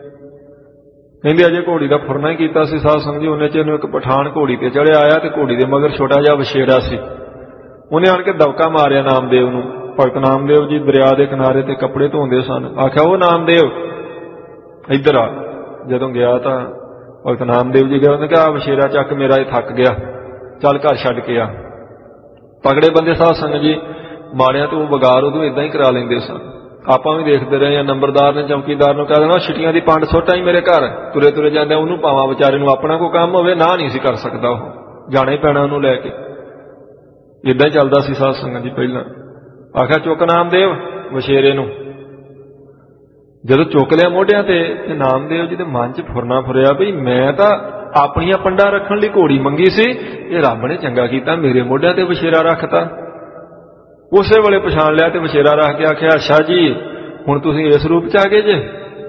ਕਹਿੰਦੇ ਅਜੇ ਘੋੜੀ ਦਾ ਫੁਰਨਾ ਹੀ ਕੀਤਾ ਸੀ ਸਾਧ ਸੰਗਤ ਜੀ, ਉਹਨੇ ਚ ਇਹਨੂੰ ਇੱਕ ਪਠਾਨ ਘੋੜੀ ਤੇ ਚੜਿਆ ਆਇਆ ਤੇ ਘੋੜੀ ਦੇ ਮਗਰ ਛੋਟਾ ਜਿਹਾ ਵਛੇਰਾ ਸੀ। ਉਹਨੇ ਆਣ ਕੇ ਦਬਕਾ ਮਾਰਿਆ ਨਾਮਦੇਵ ਨੂੰ। ਭਗਤ ਨਾਮਦੇਵ ਜੀ ਦਰਿਆ ਦੇ ਕਿਨਾਰੇ ਤੇ ਕੱਪੜੇ ਧੋਂਦੇ ਸਨ। ਆਖਿਆ ਉਹ ਨਾਮਦੇਵ ਇੱਧਰ ਆ। ਜਦੋਂ ਗਿਆ ਤਾਂ ਭਗਤ ਨਾਮਦੇਵ ਜੀ ਗਏ, ਉਹਨੇ ਕਿਹਾ ਵਛੇਰਾ ਚੱਕ ਮੇਰਾ, ਇਹ ਥੱਕ ਗਿਆ, ਚੱਲ ਘਰ ਛੱਡ ਕੇ ਆ। ਤਗੜੇ ਬੰਦੇ ਸਾਧ ਸੰਗਤ ਜੀ ਮਾੜਿਆਂ ਤੋਂ ਵਿਗਾੜ ਉਦੋਂ ਇਦਾਂ ਹੀ ਕਰਾ ਲੈਂਦੇ ਸਨ। ਆਪਾਂ ਵੀ ਦੇਖਦੇ ਰਹੇ ਹਾਂ, ਨੰਬਰਦਾਰ ਨੇ ਚੌਕੀਦਾਰ ਨੂੰ ਕਹਿ ਦੇਣਾ ਛਿੱਟੀਆਂ ਦੀ ਪੰਡ ਸੁੱਟਾਂ ਹੀ ਮੇਰੇ ਘਰ, ਤੁਰੇ ਤੁਰੇ ਜਾਂਦੇ ਉਹਨੂੰ ਪਾਵਾਂ ਵਿਚਾਰੇ ਨੂੰ, ਆਪਣਾ ਕੋਈ ਕੰਮ ਹੋਵੇ ਨਾ ਨਹੀਂ ਸੀ ਕਰ ਸਕਦਾ, ਉਹ ਜਾਣਾ ਹੀ ਪੈਣਾ ਉਹਨੂੰ ਲੈ ਕੇ। ਇਦਾਂ ਹੀ ਚੱਲਦਾ ਸੀ ਸਾਧ ਸੰਗਤ ਜੀ ਪਹਿਲਾਂ। ਆਖਿਆ ਚੁੱਕ ਨਾਮਦੇਵ ਵਛੇਰੇ ਨੂੰ। ਜਦੋਂ ਚੁੱਕ ਲਿਆ ਮੋਢਿਆਂ ਤੇ, ਤੇ ਨਾਮਦੇਵ ਜੀ ਦੇ ਮਨ 'ਚ ਫੁਰਨਾ ਫੁਰਿਆ ਵੀ ਮੈਂ ਤਾਂ ਆਪਣੀਆਂ ਪੰਡਾਂ ਰੱਖਣ ਲਈ ਘੋੜੀ ਮੰਗੀ ਸੀ, ਇਹ ਰੱਬ ਨੇ ਚੰਗਾ ਕੀਤਾ ਮੇਰੇ ਮੋਢਿਆਂ ਤੇ ਵਛੇਰਾ ਰੱਖਤਾ। ਉਸੇ ਵੇਲੇ ਪਛਾਣ ਲਿਆ ਤੇ ਵਛੇਰਾ ਰੱਖ ਕੇ ਆਖਿਆ ਅੱਛਾ ਜੀ ਹੁਣ ਤੁਸੀਂ ਇਸ ਰੂਪ 'ਚ ਆ ਗਏ ਜੇ।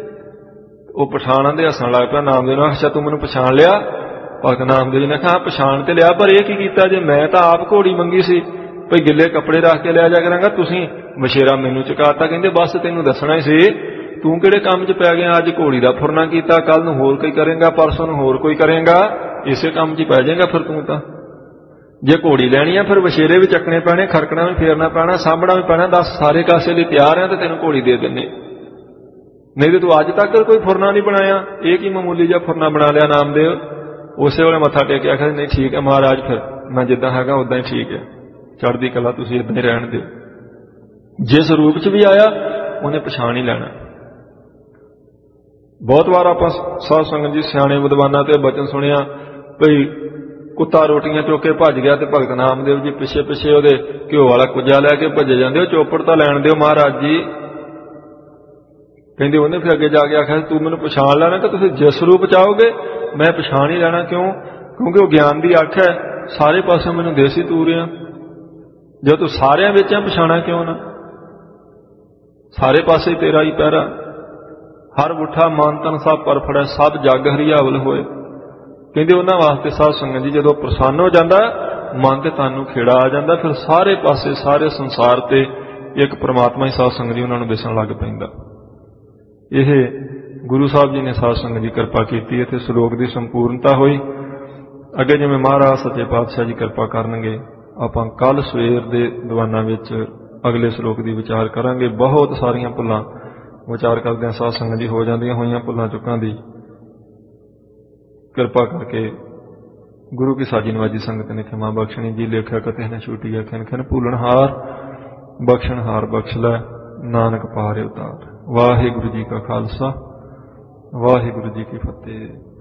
ਉਹ ਪਛਾਣਾਂ ਦੇ ਹੱਸਣ ਲੱਗ ਪਿਆ ਨਾਮਦੇਵ ਨੂੰ। ਅੱਛਾ ਤੂੰ ਮੈਨੂੰ ਪਛਾਣ ਲਿਆ? ਭਗਤ ਨਾਮਦੇਵ ਜੀ ਨੇ ਕਿਹਾ ਪਛਾਣ ਤੇ ਲਿਆ, ਪਰ ਇਹ ਕੀ ਕੀਤਾ ਜੇ, ਮੈਂ ਤਾਂ ਆਪ ਘੋੜੀ ਮੰਗੀ ਸੀ ਭਈ ਗਿੱਲੇ ਕੱਪੜੇ ਰੱਖ ਕੇ ਲਿਆ ਜਾ ਕਰਾਂਗਾ, ਤੁਸੀਂ ਵਛੇਰਾ ਮੈਨੂੰ ਚੁਕਾਤਾ। ਕਹਿੰਦੇ ਬਸ ਤੈਨੂੰ ਦੱਸਣਾ ਹੀ ਸੀ, ਤੂੰ ਕਿਹੜੇ ਕੰਮ 'ਚ ਪੈ ਗਿਆ, ਅੱਜ ਘੋੜੀ ਦਾ ਫੁਰਨਾ ਕੀਤਾ, ਕੱਲ ਨੂੰ ਹੋਰ ਕੋਈ ਕਰੇਗਾ, ਪਰਸੋਂ ਨੂੰ ਹੋਰ ਕੋਈ ਕਰੇਗਾ, ਇਸੇ ਕੰਮ 'ਚ ਹੀ ਪੈ ਜਾਏਗਾ ਫਿਰ ਤੂੰ ਤਾਂ। ਜੇ ਘੋੜੀ ਲੈਣੀ ਆ ਫਿਰ ਵਛੇਰੇ ਵੀ ਚੱਕਣੇ ਪੈਣੇ, ਖਰਕਣਾ ਵੀ ਫੇਰਨਾ ਪੈਣਾ, ਸਾਂਭਣਾ ਵੀ ਪੈਣਾ। ਦੱਸ ਸਾਰੇ ਕਾਸੇ ਲਈ ਤਿਆਰ ਆ ਤੇ ਤੈਨੂੰ ਘੋੜੀ ਦੇ ਦਿੰਦੇ, ਨਹੀਂ ਤੇ ਤੂੰ ਅੱਜ ਤੱਕ ਕੋਈ ਫੁਰਨਾ ਨਹੀਂ ਬਣਾਇਆ, ਇਹ ਕੀ ਮਾਮੂਲੀ ਜਿਹਾ ਫੁਰਨਾ ਬਣਾ ਲਿਆ ਨਾਮਦੇਵ। ਉਸੇ ਵੇਲੇ ਮੱਥਾ ਟੇਕ ਕੇ ਆਖਿਆ ਨਹੀਂ ਠੀਕ ਹੈ ਮਹਾਰਾਜ, ਫਿਰ ਮੈਂ ਜਿੱਦਾਂ ਹੈਗਾ ਉਦਾਂ ਹੀ ਠੀਕ ਹੈ, ਚੜ੍ਹਦੀ ਕਲਾ, ਤੁਸੀਂ ਇਦਾਂ ਹੀ ਰਹਿਣ ਦਿਓ। ਜਿਸ ਰੂਪ 'ਚ ਵੀ ਆਇਆ ਉਹਨੇ ਪਛਾਣ ਹੀ ਲੈਣਾ। ਬਹੁਤ ਵਾਰ ਆਪਾਂ ਸਾਧ ਸੰਗਤ ਜੀ ਸਿਆਣੇ ਵਿਦਵਾਨਾਂ ਤੇ ਬਚਨ ਸੁਣਿਆ ਭਈ ਕੁੱਤਾ ਰੋਟੀਆਂ ਚੁੱਕ ਕੇ ਭੱਜ ਗਿਆ ਤੇ ਭਗਤ ਨਾਮਦੇਵ ਜੀ ਪਿੱਛੇ ਪਿੱਛੇ ਉਹਦੇ ਘਿਓ ਵਾਲਾ ਕੁੱਜਾ ਲੈ ਕੇ ਭੱਜੇ ਜਾਂਦੇ, ਉਹ ਚੋਪੜ ਤਾਂ ਲੈਣ ਦਿਓ ਮਹਾਰਾਜ ਜੀ। ਕਹਿੰਦੇ ਉਹਨੇ ਫਿਰ ਅੱਗੇ ਜਾ ਕੇ ਆਖਿਆ ਤੂੰ ਮੈਨੂੰ ਪਛਾਣ ਲੈਣਾ ਕਿ ਤੁਸੀਂ ਜਿਸ ਰੂਪ 'ਚ ਆਓਗੇ ਮੈਂ ਪਛਾਣ ਹੀ ਲੈਣਾ। ਕਿਉਂ? ਕਿਉਂਕਿ ਉਹ ਗਿਆਨ ਦੀ ਅੱਖ ਹੈ, ਸਾਰੇ ਪਾਸੇ ਮੈਨੂੰ ਦੇਸੀ ਤੂਰਿਆ। ਜੇ ਤੂੰ ਸਾਰਿਆਂ ਵਿੱਚ ਆ, ਪਛਾਣਾ ਕਿਉਂ ਨਾ? ਸਾਰੇ ਪਾਸੇ ਤੇਰਾ ਹੀ ਪਹਿਰਾ। ਹਰ ਬੁੱਠਾ ਮਨ ਤਨ ਸਭ ਪਰ ਫੜੈ, ਸਭ ਜਗ ਹਰਿਆਵਲ ਹੋਏ। ਕਹਿੰਦੇ ਉਹਨਾਂ ਵਾਸਤੇ ਸਾਧ ਸੰਗਤ ਜੀ ਜਦੋਂ ਪ੍ਰਸੰਨ ਹੋ ਜਾਂਦਾ, ਮਨ ਤੇ ਤਨ ਨੂੰ ਖੇੜਾ ਆ ਜਾਂਦਾ, ਫਿਰ ਸਾਰੇ ਪਾਸੇ ਸਾਰੇ ਸੰਸਾਰ ਤੇ ਇੱਕ ਪ੍ਰਮਾਤਮਾ ਹੀ ਸਾਧ ਸੰਗਤ ਜੀ ਉਹਨਾਂ ਨੂੰ ਦਿਸਣ ਲੱਗ ਪੈਂਦਾ। ਇਹ ਗੁਰੂ ਸਾਹਿਬ ਜੀ ਨੇ ਸਾਧ ਸੰਗਤ ਜੀ ਕਿਰਪਾ ਕੀਤੀ। ਇੱਥੇ ਸ਼ਲੋਕ ਦੀ ਸੰਪੂਰਨਤਾ ਹੋਈ। ਅੱਗੇ ਜਿਵੇਂ ਮਹਾਰਾਜ ਸੱਚੇ ਪਾਤਸ਼ਾਹ ਜੀ ਕਿਰਪਾ ਕਰਨਗੇ, ਆਪਾਂ ਕੱਲ੍ਹ ਸਵੇਰ ਦੇ ਦੀਵਾਨਾਂ ਵਿੱਚ ਅਗਲੇ ਸ਼ਲੋਕ ਦੀ ਵਿਚਾਰ ਕਰਾਂਗੇ। ਬਹੁਤ ਸਾਰੀਆਂ ਭੁੱਲਾਂ ਵਿਚਾਰ ਕਰਦਿਆਂ ਸਾਧ ਸੰਗਤ ਜੀ ਹੋ ਜਾਂਦੀਆਂ ਹੋਈਆਂ ਭੁੱਲਾਂ ਚੁੱਕਾਂ ਦੀ ਕਿਰਪਾ ਕਰਕੇ ਗੁਰੂ ਕੀ ਸਾਜੀ ਨਵਾਜੀ ਸੰਗਤ ਨੇ ਖਿਮਾ ਬਖਸ਼ਣੀ ਜੀ। ਲੇਖਿਆ ਕਤੇ ਨੇ ਛੂਟੀ ਖਿਨ ਖਿਨ ਭੁੱਲਣ ਹਾਰ, ਬਖਸ਼ਣ ਹਾਰ ਬਖਸ਼ ਲੈ, ਨਾਨਕ ਪਾਰ ਉਤਾਰ। ਵਾਹਿਗੁਰੂ ਜੀ ਕਾ ਖਾਲਸਾ, ਵਾਹਿਗੁਰੂ ਜੀ ਕੀ ਫਤਿਹ।